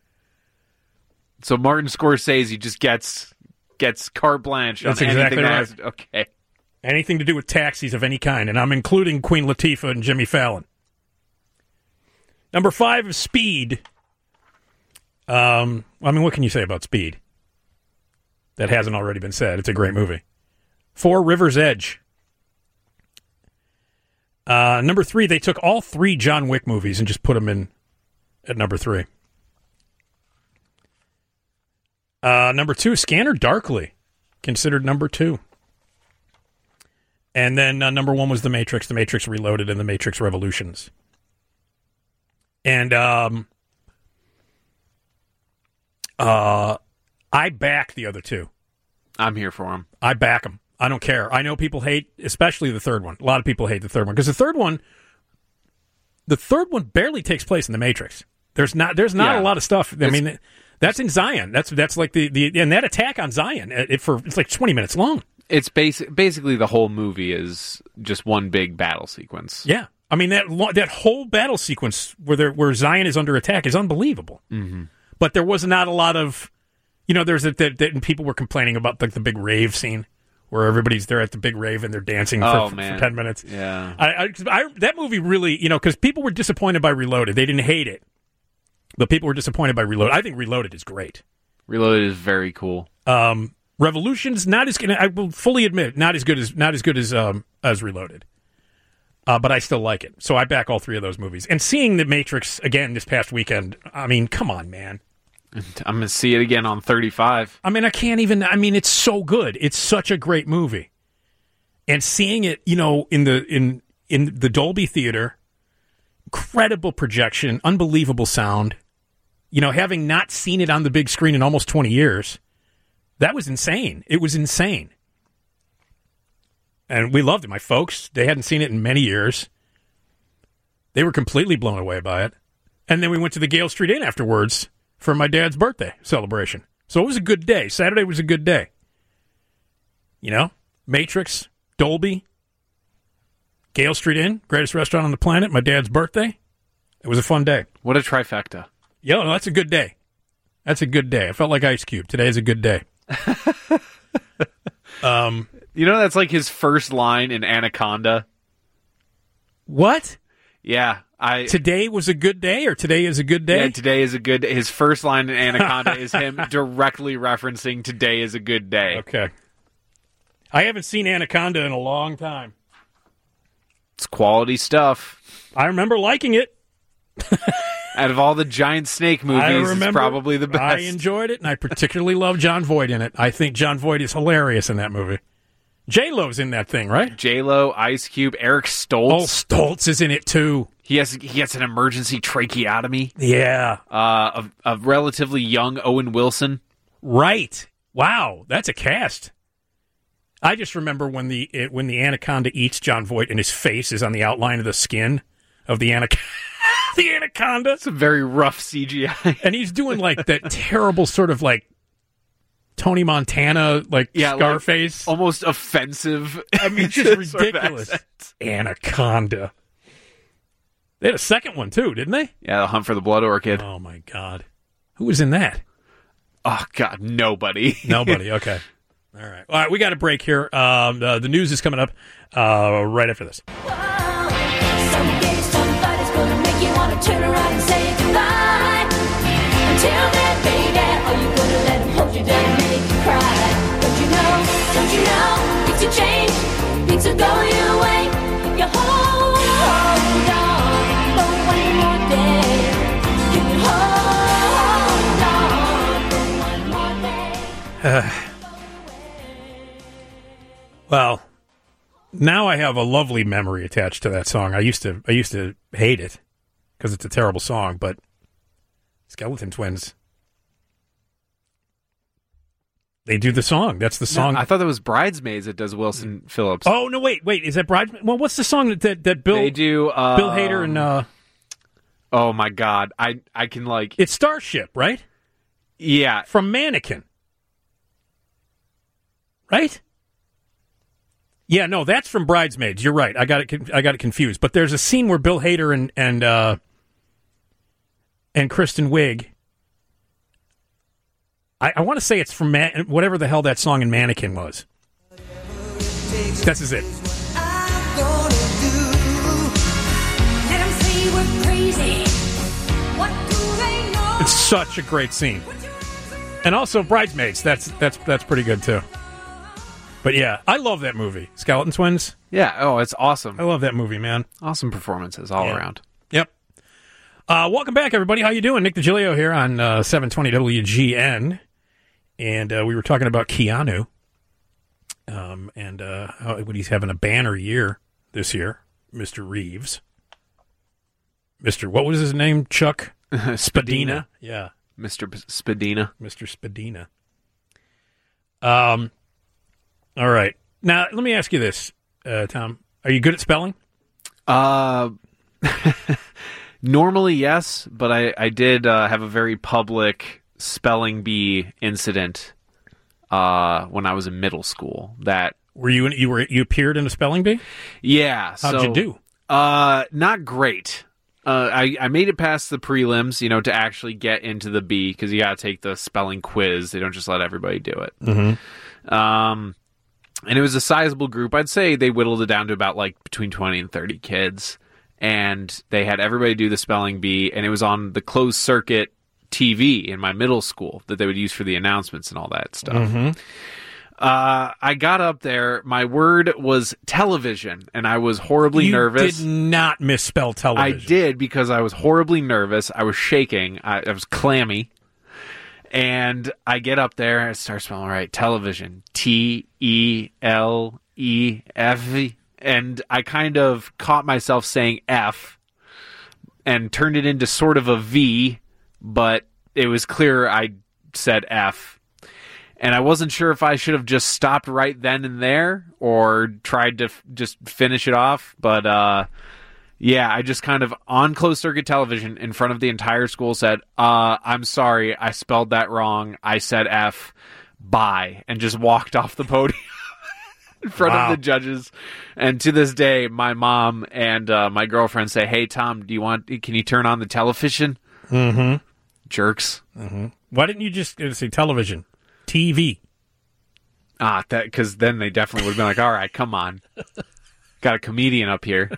So Martin Scorsese just gets gets carte blanche That's on exactly anything right. that has, okay. Anything to do with taxis of any kind, and I'm including Queen Latifah and Jimmy Fallon. Number five is Speed. Um, I mean, what can you say about Speed? That hasn't already been said. It's a great movie. Four, River's Edge. Uh, number three, they took all three John Wick movies and just put them in at number three. Uh, number two, Scanner Darkly, considered number two. And then uh, number one was The Matrix, The Matrix Reloaded, and The Matrix Revolutions. And um, uh, I back the other two. I'm here for them. I back them. I don't care. I know people hate, especially the third one. A lot of people hate the third one because the third one, the third one barely takes place in The Matrix. There's not. There's not Yeah. a lot of stuff. I It's, mean, that's in Zion. That's that's like the, the and that attack on Zion. It for it's like twenty minutes long. It's basic. Basically, the whole movie is just one big battle sequence. Yeah, I mean that lo- that whole battle sequence where there, where Zion is under attack is unbelievable. Mm-hmm. But there was not a lot of, you know, there's a, that, that and people were complaining about like the big rave scene where everybody's there at the big rave and they're dancing for, Oh, for, man. for ten minutes. Yeah. I, I, I that movie really, you know, because people were disappointed by Reloaded. They didn't hate it, but people were disappointed by Reloaded. I think Reloaded is great. Reloaded is very cool. Um, Revolution's not as good. I will fully admit, not as good as not as good as um, as Reloaded. Uh, but I still like it, so I back all three of those movies. And seeing The Matrix again this past weekend, I mean, come on, man. I'm going to see it again on thirty-five. I mean, I can't even. I mean, it's so good. It's such a great movie. And seeing it, you know, in the in in the Dolby Theater, incredible projection, unbelievable sound. You know, having not seen it on the big screen in almost twenty years, that was insane. It was insane. And we loved it. My folks, they hadn't seen it in many years. They were completely blown away by it. And then we went to the Gale Street Inn afterwards for my dad's birthday celebration. So it was a good day. Saturday was a good day. You know, Matrix, Dolby, Gale Street Inn, greatest restaurant on the planet, my dad's birthday. It was a fun day. What a trifecta. Yo, no, that's a good day. That's a good day. I felt like Ice Cube. Today is a good day. um, You know, that's like his first line in Anaconda. What? Yeah. I Today was a good day, or today is a good day? Yeah, today is a good day. His first line in Anaconda is him directly referencing today is a good day. Okay. I haven't seen Anaconda in a long time. It's quality stuff. I remember liking it. Out of all the giant snake movies, I remember, it's probably the best. I enjoyed it, and I particularly love John Voight in it. I think John Voight is hilarious in that movie. J-Lo's in that thing, right? J-Lo, Ice Cube, Eric Stoltz. Oh, Stoltz is in it, too. He has he gets an emergency tracheotomy. Yeah. Uh, a, a relatively young Owen Wilson. Right. Wow, that's a cast. I just remember when the it, when the anaconda eats John Voight and his face is on the outline of the skin of the anaconda. the anaconda. It's a very rough C G I. And he's doing like that terrible sort of like Tony Montana, like yeah, Scarface. Like almost offensive. I mean, just ridiculous. Anaconda. They had a second one, too, didn't they? Yeah, The Hunt for the Blood Orchid. Oh, my God. Who was in that? Oh, God, nobody. Nobody, okay. All right. All right, we got a break here. Um, uh, the news is coming up uh, right after this. Someday somebody's gonna make you wanna turn around and say goodbye. Until then, baby, are you gonna let him hold you down and make you cry? Don't you know, don't you know, things will change, things will go your way. If you hold on for one more day, you can hold on for one more day. Well, now I have a lovely memory attached to that song. I used to I used to hate it because it's a terrible song, but Skeleton Twins, they do the song. That's the song. No, I thought that was Bridesmaids that does Wilson Phillips. Oh, no, wait, wait. Is that Bridesmaids? Well, what's the song that, that, that Bill... They do... Uh, Bill Hader and... Uh, oh, my God. I, I can, like... It's Starship, right? Yeah. From Mannequin. Right? Yeah, no, that's from Bridesmaids. You're right. I got it. I got it confused. But there's a scene where Bill Hader and and uh, and Kristen Wiig. I, I want to say it's from Man- whatever the hell that song in Mannequin was. This is it. It's such a great scene. And also Bridesmaids. That's that's that's pretty good too. But yeah, I love that movie, Skeleton Twins. Yeah, oh, it's awesome. I love that movie, man. Awesome performances all yeah. around. Yep. Uh, welcome back, everybody. How you doing? Nick DiGilio here on uh, seven twenty W G N. And uh, we were talking about Keanu. Um, and uh, how, he's having a banner year this year, Mister Reeves. Mister What was his name? Chuck? Spadina. Yeah. Mister B- Spadina. Mister Spadina. Um... All right. Now, let me ask you this, uh, Tom. Are you good at spelling? Uh, normally, yes, but I, I did uh, have a very public spelling bee incident uh, when I was in middle school. That were you in, you were you appeared in a spelling bee? Yeah. How'd so, you do? Uh, not great. Uh, I, I made it past the prelims, you know, to actually get into the bee, because you got to take the spelling quiz. They don't just let everybody do it. Mm-hmm. Um. And it was a sizable group. I'd say they whittled it down to about like between twenty and thirty kids. And they had everybody do the spelling bee. And it was on the closed circuit T V in my middle school that they would use for the announcements and all that stuff. Mm-hmm. Uh, I got up there. My word was television. And I was horribly you nervous. You did not misspell television. I did, because I was horribly nervous. I was shaking. I, I was clammy. And I get up there and I start spelling right. Television. T E L E F. And I kind of caught myself saying F and turned it into sort of a V, but it was clear I said F. And I wasn't sure if I should have just stopped right then and there or tried to f- just finish it off. But, uh, yeah, I just kind of, on closed-circuit television in front of the entire school said, uh, I'm sorry, I spelled that wrong. I said F. Bye. And just walked off the podium in front Wow. of the judges. And to this day, my mom and uh, my girlfriend say, hey, Tom, do you want, can you turn on the television? Mm-hmm. Jerks. Mm-hmm. Why didn't you just uh, say television? T V. Ah, that because then they definitely would have been like, all right, come on. Got a comedian up here.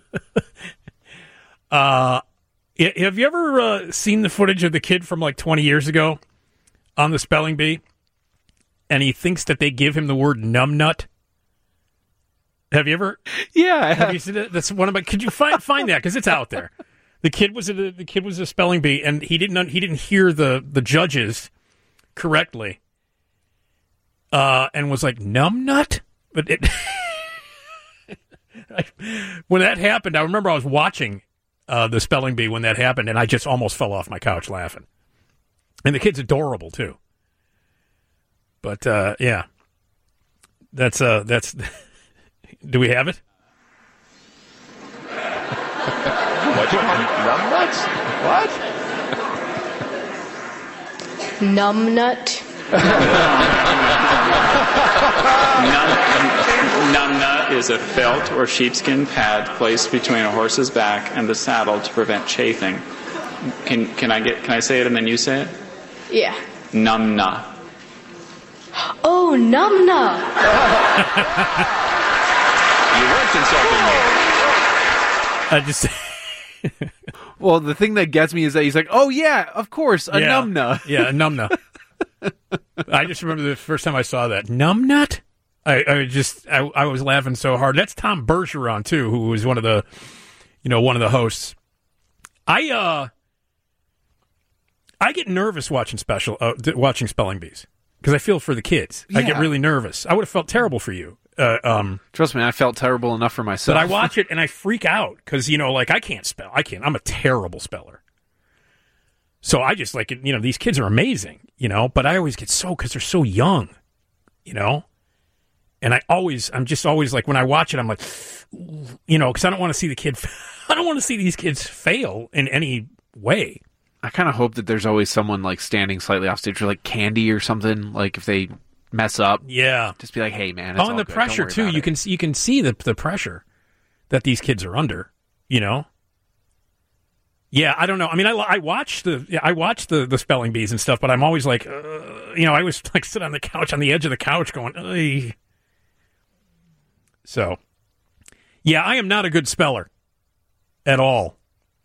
Uh, i- have you ever uh, seen the footage of the kid from like twenty years ago on the spelling bee? And he thinks that they give him the word numbnut. Have you ever? Yeah. Have you seen it? That's one of my. Could you find find that because it's out there? The kid was a, the kid was a spelling bee, and he didn't he didn't hear the the judges correctly. Uh, and was like, numbnut? But it, when that happened, I remember I was watching uh, the spelling bee when that happened, and I just almost fell off my couch laughing. And the kid's adorable, too. But, uh, yeah. That's, uh, that's, do we have it? What? Numbnuts? What? Numbnut. Num- numbnut is a felt or sheepskin pad placed between a horse's back and the saddle to prevent chafing. Can can I get can I say it and then you say it? Yeah. Numbna. Oh, numbna. You I weren't insulting me. just. Well, the thing that gets me is that he's like, oh, yeah, of course, a yeah. numbna. Yeah, a numbnut. I just remember the first time I saw that. Numbnut? I, I just, I, I was laughing so hard. That's Tom Bergeron, too, who was one of the, you know, one of the hosts. I, uh, I get nervous watching special, uh, watching spelling bees because I feel for the kids. I get Yeah. really nervous. I would have felt terrible for you. Uh, um, Trust me, I felt terrible enough for myself. but I watch it and I freak out because, you know, like I can't spell. I can't. I'm a terrible speller. So I just like, you know, these kids are amazing, you know, but I always get so, because they're so young, you know, and I always, I'm just always like, when I watch it, I'm like, you know, because I don't want to see the kid, I don't want to see these kids fail in any way. I kind of hope that there's always someone like standing slightly off stage, or like Candy or something. Like if they mess up, Yeah. just be like, "Hey, man!" It's Oh, all and the good. Don't pressure worry too. about You it." can you can see the the pressure that these kids are under. You know. Yeah, I don't know. I mean, I, I watch the yeah, I watch the, the spelling bees and stuff, but I'm always like, uh, you know, I always like sit on the couch on the edge of the couch going, Ugh. So, yeah, I am not a good speller at all.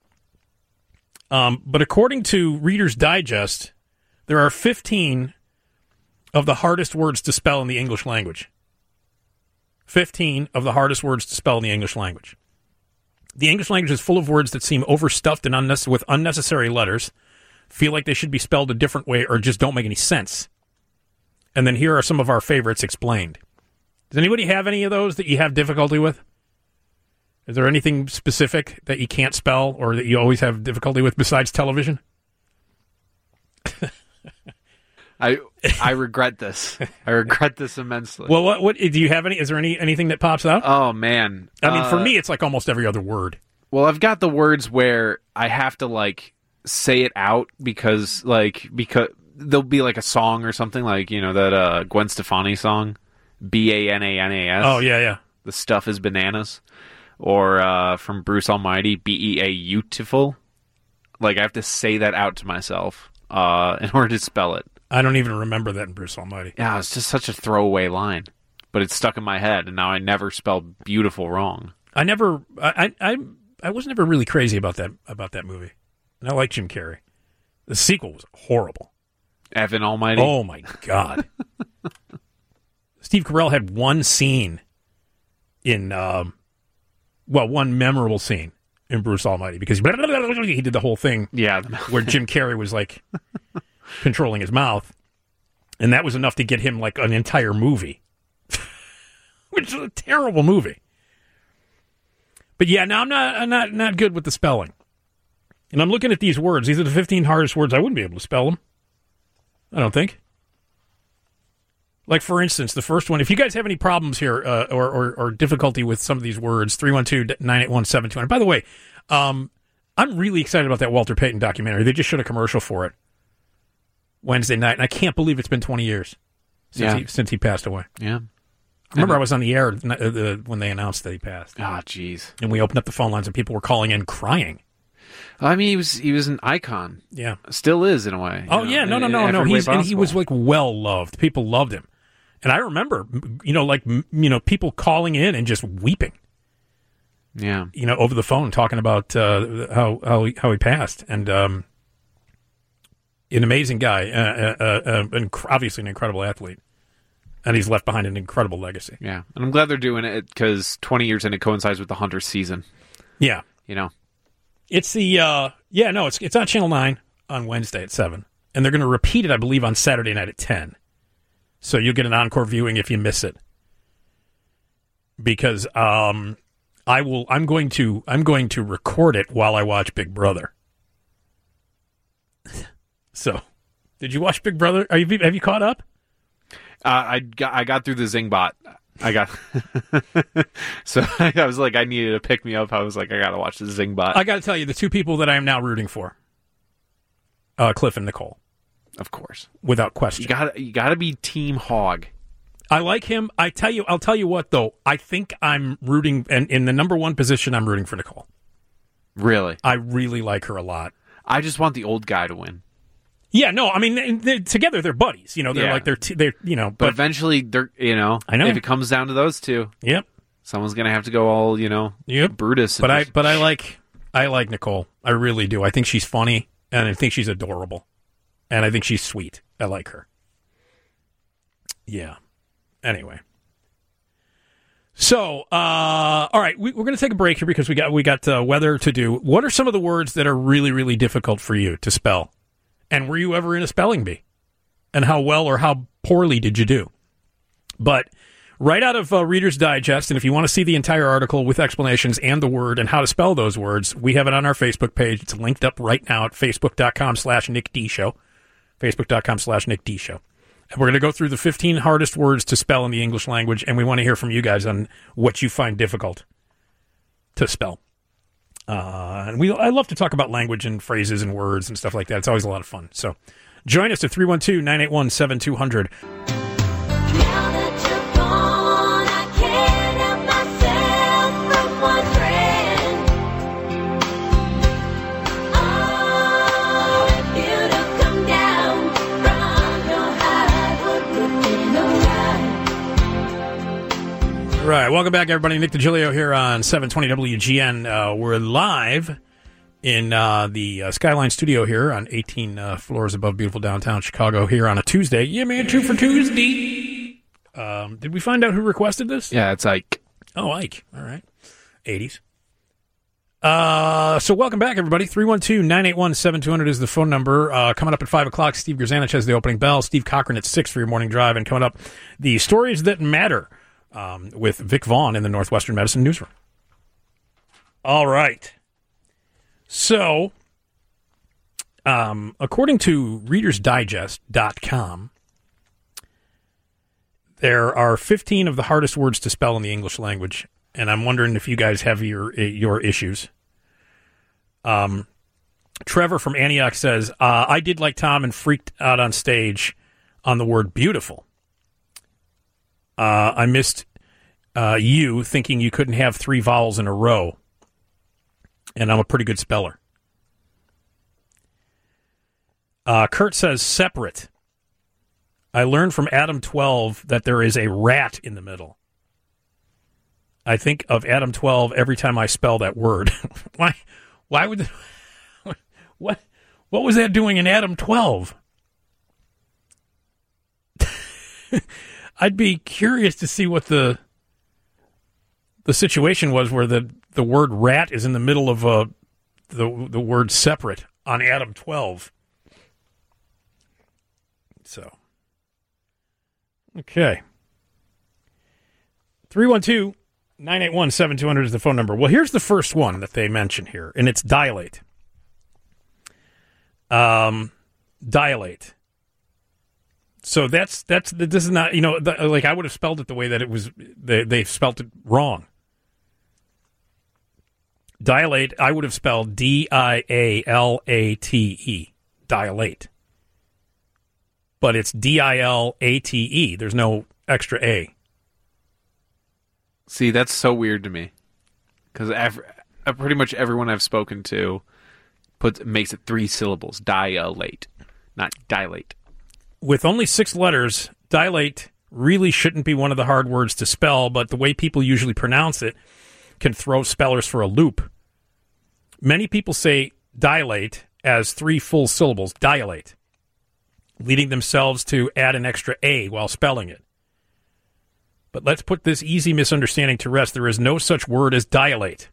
Um, but according to Reader's Digest, there are fifteen of the hardest words to spell in the English language. fifteen of the hardest words to spell in the English language. The English language is full of words that seem overstuffed and unnecessary with unnecessary letters, feel like they should be spelled a different way, or just don't make any sense. And then here are some of our favorites explained. Does anybody have any of those that you have difficulty with? Is there anything specific that you can't spell or that you always have difficulty with besides television? I I regret this. I regret this immensely. Well, what, what do you have any? Is there any anything that pops out? Oh man, I mean, for Uh, me, it's like almost every other word. Well, I've got the words where I have to like say it out because like because there'll be like a song or something like, you know, that uh, Gwen Stefani song, B A N A N A S. Oh yeah, yeah. The stuff is bananas. Or uh, from Bruce Almighty, B E A beautiful. Like I have to say that out to myself uh, in order to spell it. I don't even remember that in Bruce Almighty. Yeah, it's just such a throwaway line, but it's stuck in my head, and now I never spell beautiful wrong. I never, I, I, I was never really crazy about that about that movie. And I like Jim Carrey. The sequel was horrible. Evan Almighty. Oh my God. Steve Carell had one scene in, um, well, one memorable scene in Bruce Almighty because he did the whole thing. Yeah, where Jim Carrey was like controlling his mouth, and that was enough to get him like an entire movie, which is a terrible movie. But yeah, now I'm not I'm not not good with the spelling, and I'm looking at these words. These are the fifteen hardest words. I wouldn't be able to spell them. I don't think. Like, for instance, the first one, if you guys have any problems here uh, or, or, or difficulty with some of these words, three one two, nine eight one, seven two zero zero. By the way, um, I'm really excited about that Walter Payton documentary. They just showed a commercial for it Wednesday night, and I can't believe it's been twenty years since, Yeah. he, since he passed away. Yeah. I remember I was on the air uh, when they announced that he passed. Ah, jeez. And we opened up the phone lines, and people were calling in crying. I mean, he was he was an icon. Yeah. Still is, in a way. Oh, you know, yeah. No, in- no, in no, no. every way He's, and he possible. was, like, well-loved. People loved him. And I remember, you know, like, m- you know, people calling in and just weeping. Yeah. You know, over the phone, talking about uh, how how he, how he passed. And um, an amazing guy. Uh, uh, uh, inc- obviously an incredible athlete. And he's left behind an incredible legacy. Yeah. And I'm glad they're doing it because twenty years in, it coincides with the Hunter season. Yeah. You know? It's the, uh, yeah, no, it's it's on Channel nine on Wednesday at seven. And they're going to repeat it, I believe, on Saturday night at ten. So you'll get an encore viewing if you miss it. Because um, I will, I'm going to, I'm going to record it while I watch Big Brother. So, did you watch Big Brother? Are you, have you caught up? Uh, I got I got through the Zingbot. I got so I was like I needed to pick me up. I was like I gotta watch the Zingbot. I got to tell you, the two people that I am now rooting for, uh, Cliff and Nicole, of course, without question. You got you got to be Team Hog. I like him. I tell you, I'll tell you what though. I think I'm rooting, and in the number one position, I'm rooting for Nicole. Really, I really like her a lot. I just want the old guy to win. Yeah, no, I mean they, they're, together they're buddies. You know, they're Yeah. like they're t- they're you know, But, but, eventually, they're you know, I know. if it comes down to those two, yep, someone's gonna have to go all you know, yep, Brutus. and But I just- but I like I like Nicole. I really do. I think she's funny, and I think she's adorable, and I think she's sweet. I like her. Yeah. Anyway. So, uh, all right, we, we're going to take a break here because we got we got uh, weather to do. What are some of the words that are really, really difficult for you to spell? And were you ever in a spelling bee? And how well or how poorly did you do? But right out of uh, Reader's Digest, and if you want to see the entire article with explanations and the word and how to spell those words, we have it on our Facebook page. It's linked up right now at facebook.com slash Nick D Show. Facebook.com slash Nick D Show. And we're going to go through the fifteen hardest words to spell in the English language, and we want to hear from you guys on what you find difficult to spell. Uh, and we I love to talk about language and phrases and words and stuff like that. It's always a lot of fun. So join us at three one two, nine eight one, seven two zero zero. Right, welcome back, everybody. Nick DiGilio here on seven twenty W G N. Uh, we're live in uh, the uh, Skyline studio here on eighteen uh, floors above beautiful downtown Chicago here on a Tuesday. Yeah, man, two for Tuesday. Um, did we find out who requested this? Yeah, it's Ike. Oh, Ike. All right. eighties. Uh, so welcome back, everybody. three one two, nine eight one, seven two zero zero is the phone number. Uh, coming up at five o'clock, Steve Grzanich has the opening bell. Steve Cochran at six for your morning drive. And coming up, the stories that matter. Um, with Vic Vaughn in the Northwestern Medicine Newsroom. All right. So, um, according to Reader's Digest dot com, there are fifteen of the hardest words to spell in the English language, and I'm wondering if you guys have your your issues. Um, Trevor from Antioch says, uh, I did like Tom and freaked out on stage on the word beautiful. Uh, I missed uh, you thinking you couldn't have three vowels in a row. And I'm a pretty good speller. Uh, Kurt says separate. I learned from Adam twelve that there is a rat in the middle. I think of Adam twelve every time I spell that word. Why? Why would? The, what? What was that doing in Adam twelve? I'd be curious to see what the the situation was where the, the word rat is in the middle of uh, the the word separate on Adam twelve. So, okay. three one two, nine eight one, seven two zero zero is the phone number. Well, here's the first one that they mention here, and it's dilate. Um, dilate. So that's that's this is not you know the, like I would have spelled it the way that it was they they spelled it wrong. Dilate, I would have spelled D I A L A T E, dilate. But it's D I L A T E. There's no extra A. See, that's so weird to me. Because pretty much everyone I've spoken to puts makes it three syllables. Dilate, not dilate. With only six letters, dilate really shouldn't be one of the hard words to spell, but the way people usually pronounce it can throw spellers for a loop. Many people say dilate as three full syllables, dilate, leading themselves to add an extra A while spelling it. But let's put this easy misunderstanding to rest. There is no such word as dilate.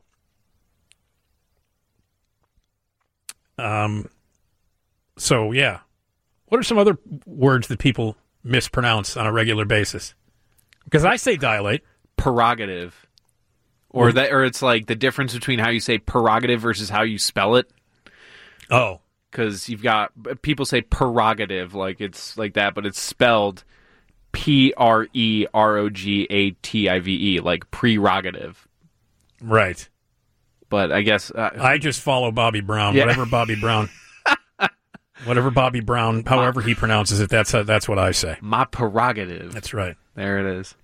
Um. So, yeah. What are some other words that people mispronounce on a regular basis? Because I say dilate. Prerogative. Or that, or it's like the difference between how you say prerogative versus how you spell it. Oh. Because you've got, people say prerogative, like it's like that, but it's spelled P R E R O G A T I V E, like prerogative. Right. But I guess... Uh, I just follow Bobby Brown, yeah. whatever Bobby Brown... Whatever Bobby Brown, however he pronounces it, that's uh, that's what I say. My prerogative. That's right. There it is.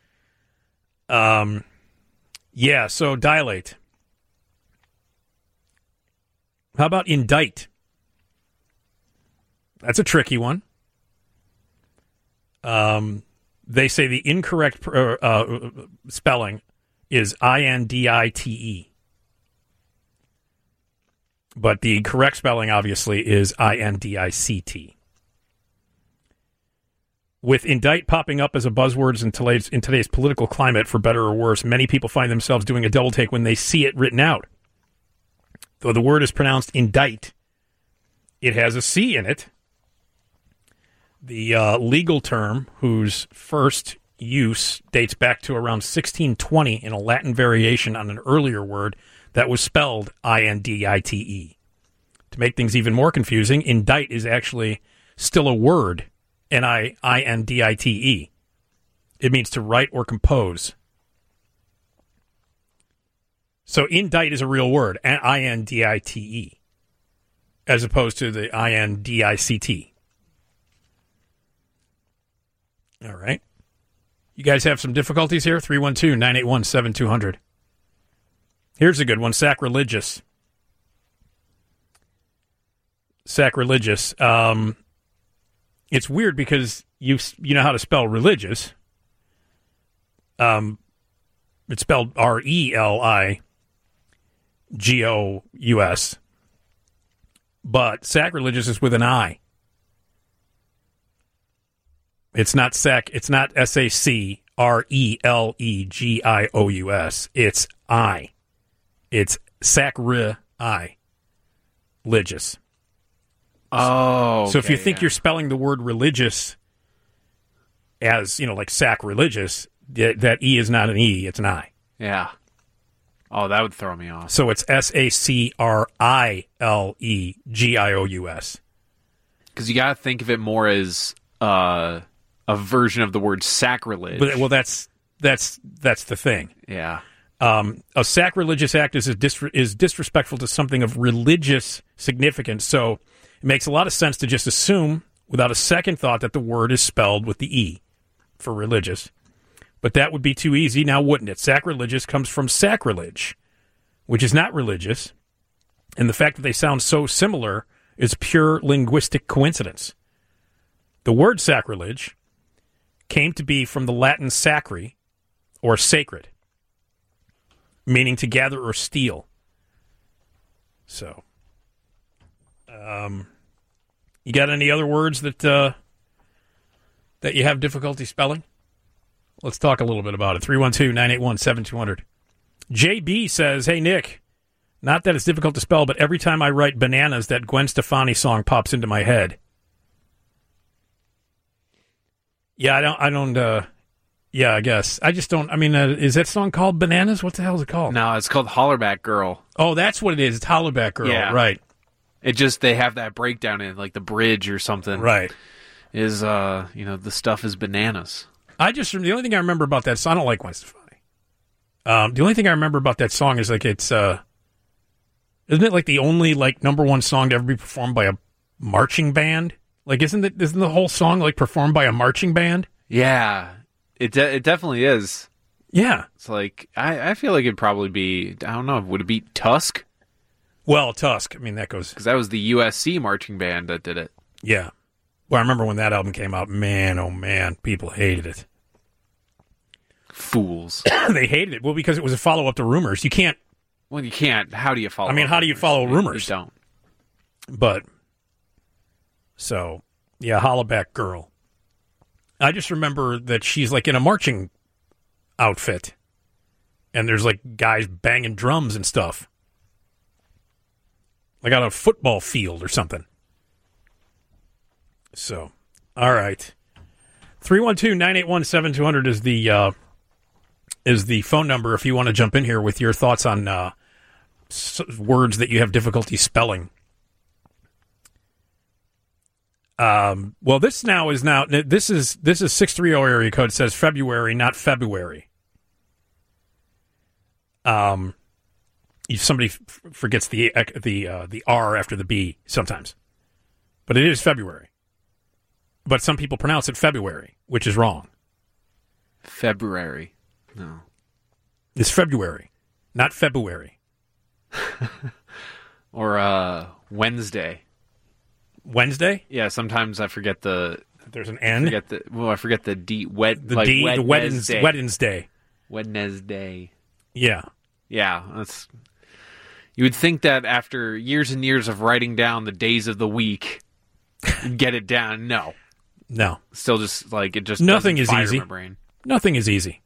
Um, yeah, so dilate. How about indict? That's a tricky one. Um, they say the incorrect uh, uh, spelling is I N D I T E. But the correct spelling, obviously, is I N D I C T. With indict popping up as a buzzword in today's, in today's political climate, for better or worse, many people find themselves doing a double take when they see it written out. Though the word is pronounced indict, it has a C in it. The uh, legal term, whose first use dates back to around sixteen twenty in a Latin variation on an earlier word that was spelled I N D I T E. To make things even more confusing, indict is actually still a word, N I N D I T E. It means to write or compose. So indict is a real word, I N D I T E, as opposed to the I N D I C T. All right. You guys have some difficulties here? three one two, nine eight one, seven two zero zero. Here's a good one, sacrilegious. Sacrilegious. Um, it's weird because you you know how to spell religious. Um, it's spelled R E L I G O U S. But sacrilegious is with an I. It's not sac. It's not S A C R E L E G I O U S. It's I. It's sacri-I. Religious. Oh, so if you okay, think yeah. you're spelling the word religious as, you know, like sacrilegious, that E is not an E, it's an I. Yeah. Oh, that would throw me off. So it's S A C R I L E G I O U S. Because you got to think of it more as uh, a version of the word sacrilege. But, well, that's that's that's the thing. Yeah. Um, a sacrilegious act is, a dis- is disrespectful to something of religious significance, so it makes a lot of sense to just assume, without a second thought, that the word is spelled with the E for religious. But that would be too easy, now wouldn't it? Sacrilegious comes from sacrilege, which is not religious, and the fact that they sound so similar is pure linguistic coincidence. The word sacrilege came to be from the Latin sacri, or sacred, meaning to gather or steal. So, um, you got any other words that uh, that you have difficulty spelling? Let's talk a little bit about it. three one two, nine eight one, seven two zero zero. J B says, hey, Nick, not that it's difficult to spell, but every time I write bananas, that Gwen Stefani song pops into my head. Yeah, I don't, I don't, uh, yeah, I guess. I just don't, I mean, uh, is that song called Bananas? What the hell is it called? No, it's called Hollerback Girl. Oh, that's what it is. It's Hollerback Girl, Yeah. right. It just, they have that breakdown in, like, the bridge or something. Right. is, uh, you know, the stuff is bananas. I just, the only thing I remember about that song, I don't like Gwen Stefani. Um, the only thing I remember about that song is like it's, uh, isn't it like the only like number one song to ever be performed by a marching band? Like, isn't it, isn't the whole song like performed by a marching band? Yeah, it de- it definitely is. Yeah. It's like, I, I feel like it'd probably be, I don't know, would it be Tusk? Well, Tusk, I mean, that goes... Because that was the U S C marching band that did it. Yeah. Well, I remember when that album came out, man, oh man, people hated it. Fools. They hated it. Well, because it was a follow-up to Rumors. You can't... Well, you can't. How do you follow I mean, how do you follow Rumors? You don't. But, so, yeah, Hollaback Girl. I just remember that she's like in a marching outfit. And there's like guys banging drums and stuff. Like on a football field or something. So, all right. three one two, nine eight one, seven two zero zero is the uh, is the phone number if you want to jump in here with your thoughts on uh, s- words that you have difficulty spelling. Um, well, this now is now this is this is six three zero area code. It says February, not February. Um, if somebody f- forgets the the uh, the R after the B sometimes, but it is February. But some people pronounce it February, which is wrong. February, no, it's February, not February. Or uh, Wednesday. Wednesday? Yeah, sometimes I forget the. There's an N. I forget the. Well, I forget the D. Wed. The like D. The Wednesday. Wednesday. Wednesday. Yeah. Yeah, that's. You would think that after years and years of writing down the days of the week, you'd get it down. No. No. Still, just like it just nothing doesn't is fire easy. My brain. Nothing is easy.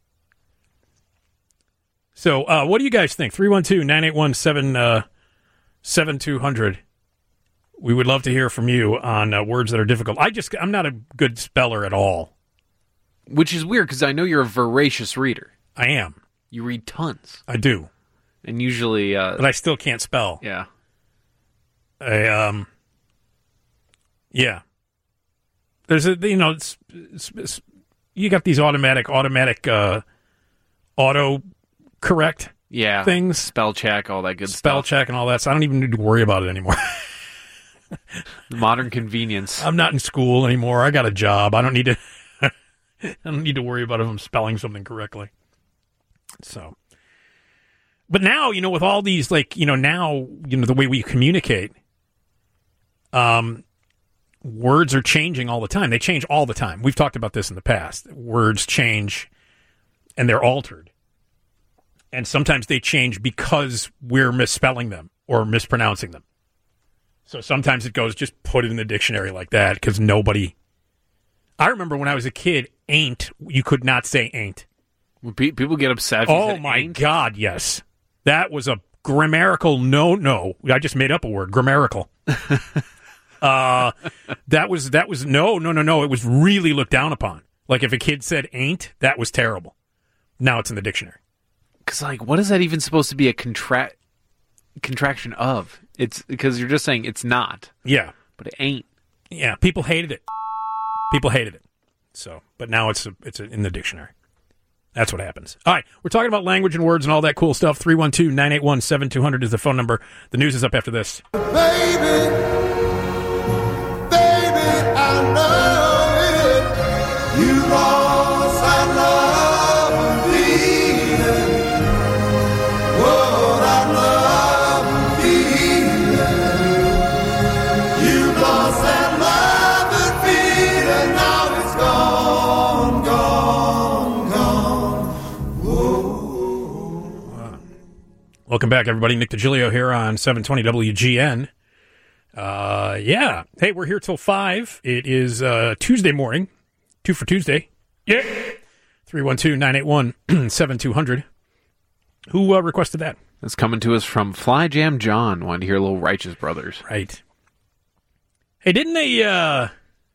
So, uh, what do you guys think? three one two, nine eight one, seven two zero zero. We would love to hear from you on uh, words that are difficult. I just, I'm not a good speller at all. Which is weird because I know you're a voracious reader. I am. You read tons. I do. And usually... Uh, but I still can't spell. Yeah. I, um... Yeah. There's a, you know, it's, it's, it's, you got these automatic, automatic, uh, auto correct yeah, things. Spell check, all that good spell stuff. Spell check and all that, so I don't even need to worry about it anymore. Modern convenience. I'm not in school anymore. I got a job. I don't need to, I don't need to worry about if I'm spelling something correctly. So, but now, you know, with all these, like, you know, now, you know, the way we communicate, um, words are changing all the time. They change all the time. We've talked about this in the past. Words change and they're altered. And sometimes they change because we're misspelling them or mispronouncing them. So sometimes it goes, just put it in the dictionary like that because nobody... I remember when I was a kid, ain't, you could not say ain't. People get upset if you Oh, said my ain't. God, yes. That was a grammatical no-no. I just made up a word, grammatical. uh, that was, that was, no, no, no, no. It was really looked down upon. Like if a kid said ain't, that was terrible. Now it's in the dictionary. Because, like, what is that even supposed to be a contra- contraction of? It's because you're just saying it's not. Yeah. But it ain't. Yeah, people hated it. People hated it. So, but now it's a, it's a, in the dictionary. That's what happens. All right, we're talking about language and words and all that cool stuff. three one two, nine eight one, seven two zero zero is the phone number. The news is up after this. Baby, baby, I know it. You lost that love and feeling. Oh, that love and feeling. You lost that love and feeling. Now it's gone, gone, gone. Whoa. Welcome back, everybody. Nick DiGilio here on seven twenty W G N. Uh, yeah. Hey, we're here till five. It is uh, Tuesday morning. Two for Tuesday. Yeah. three one two, nine eight one, seven two zero zero. Who uh, requested that? That's coming to us from Fly Jam John. Wanted to hear a little Righteous Brothers. Right. Hey, didn't they uh,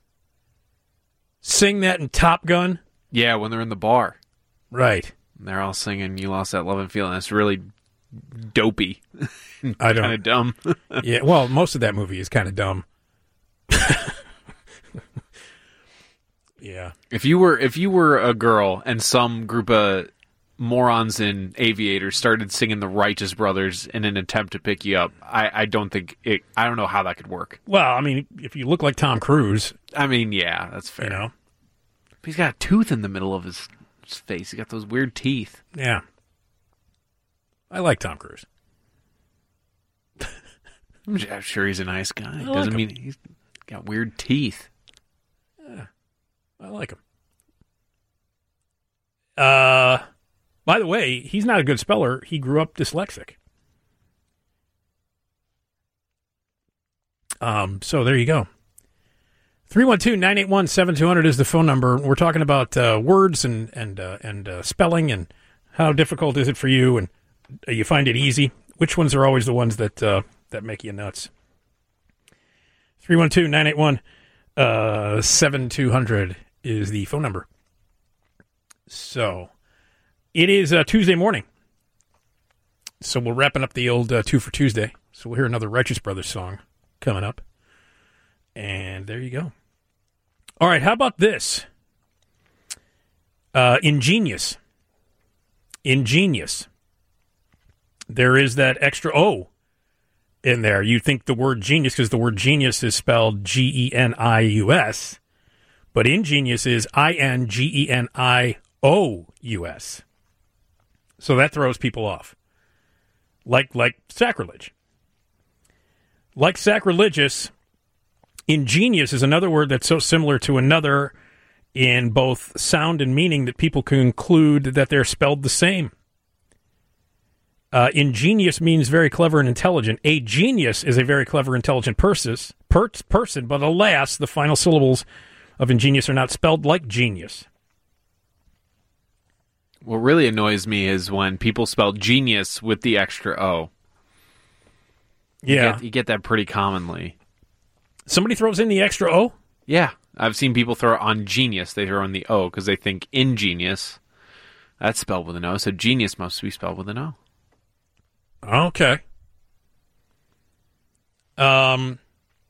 sing that in Top Gun? Yeah, when they're in the bar. Right. And they're all singing You Lost That Love and Feeling. It's really dopey. I don't. Kind of dumb. Yeah, well, most of that movie is kind of dumb. Yeah. If you were if you were a girl and some group of morons in aviators started singing the Righteous Brothers in an attempt to pick you up, I, I don't think it. I don't know how that could work. Well, I mean, if you look like Tom Cruise, I mean, yeah, that's fair. you know. He's got a tooth in the middle of his, his face. He's got those weird teeth. Yeah. I like Tom Cruise. I'm sure he's a nice guy. I Doesn't like mean he's got weird teeth. Yeah, I like him. Uh, by the way, he's not a good speller. He grew up dyslexic. Um, so there you go. three one two, nine eight one, seven two zero zero is the phone number. We're talking about uh, words and and uh, and uh, spelling and how difficult is it for you, and uh, you find it easy. Which ones are always the ones that uh, that make you nuts? three one two, nine eight one, seven two zero zero is the phone number. So it is uh, Tuesday morning. So we're wrapping up the old uh, Two for Tuesday. So we'll hear another Righteous Brothers song coming up. And there you go. All right, how about this? Uh, ingenious. Ingenious. There is that extra O in there. You think the word genius, because the word genius is spelled G E N I U S, but ingenious is I N G E N I O U S. So that throws people off. Like, like sacrilege. Like sacrilegious, ingenious is another word that's so similar to another in both sound and meaning that people conclude that they're spelled the same. Uh, ingenious means very clever and intelligent. A genius is a very clever, intelligent persis, per- person, but alas, the final syllables of ingenious are not spelled like genius. What really annoys me is when people spell genius with the extra O. You Yeah. get, you get that pretty commonly. Somebody throws in the extra O? Yeah. I've seen people throw it on genius. They throw in the O because they think ingenious. That's spelled with an O, so genius must be spelled with an O. Okay. Um,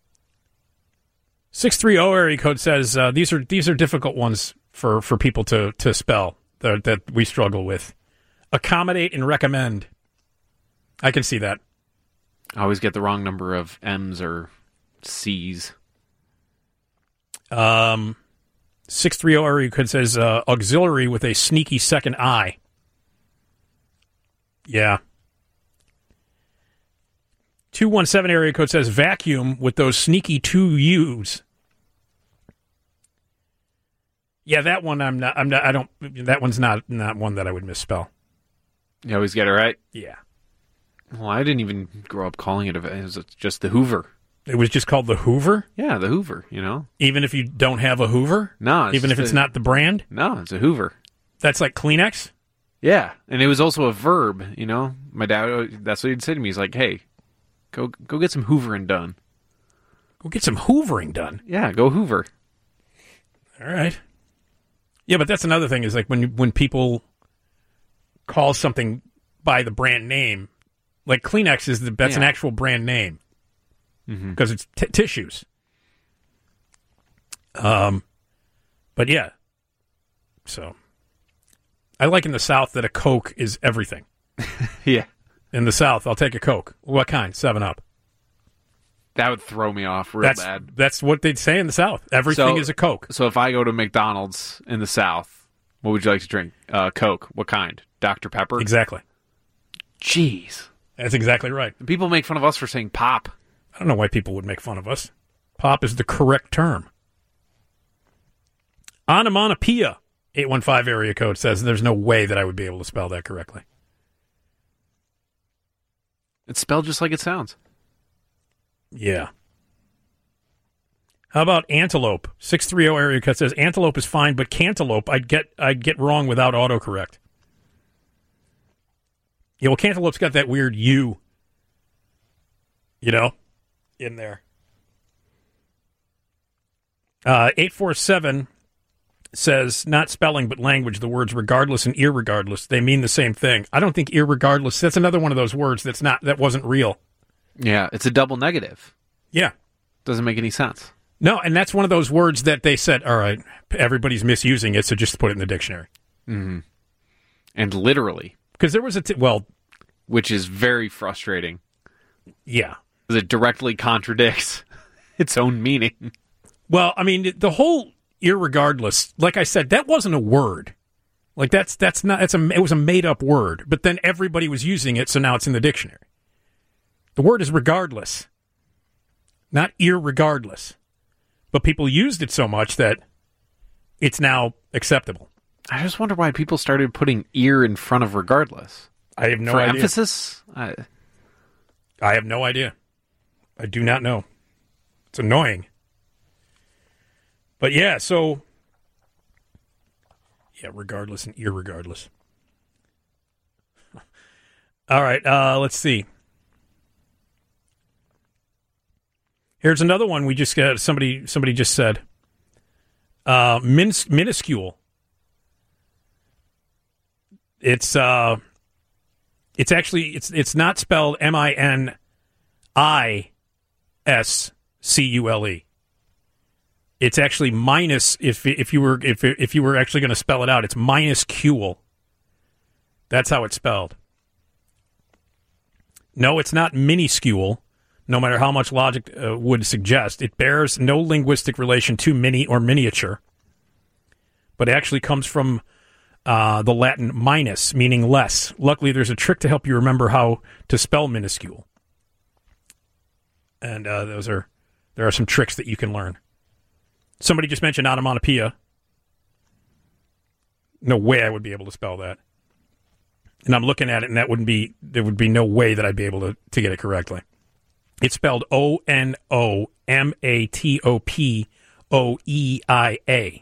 six three zero area code says uh, these are these are difficult ones for, for people to, to spell that, that we struggle with. Accommodate and recommend. I can see that. I always get the wrong number of M's or C's. Um, six three zero area code says uh, auxiliary with a sneaky second I. Yeah. two one seven area code says vacuum with those sneaky two U's. Yeah, that one I'm not I'm not I don't that one's not not one that I would misspell. You always get it right? Yeah. Well, I didn't even grow up calling it a, it was just the Hoover. It was just called the Hoover? Yeah, the Hoover, you know. Even if you don't have a Hoover? No. It's Even if it's a, not the brand? No, it's a Hoover. That's like Kleenex? Yeah, and it was also a verb, you know. My dad, that's what he'd say to me. He's like, hey, go go get some hoovering done. Go get some hoovering done? Yeah, go hoover. All right. Yeah, but that's another thing is like when when people call something by the brand name, like Kleenex is the, that's yeah. an actual brand name because mm-hmm. it's t- tissues. Um, but yeah, so I like in the South that a Coke is everything. Yeah, in the South, I'll take a Coke. What kind? Seven Up. That would throw me off real that's, bad. That's what they'd say in the South. Everything so, is a Coke. So if I go to McDonald's in the South, what would you like to drink? Uh, Coke. What kind? Doctor Pepper? Exactly. Jeez. That's exactly right. And people make fun of us for saying pop. I don't know why people would make fun of us. Pop is the correct term. Onomatopoeia, eight one five area code says there's no way that I would be able to spell that correctly. It's spelled just like it sounds. Yeah. How about antelope? six three zero area code says antelope is fine, but cantaloupe I'd get I'd get wrong without autocorrect. Yeah, well, cantaloupe's got that weird U, you know, in there. Uh, eight four seven says, not spelling but language, the words regardless and irregardless, they mean the same thing. I don't think irregardless, that's another one of those words that's not that wasn't real. Yeah, it's a double negative. Yeah. Doesn't make any sense. No, and that's one of those words that they said, all right, everybody's misusing it, so just put it in the dictionary. Mm-hmm. And literally. Because there was a, t- well... Which is very frustrating. Yeah. Because it directly contradicts its own meaning. Well, I mean, the whole irregardless, like I said, that wasn't a word. Like, that's that's not, it's a, it was a made-up word, but then everybody was using it, so now it's in the dictionary. The word is regardless, not irregardless. But people used it so much that it's now acceptable. I just wonder why people started putting ear in front of regardless. I have no For idea. emphasis? I... I have no idea. I do not know. It's annoying. But yeah, so... Yeah, regardless and irregardless. All right, uh, let's see. Here's another one we just got. Somebody, somebody just said. Uh, min- minuscule. It's uh, it's actually it's it's not spelled M I N I S C U L E. It's actually minus if if you were if if you were actually going to spell it out, it's minuscule. That's how it's spelled. No, it's not minuscule. No matter how much logic uh, would suggest, it bears no linguistic relation to mini or miniature, but it actually comes from uh, the Latin minus, meaning less. Luckily, there's a trick to help you remember how to spell minuscule, and uh, those are there are some tricks that you can learn. Somebody just mentioned onomatopoeia. No way I would be able to spell that, and I'm looking at it, and that wouldn't be there would be no way that I'd be able to, to get it correctly. It's spelled O N O M A T O P O E I A.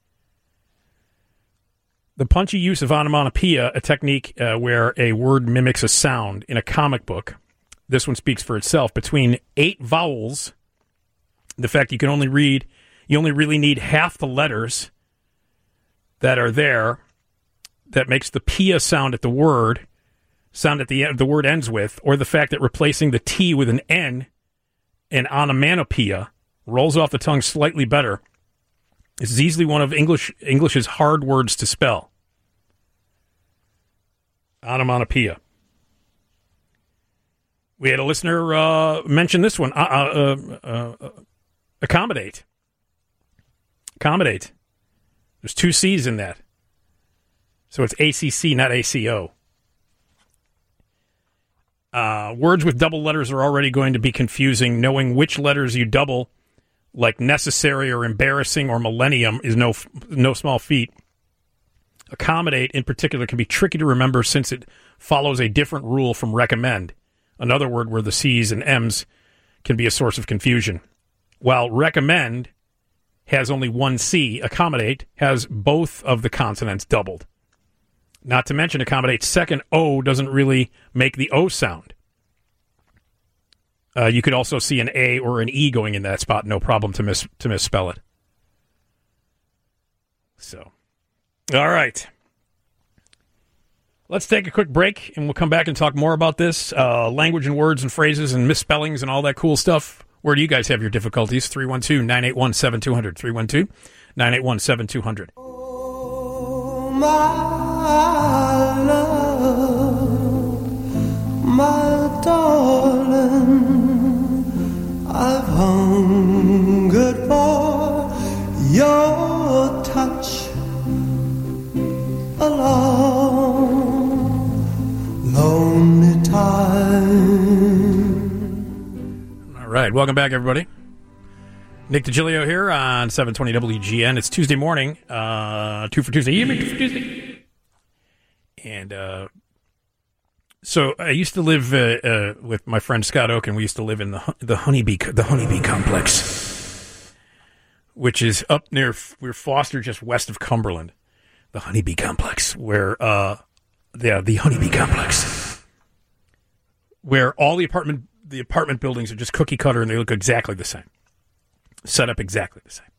The punchy use of onomatopoeia, a technique uh, where a word mimics a sound in a comic book. This one speaks for itself. Between eight vowels, the fact you can only read, you only really need half the letters that are there that makes the pia sound at the word sound at the end the word ends with, or the fact that replacing the T with an N in onomatopoeia rolls off the tongue slightly better. This is easily one of English English's hard words to spell. Onomatopoeia. We had a listener uh, mention this one. Uh, uh, uh, uh, accommodate. Accommodate. There's two C's in that. So it's A C C, not A C O. Uh, words with double letters are already going to be confusing. Knowing which letters you double, like necessary or embarrassing or millennium, is no no small feat. Accommodate, in particular, can be tricky to remember since it follows a different rule from recommend, another word where the C's and M's can be a source of confusion. While recommend has only one C, accommodate has both of the consonants doubled. Not to mention, accommodate's second O doesn't really make the O sound. Uh, you could also see an A or an E going in that spot, no problem to miss to misspell it. So, all right. Let's take a quick break, and we'll come back and talk more about this. Uh, language and words and phrases and misspellings and all that cool stuff. Where do you guys have your difficulties? three one two, nine eight one, seven two zero zero. three one two, nine eight one, seven two zero zero. Oh, my love, my darling, I've hungered for your touch a long, lonely time. All right, welcome back, everybody. Nick DiGilio here on seven twenty W G N. It's Tuesday morning, uh, two for Tuesday. You mean two for Tuesday? And uh, so I used to live uh, uh, with my friend Scott Oak, and we used to live in the the honeybee the honeybee complex, which is up near we're Foster, just west of Cumberland. The honeybee complex, where uh, the the honeybee complex, where all the apartment the apartment buildings are just cookie cutter and they look exactly the same. Set up exactly the same.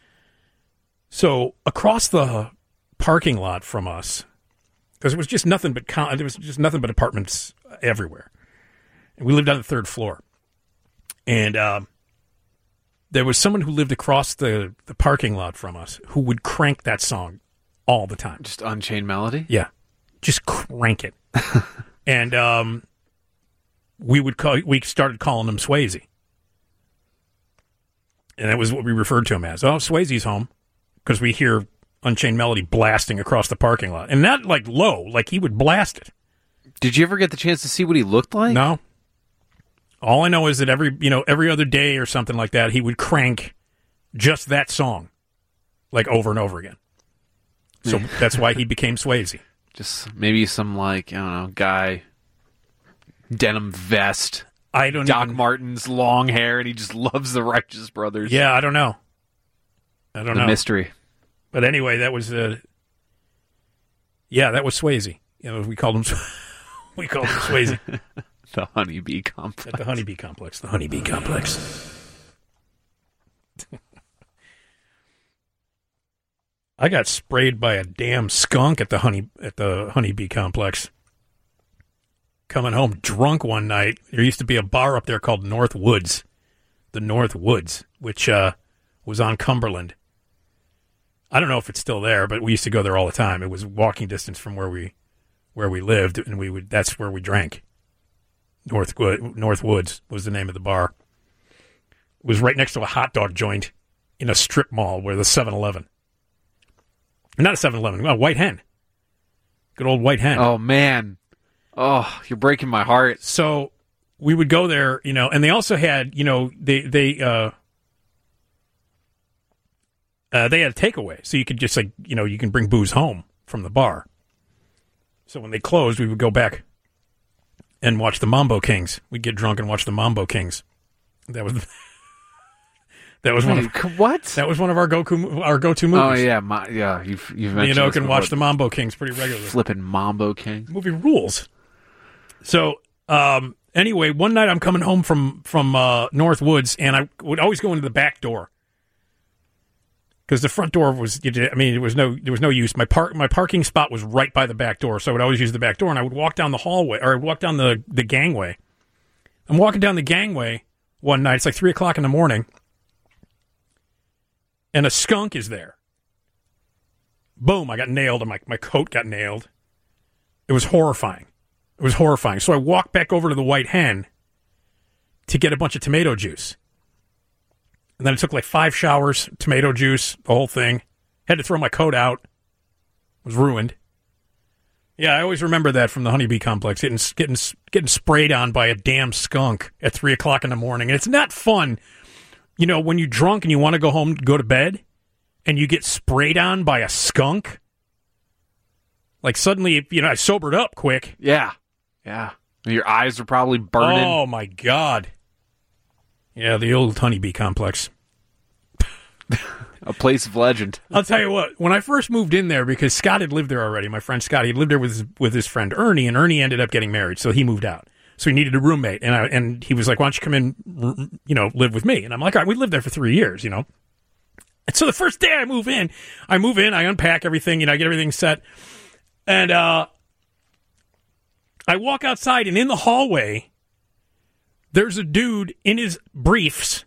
So across the parking lot from us, because it was just nothing but con- there was just nothing but apartments everywhere, and we lived on the third floor. And uh, there was someone who lived across the, the parking lot from us who would crank that song all the time. Just Unchained Melody? Yeah. Just crank it. And um, we would call, we started calling him Swayze. And that was what we referred to him as. Oh, Swayze's home. Because we hear Unchained Melody blasting across the parking lot. And not like low, like he would blast it. Did you ever get the chance to see what he looked like? No. All I know is that every, you know, every other day or something like that, he would crank just that song, like over and over again. So that's why he became Swayze. Just maybe some, like, I don't know, guy, denim vest. I don't Doc even... Martens, long hair, and he just loves the Righteous Brothers. Yeah, I don't know. I don't the know. mystery. But anyway, that was, uh, yeah, that was Swayze. You know, we called him, we called him Swayze. The Honeybee Complex. At the Honeybee Complex. The Honeybee Complex. I got sprayed by a damn skunk at the honey at the Honeybee Complex. Coming home drunk one night. There used to be a bar up there called North Woods. The North Woods, which uh, was on Cumberland. I don't know if it's still there, but we used to go there all the time. It was walking distance from where we where we lived, and we would that's where we drank. North North Woods was the name of the bar. It was right next to a hot dog joint in a strip mall where the seven eleven. Not a seven eleven, a White Hen. Good old White Hen. Oh, man. Oh, you're breaking my heart. So we would go there, you know, and they also had, you know, they, they, uh, uh, they had a takeaway. So you could just, like, you know, you can bring booze home from the bar. So when they closed, we would go back and watch the Mambo Kings. We'd get drunk and watch the Mambo Kings. That was that was one of what? That was one of our go our go to movies. Oh yeah, my, yeah. You've you've mentioned. You know, this can before. watch the Mambo Kings pretty regularly. Flipping Mambo King. Movie rules. So um, anyway, one night I'm coming home from from uh, North Woods, and I would always go into the back door because the front door was. I mean, there was no there was no use. My park my parking spot was right by the back door, so I would always use the back door, and I would walk down the hallway or I would walk down the the gangway. I'm walking down the gangway one night. It's like three o'clock in the morning, and a skunk is there. Boom! I got nailed, and my my coat got nailed. It was horrifying. It was horrifying. So I walked back over to the White Hen to get a bunch of tomato juice. And then I took like five showers, tomato juice, the whole thing. Had to throw my coat out. Was ruined. Yeah, I always remember that from the Honeybee Complex, getting getting getting sprayed on by a damn skunk at three o'clock in the morning. And it's not fun, you know, when you're drunk and you want to go home, go to bed, and you get sprayed on by a skunk. Like suddenly, you know, I sobered up quick. Yeah, yeah. Your eyes are probably burning. Oh my God. Yeah, the old Honeybee Complex. A place of legend. I'll tell you what, when I first moved in there, because Scott had lived there already, my friend Scott, he lived there with his, with his friend Ernie, and Ernie ended up getting married, so he moved out. So he needed a roommate, and I, and he was like, why don't you come in, you know, live with me? And I'm like, all right, we lived there for three years, you know. And so the first day I move in, I move in, I unpack everything, you know, I get everything set, and uh, I walk outside, and in the hallway, there's a dude in his briefs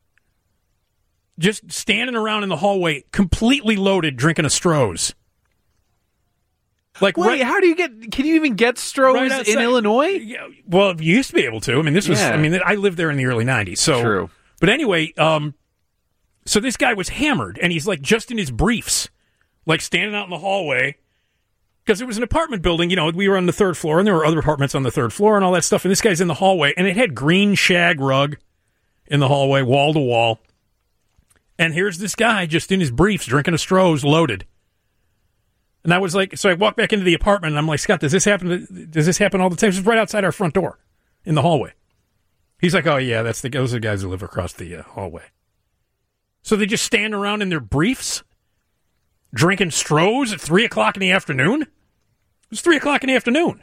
just standing around in the hallway, completely loaded, drinking a Stroh's. Like, wait, right, how do you get? Can you even get Stroh's right in Illinois? Yeah, well, you used to be able to. I mean, this was. Yeah. I mean, I lived there in the early nineties. So true. But anyway, um, so this guy was hammered, and he's like just in his briefs, like standing out in the hallway, because it was an apartment building. You know, we were on the third floor, and there were other apartments on the third floor, and all that stuff. And this guy's in the hallway, and it had green shag rug in the hallway, wall to wall. And here's this guy just in his briefs, drinking a Stroh's, loaded. And I was like, so I walked back into the apartment, and I'm like, Scott, does this happen? Does this happen all the time? It's right outside our front door, in the hallway. He's like, oh yeah, that's the those are the guys who live across the uh, hallway. So they just stand around in their briefs, drinking Stroh's at three o'clock in the afternoon. It was three o'clock in the afternoon.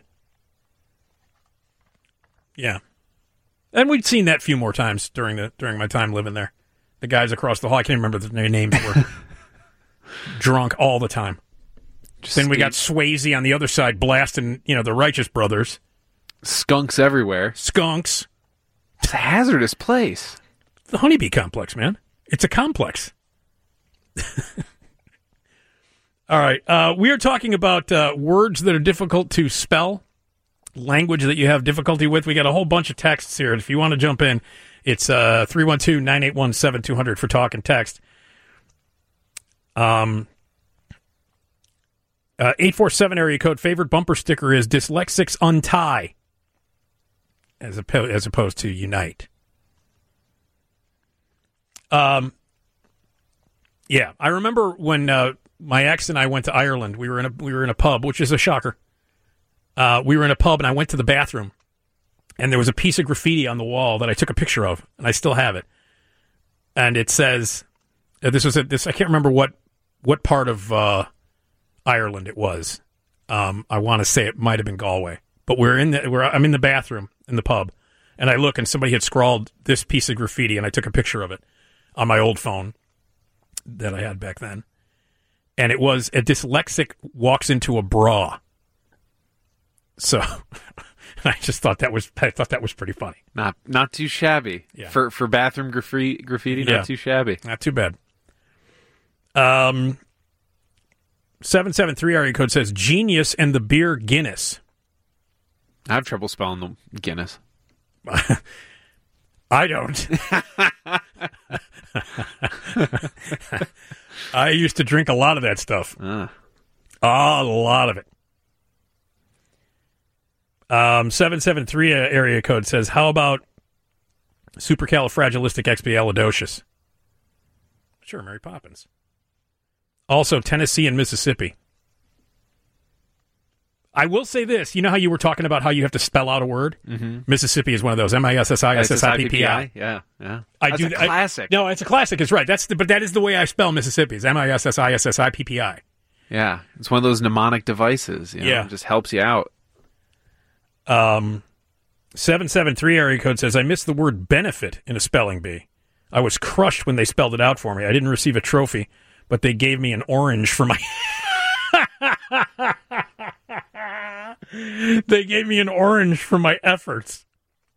Yeah, and we'd seen that a few more times during the during my time living there. The guys across the hall, I can't remember what their names were. Drunk all the time. Just then we got Swayze on the other side blasting, you know, the Righteous Brothers. Skunks everywhere. Skunks. It's a hazardous place. The Honeybee Complex, man. It's a complex. All right. Uh, we are talking about uh, words that are difficult to spell, language that you have difficulty with. We got a whole bunch of texts here. If you want to jump in, it's uh, three one two, nine eight one, seven two zero zero for talk and text. Um, uh, eight four seven area code, favorite bumper sticker is dyslexics untie, as, oppo- as opposed to unite. Um, yeah, I remember when uh, my ex and I went to Ireland. We were in a we were in a pub, which is a shocker. Uh, we were in a pub, and I went to the bathroom, and there was a piece of graffiti on the wall that I took a picture of, and I still have it. And it says, uh, "This was a, this. I can't remember what what part of uh, Ireland it was. Um, I want to say it might have been Galway, but we're in the we're I'm in the bathroom in the pub, and I look, and somebody had scrawled this piece of graffiti, and I took a picture of it on my old phone that I had back then. And it was, a dyslexic walks into a bra. So I just thought that was I thought that was pretty funny. Not not too shabby. Yeah. For for bathroom graffiti, graffiti not Yeah. too shabby. Not too bad. Um, seven seven three area code says Genius and the beer Guinness. I have trouble spelling the Guinness. I don't. I used to drink a lot of that stuff. Uh. A lot of it. Um, seven seven three area code says, how about supercalifragilisticexpialidocious? Sure, Mary Poppins. Also, Tennessee and Mississippi. I will say this. You know how you were talking about how you have to spell out a word? Mm-hmm. Mississippi is one of those. M I S S I S S I P P I. Yeah, yeah. I That's do a th- I- classic. no, it's a classic. It's right. That's the, but that is the way I spell Mississippi. Is M I S S I S S I P P I. Yeah, it's one of those mnemonic devices. You know? Yeah. It just helps you out. Um, seven seven three area code says, I missed the word benefit in a spelling bee. I was crushed when they spelled it out for me. I didn't receive a trophy, but they gave me an orange for my... They gave me an orange for my efforts.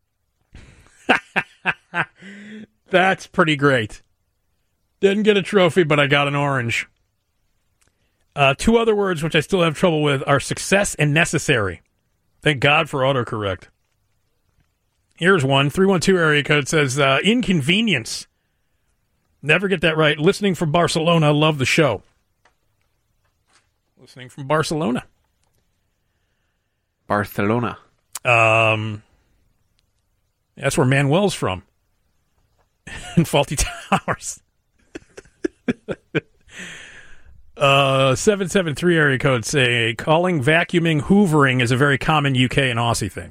That's pretty great. Didn't get a trophy, but I got an orange. Uh, two other words which I still have trouble with are success and necessary. Thank God for autocorrect. Here's one. three one two area code says uh, inconvenience. Never get that right. Listening from Barcelona. Love the show. Listening from Barcelona. Barcelona. Um, that's where Manuel's from. In Faulty Towers. uh, seven seven three area code say, calling vacuuming hoovering is a very common U K and Aussie thing.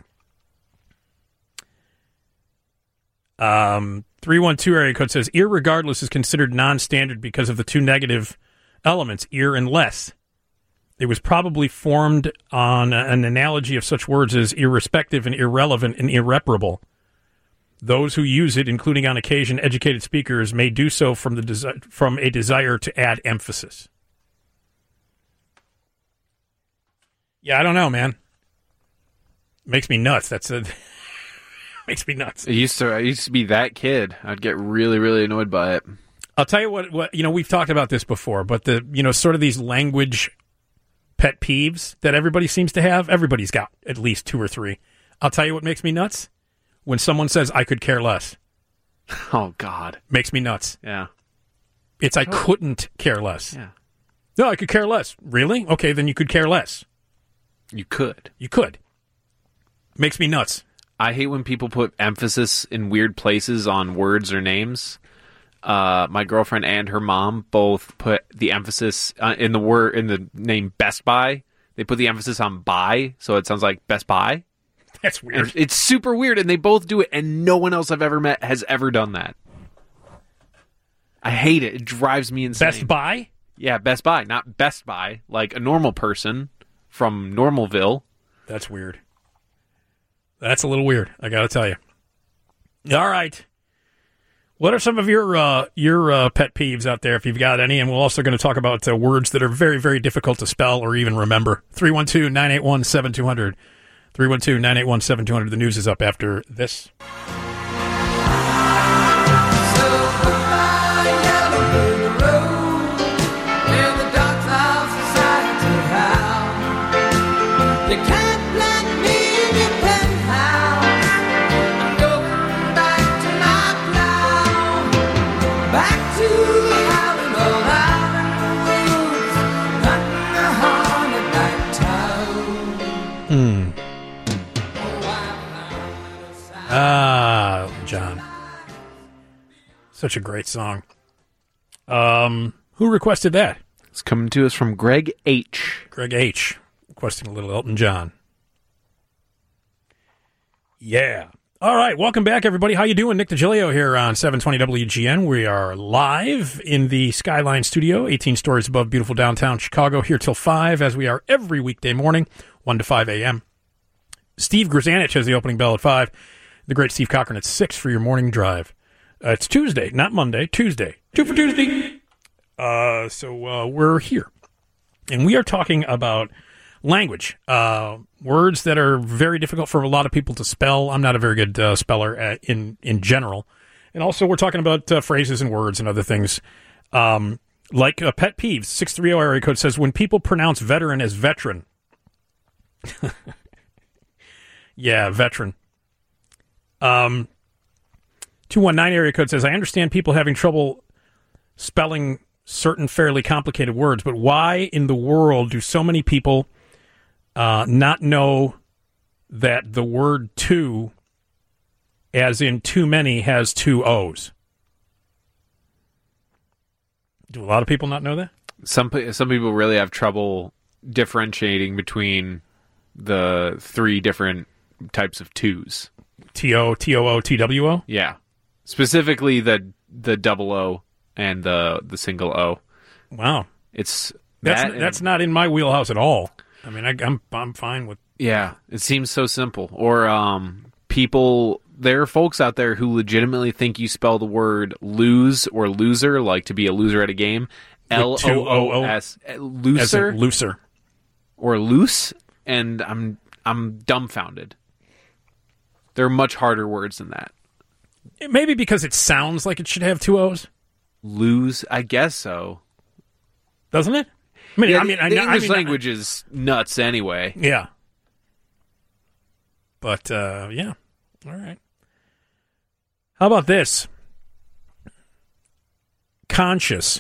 Um, three one two area code says, irregardless is considered non-standard because of the two negative elements, ir and less. It was probably formed on an analogy of such words as irrespective and irrelevant and irreparable. Those who use it, including on occasion educated speakers, may do so from the desi- from a desire to add emphasis. Yeah, I don't know, man. Makes me nuts. That's a makes me nuts. It used to. I used to be that kid. I'd get really, really annoyed by it. I'll tell you what. What you know, we've talked about this before, but the you know, sort of these language pet peeves that everybody seems to have. Everybody's got at least two or three. I'll tell you what makes me nuts. When someone says, I could care less. Oh, God. Makes me nuts. Yeah. It's I couldn't care less. Yeah. No, I could care less. Really? Okay, then you could care less. You could. You could. Makes me nuts. I hate when people put emphasis in weird places on words or names. Uh, my girlfriend and her mom both put the emphasis uh, in the word in the name Best Buy. They put the emphasis on buy, so it sounds like Best Buy. That's weird. And it's super weird, and they both do it, and no one else I've ever met has ever done that. I hate it. It drives me insane. Best Buy? Yeah, Best Buy, not Best Buy, like a normal person from Normalville. That's weird. That's a little weird, I got to tell you. All right. What are some of your uh, your uh, pet peeves out there, if you've got any? And we're also going to talk about uh, words that are very, very difficult to spell or even remember. three one two, nine eight one, seven two zero zero. three one two, nine eight one, seven two zero zero. The news is up after this. So goodbye, Hmm. Ah, Elton John. Such a great song. Um, who requested that? It's coming to us from Greg H. Greg H. requesting a little Elton John. Yeah. All right, welcome back, everybody. How you doing? Nick DiGilio here on seven twenty W G N. We are live in the Skyline Studio, eighteen stories above beautiful downtown Chicago, here till five, as we are every weekday morning, one to five a.m. Steve Grzanich has the opening bell at five. The great Steve Cochran at six for your morning drive. Uh, it's Tuesday, not Monday, Tuesday. Two for Tuesday. Uh, so uh, we're here, and we are talking about language, uh, words that are very difficult for a lot of people to spell. I'm not a very good uh, speller at, in in general, and also we're talking about uh, phrases and words and other things. Um, like uh, pet peeves. six three zero area code says when people pronounce veteran as veteran. Yeah, veteran. Um, two one nine area code says I understand people having trouble spelling certain fairly complicated words, but why in the world do so many people Uh, not know that the word two, as in too many, has two O's? Do a lot of people not know that? Some pe- some people really have trouble differentiating between the three different types of twos. T O, T O O, T W O? Yeah. Specifically the the double O and the the single O. Wow. It's that's that that's not in my wheelhouse at all. I mean, I, I'm I'm fine with. Yeah, it seems so simple. Or um, people, there are folks out there who legitimately think you spell the word lose or loser, like to be a loser at a game, L O O S, looser, looser, or loose, and I'm I'm dumbfounded. There are much harder words than that. Maybe because it sounds like it should have two O's. Lose, I guess so. Doesn't it? I mean, yeah, I mean, the, I, the I English mean, language is nuts anyway. Yeah. But, uh, yeah. All right. How about this? Conscious.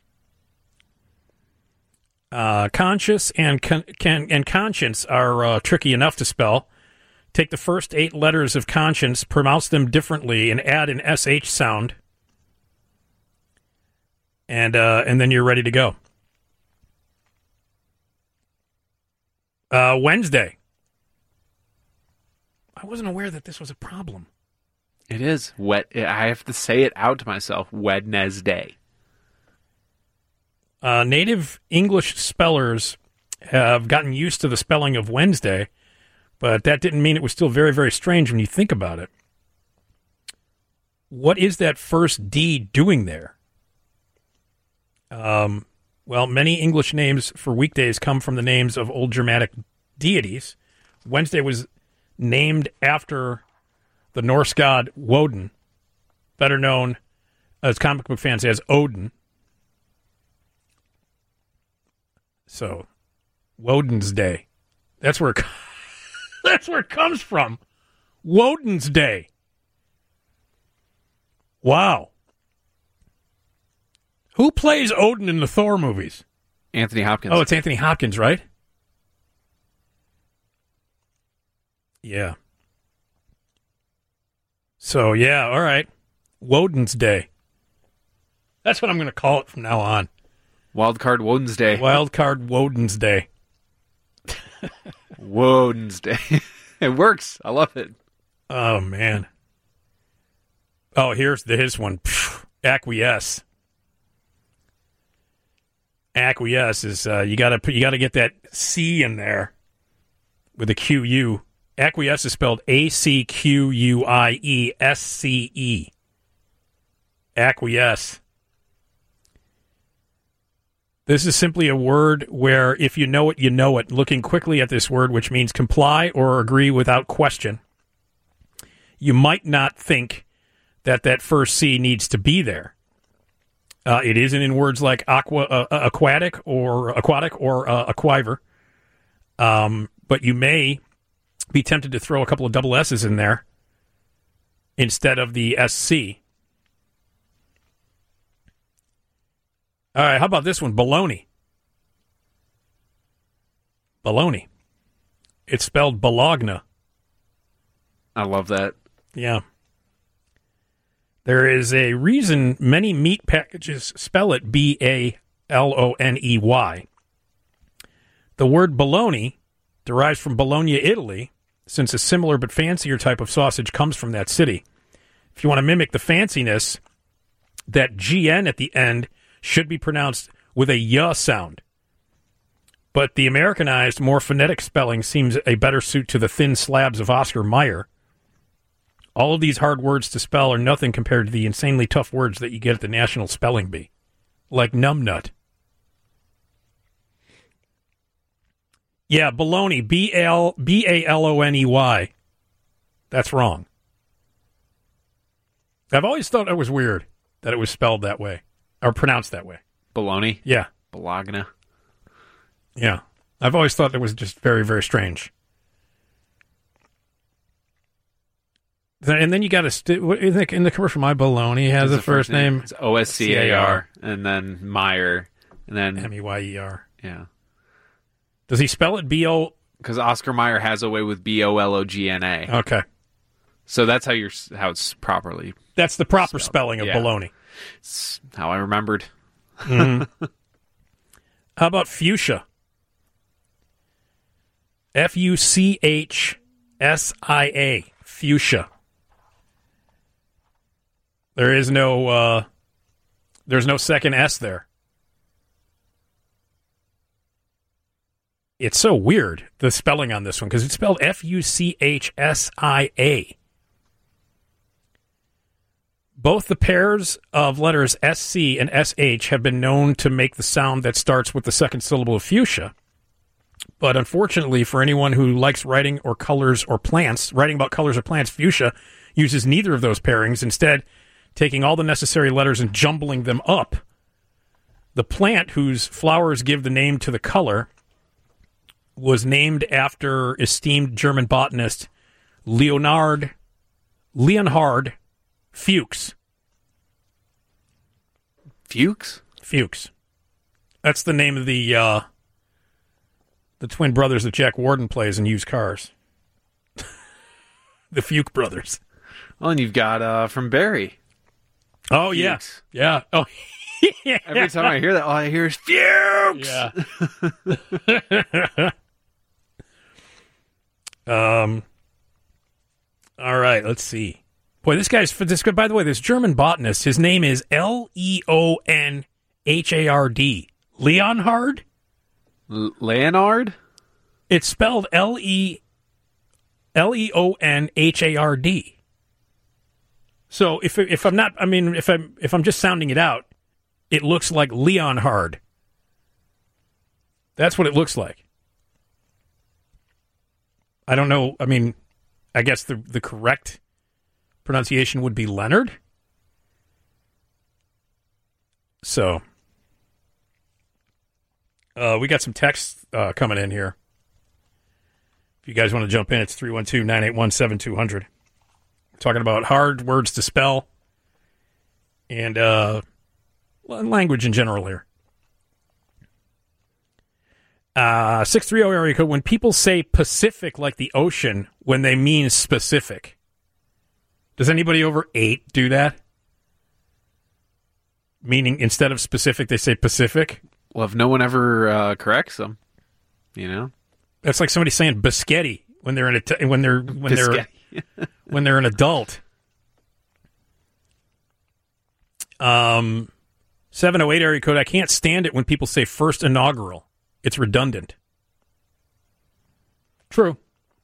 Uh, conscious and con- can and conscience are uh, tricky enough to spell. Take the first eight letters of conscience, pronounce them differently, and add an S H sound. And, uh, and then you're ready to go. Uh, Wednesday. I wasn't aware that this was a problem. It is. Wet. I have to say it out to myself. Wednesday. Uh, native English spellers have gotten used to the spelling of Wednesday, but that didn't mean it was still very, very strange when you think about it. What is that first D doing there? Um... Well, many English names for weekdays come from the names of old Germanic deities. Wednesday was named after the Norse god Woden, better known as comic book fans as Odin. So, Woden's Day. That's where it, that's where it comes from. Woden's Day. Wow. Who plays Odin in the Thor movies? Anthony Hopkins. Oh, it's Anthony Hopkins, right? Yeah. So, yeah, all right. Woden's Day. That's what I'm going to call it from now on. Wildcard Woden's Day. Wildcard Woden's Day. Woden's Day. It works. I love it. Oh, man. Oh, here's the his one. Phew. Acquiesce. Acquiesce is uh, you got to you got to get that C in there with a Q U. Acquiesce is spelled A C Q U I E S C E. Acquiesce. This is simply a word where if you know it, you know it. Looking quickly at this word, which means comply or agree without question, you might not think that that first C needs to be there. Uh, it isn't in words like aqua, uh, aquatic or aquatic or uh, aquiver. Um, but you may be tempted to throw a couple of double S's in there instead of the S C. All right, how about this one? Baloney. Baloney. It's spelled Bologna. I love that. Yeah. There is a reason many meat packages spell it B A L O N E Y. The word bologna derives from Bologna, Italy, since a similar but fancier type of sausage comes from that city. If you want to mimic the fanciness, that G N at the end should be pronounced with a Y sound. But the Americanized, more phonetic spelling seems a better suit to the thin slabs of Oscar Mayer. All of these hard words to spell are nothing compared to the insanely tough words that you get at the National Spelling Bee, like numbnut. Yeah, baloney, B A L O N E Y. That's wrong. I've always thought it was weird that it was spelled that way, or pronounced that way. Bologna? Yeah. Bologna. Yeah. I've always thought that was just very, very strange. And then you got to, st- in, the, in the commercial, my baloney has a first, first name. name. It's O S C A R, and then Meyer, and then M E Y E R. Yeah. Does he spell it B O? Because Oscar Mayer has a way with B O L O G N A. Okay. So that's how you're how it's properly. That's the proper spelled. spelling of yeah. baloney. It's how I remembered. Mm-hmm. How about fuchsia? F U C H S I A. Fuchsia. There is no. Uh, there's no second S there. It's so weird, the spelling on this one, because it's spelled F U C H S I A. Both the pairs of letters S C and S H have been known to make the sound that starts with the second syllable of fuchsia. But unfortunately, for anyone who likes writing or colors or plants, writing about colors or plants, fuchsia uses neither of those pairings, instead taking all the necessary letters and jumbling them up. The plant whose flowers give the name to the color was named after esteemed German botanist Leonhard Leonhard Fuchs. Fuchs? Fuchs. That's the name of the uh, the twin brothers that Jack Warden plays in Used Cars. The Fuchs brothers. Well, and you've got uh, from Barry. Oh, Fuchs. yeah. Yeah. Oh, yeah. Every time I hear that, all I hear is Fuchs. Yeah. um. All right, let's see. Boy, this guy's, for this. By the way, this German botanist, his name is L E O N H A R D. Leonhard? L- Leonhard? It's spelled L E L E O N H A R D. So if if I'm not, I mean, if I'm if I'm just sounding it out, it looks like Leonhard. That's what it looks like. I don't know. I mean, I guess the the correct pronunciation would be Leonard. So, uh, we got some text uh, coming in here. If you guys want to jump in, it's three one two, nine eight one, seven two zero zero. We're talking about hard words to spell and uh, language in general here. Uh, six three zero area code. When people say Pacific like the ocean when they mean specific, does anybody over eight do that? Meaning instead of specific, they say Pacific? Well, if no one ever uh, corrects them, you know? That's like somebody saying biscotti when they're in a t- when they're when they're when they're an adult. Um, seven oh eight area code. I can't stand it when people say first inaugural. It's redundant. True.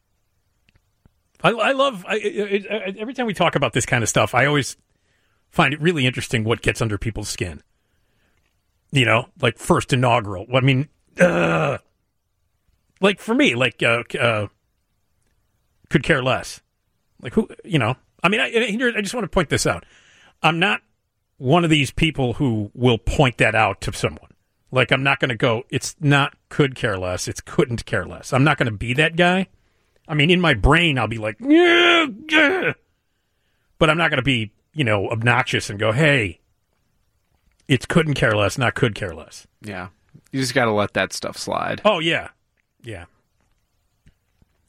I, I love I, it, it, every time we talk about this kind of stuff. I always find it really interesting what gets under people's skin. You know, like first inaugural. I mean, uh, like for me, like uh, uh, could care less. Like who, you know? I mean, I, I just want to point this out. I'm not one of these people who will point that out to someone. Like, I'm not going to go, it's not could care less, it's couldn't care less. I'm not going to be that guy. I mean, in my brain, I'll be like, yeah, yeah. But I'm not going to be, you know, obnoxious and go, hey, it's couldn't care less, not could care less. Yeah. You just got to let that stuff slide. Oh, yeah. Yeah.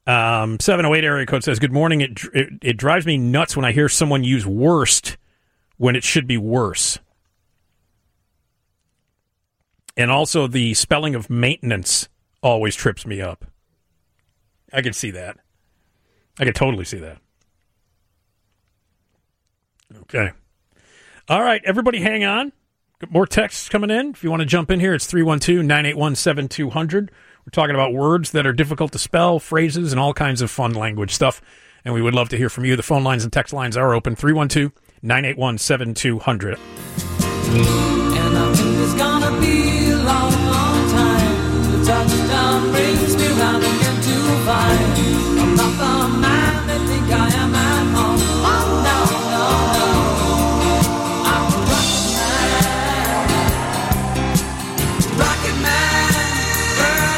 Um, seven oh eight area code says, good morning. It, it it drives me nuts when I hear someone use worst when it should be worse. And also the spelling of maintenance always trips me up. I can see that. I can totally see that. Okay. All right, everybody hang on. Got more texts coming in. If you want to jump in here, it's three one two, nine eight one, seven two zero zero. We're talking about words that are difficult to spell, phrases, and all kinds of fun language stuff. And we would love to hear from you. The phone lines and text lines are open. three one two, nine eight one, seven two zero zero. And I think it's gonna be a long, long time. The touchdown brings me round again to find I'm not the man they think I am at home. Oh, no, no, no. I'm a rocket man. Rocket man.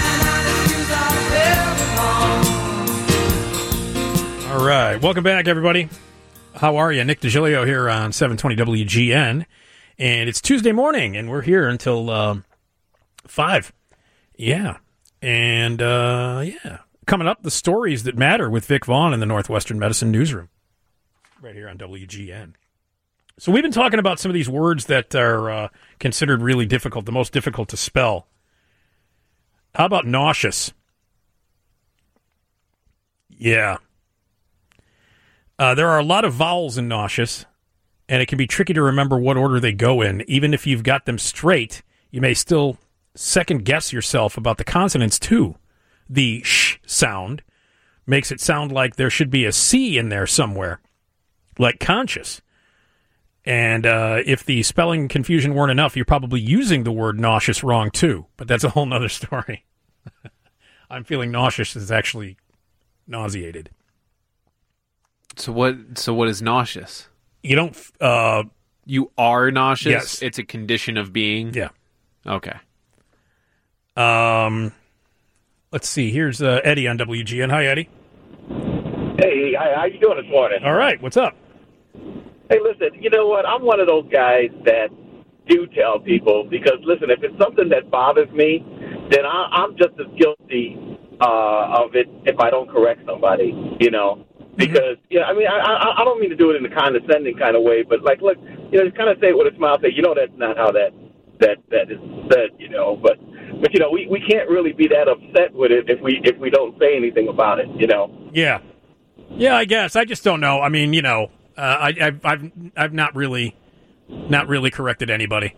Burning out his fuse out of every home. All right. Welcome back, everybody. How are you? Nick DiGilio here on seven twenty W G N. And it's Tuesday morning, and we're here until um, five. Yeah. And, uh, yeah. Coming up, the stories that matter with Vic Vaughn in the Northwestern Medicine Newsroom. Right here on W G N. So we've been talking about some of these words that are uh, considered really difficult, the most difficult to spell. How about nauseous? Yeah. Uh, there are a lot of vowels in nauseous, and it can be tricky to remember what order they go in. Even if you've got them straight, you may still second-guess yourself about the consonants, too. The sh sound makes it sound like there should be a C in there somewhere, like conscious. And uh, if the spelling confusion weren't enough, you're probably using the word nauseous wrong, too. But that's a whole nother story. I'm feeling nauseous is actually nauseated. So what? So what is nauseous? You don't. Uh, you are nauseous. Yes. It's a condition of being. Yeah. Okay. Um. Let's see. Here's uh, Eddie on W G N. Hi, Eddie. Hey, hi, how you doing this morning? All right. What's up? Hey, listen. You know what? I'm one of those guys that do tell people because, listen, if it's something that bothers me, then I, I'm just as guilty uh, of it if I don't correct somebody. You know. Because, yeah, I mean, I, I I don't mean to do it in a condescending kind of way, but, like, look, you know, just kind of say it with a smile, say, you know, that's not how that that, that is said, you know. But, but you know, we, we can't really be that upset with it if we if we don't say anything about it, you know. Yeah. Yeah, I guess. I just don't know. I mean, you know, uh, I, I've, I've, I've not really, not really corrected anybody.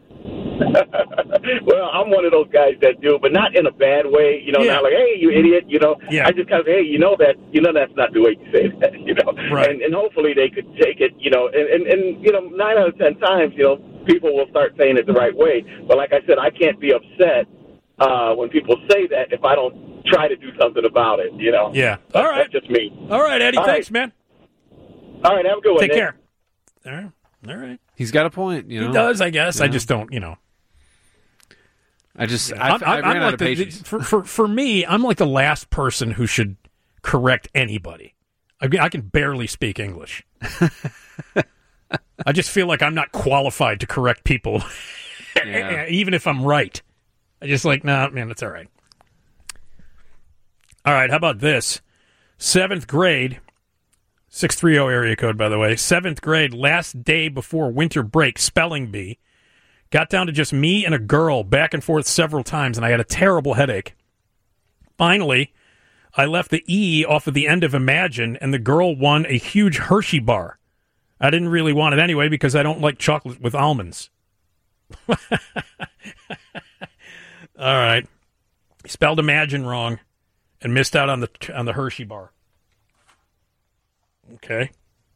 Well, I'm one of those guys that do, but not in a bad way. You know, Yeah. not like, hey, you idiot. You know, Yeah. I just kind of say, hey, you know that, you know, that's not the way you say that. You know, Right. and, and hopefully they could take it. You know, and, and and you know, nine out of ten times, you know, people will start saying it the right way. But like I said, I can't be upset uh, when people say that if I don't try to do something about it. You know. Yeah. All right. That's just me. All right, Eddie. All Thanks, right. man. All right. Have a good one. Take Nick. care. All right. All right. He's got a point. You know. He does, I guess. I Yeah. just don't, you know. I just Yeah. I, I'm- I I'm ran out like of the- the- patience. for, for for me, I'm like the last person who should correct anybody. I, I can barely speak English. I just feel like I'm not qualified to correct people, Yeah. even if I'm right. I just like, nah, man, that's all right. All right, how about this? Seventh grade, six three zero area code, by the way. Seventh grade, last day before winter break, spelling bee. Got down to just me and a girl, back and forth several times, and I had a terrible headache. Finally, I left the E off of the end of Imagine, and the girl won a huge Hershey bar. I didn't really want it anyway because I don't like chocolate with almonds. All right. He spelled Imagine wrong and missed out on the on the Hershey bar. Okay.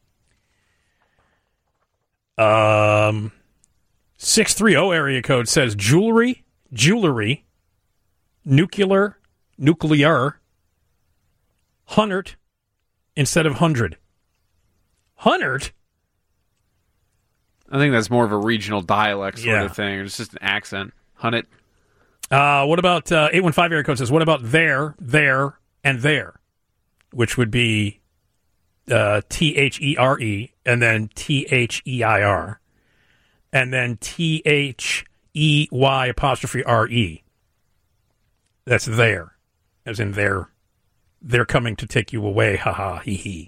Um... six three zero area code says jewelry, jewelry, nuclear, nuclear, hundred instead of hundred. Hundred? I think that's more of a regional dialect sort Yeah. of thing. It's just an accent. Hunt Uh, what about uh, eight one five area code says, what about there, there, and there? Which would be uh, T H E R E and then T H E I R. And then T H E Y apostrophe R E. That's there, as in there, they're coming to take you away. Ha ha, hee hee.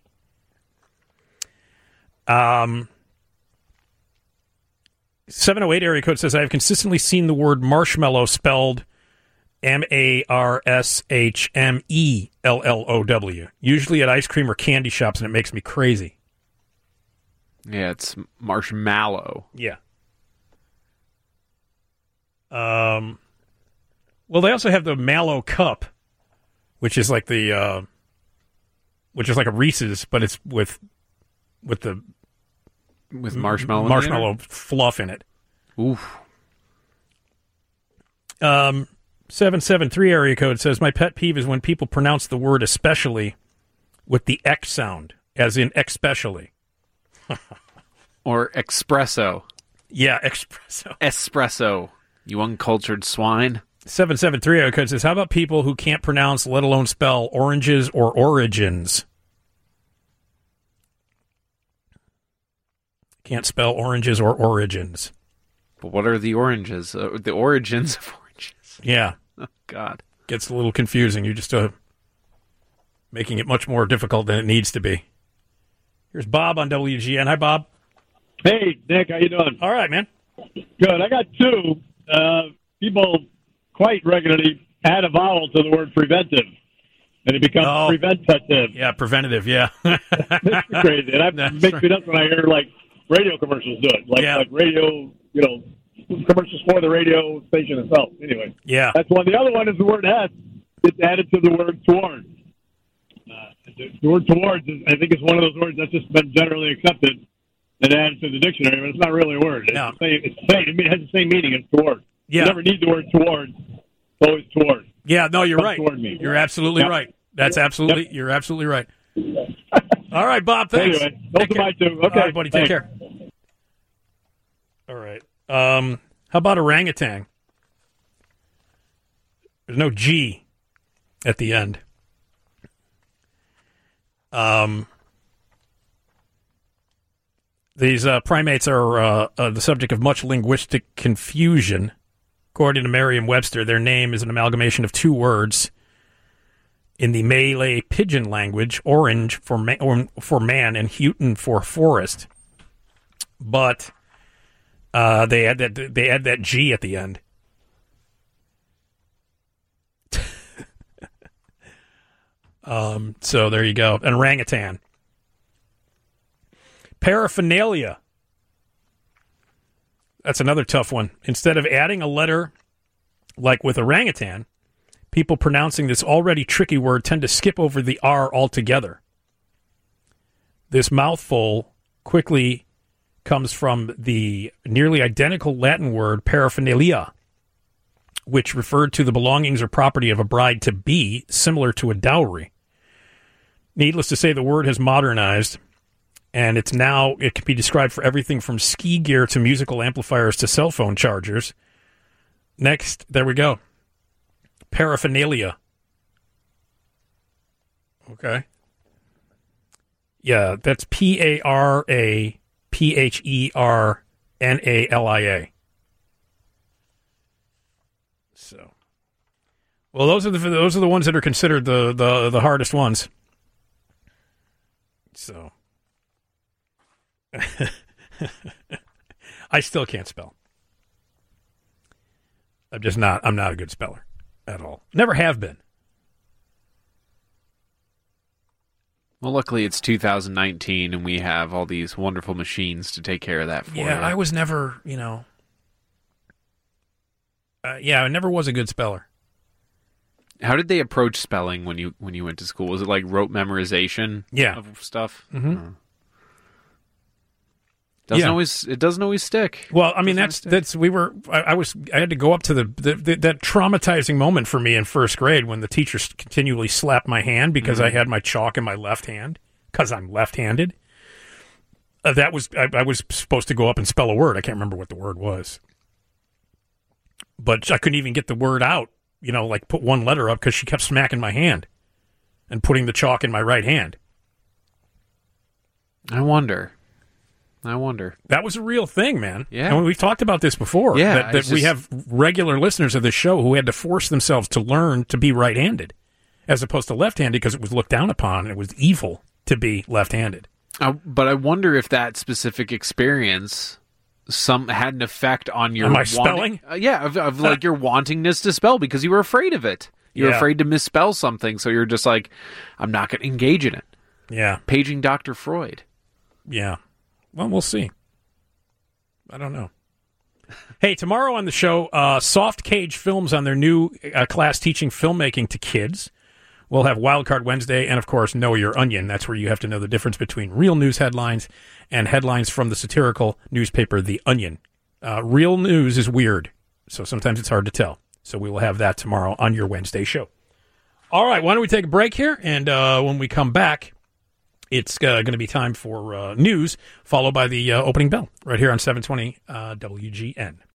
Um, seven oh eight area code says, I have consistently seen the word marshmallow spelled M A R S H M E L L O W, usually at ice cream or candy shops, and it makes me crazy. Yeah, it's marshmallow. Yeah. Um, well, they also have the Mallow Cup, which is like the, uh, which is like a Reese's, but it's with, with the, with marshmallow, in marshmallow there? fluff in it. Oof. Um, seven seven three area code says, my pet peeve is when people pronounce the word especially with the X sound, as in especially. Or espresso. Yeah, espresso. Espresso. You uncultured swine. seven seven three area code says, how about people who can't pronounce, let alone spell, oranges or origins? Can't spell oranges or origins. But what are the oranges? Uh, the origins of oranges. Yeah. Oh, God. Gets a little confusing. You're just uh, making it much more difficult than it needs to be. Here's Bob on W G N. Hi, Bob. Hey, Nick. How you doing? All right, man. Good. I got two. Uh, people quite regularly add a vowel to the word preventive, and it becomes Oh. preventative. Yeah, preventative, yeah. It's crazy. And that That's makes right. me nuts when I hear, like, radio commercials do it. Like, Yeah. like radio, you know, commercials for the radio station itself. Anyway. Yeah. That's one. The other one is the word S. It's added to the word towards. Uh, the, the word towards, is, I think, is one of those words that's just been generally accepted and added to the dictionary, but it's not really a word. It's, No. the same, it's the same. It has the same meaning as toward. Yeah. You never need the word towards. It's always toward. Yeah, no, you're Come right. toward me. You're absolutely Yep. right. That's absolutely, Yep. you're absolutely right. All right, Bob, thanks. Anyway, those Take are care. my two. Okay, All right, buddy, take thanks. care. All right. Um, how about orangutan? There's no G at the end. Um, these uh, primates are uh, uh, the subject of much linguistic confusion. According to Merriam-Webster, their name is an amalgamation of two words. In the Malay Pidgin language, orange for, ma- or for man and Huton for forest. But uh, they add that they add that G at the end. um, so there you go. An orangutan. Paraphernalia. That's another tough one. Instead of adding a letter like with orangutan, people pronouncing this already tricky word tend to skip over the R altogether. This mouthful quickly comes from the nearly identical Latin word paraphernalia, which referred to the belongings or property of a bride-to-be, similar to a dowry. Needless to say, the word has modernized, and it's now, it can be described for everything from ski gear to musical amplifiers to cell phone chargers. Next, there we go. Paraphernalia. Okay. Yeah, that's P A R A P H E R N A L I A. So, well, those are the those are the ones that are considered the the, the hardest ones. So, I still can't spell. I'm just not. I'm not a good speller at all. Never have been. Well, luckily it's two thousand nineteen and we have all these wonderful machines to take care of that for you. Yeah, I was never, you know. Uh, yeah, I never was a good speller. How did they approach spelling when you when you went to school? Was it like rote memorization Yeah. of stuff? Mm-hmm. Uh, doesn't Yeah. always it doesn't always stick. Well, I mean, that's that's we were. I, I was. I had to go up to the, the, the that traumatizing moment for me in first grade when the teacher continually slapped my hand because I Mhm. had my chalk in my left hand because I'm left-handed. Uh, that was I, I was supposed to go up and spell a word. I can't remember what the word was, but I couldn't even get the word out. You know, like put one letter up because she kept smacking my hand and putting the chalk in my right hand. I wonder. I wonder. That was a real thing, man. Yeah. And we've talked about this before. Yeah, That, that it's we just- have regular listeners of this show who had to force themselves to learn to be right-handed. as opposed to left-handed because it was looked down upon and it was evil to be left-handed. Uh, but I wonder if that specific experience some had an effect on your Am I wanting- spelling? Uh, yeah, of, of like your wantingness to spell because you were afraid of it. You're Yeah. afraid to misspell something, so you're just like, I'm not going to engage in it. Yeah. Paging Doctor Freud. Yeah. Well, we'll see. I don't know. Hey, tomorrow on the show, uh, Soft Cage Films on their new uh, class teaching filmmaking to kids. We'll have Wildcard Wednesday and, of course, Know Your Onion. That's where you have to know the difference between real news headlines and headlines from the satirical newspaper The Onion. Uh, real news is weird, so sometimes it's hard to tell. So we will have that tomorrow on your Wednesday show. All right, why don't we take a break here? And uh, when we come back, it's uh, going to be time for uh, news, followed by the uh, opening bell right here on seven twenty uh, W G N.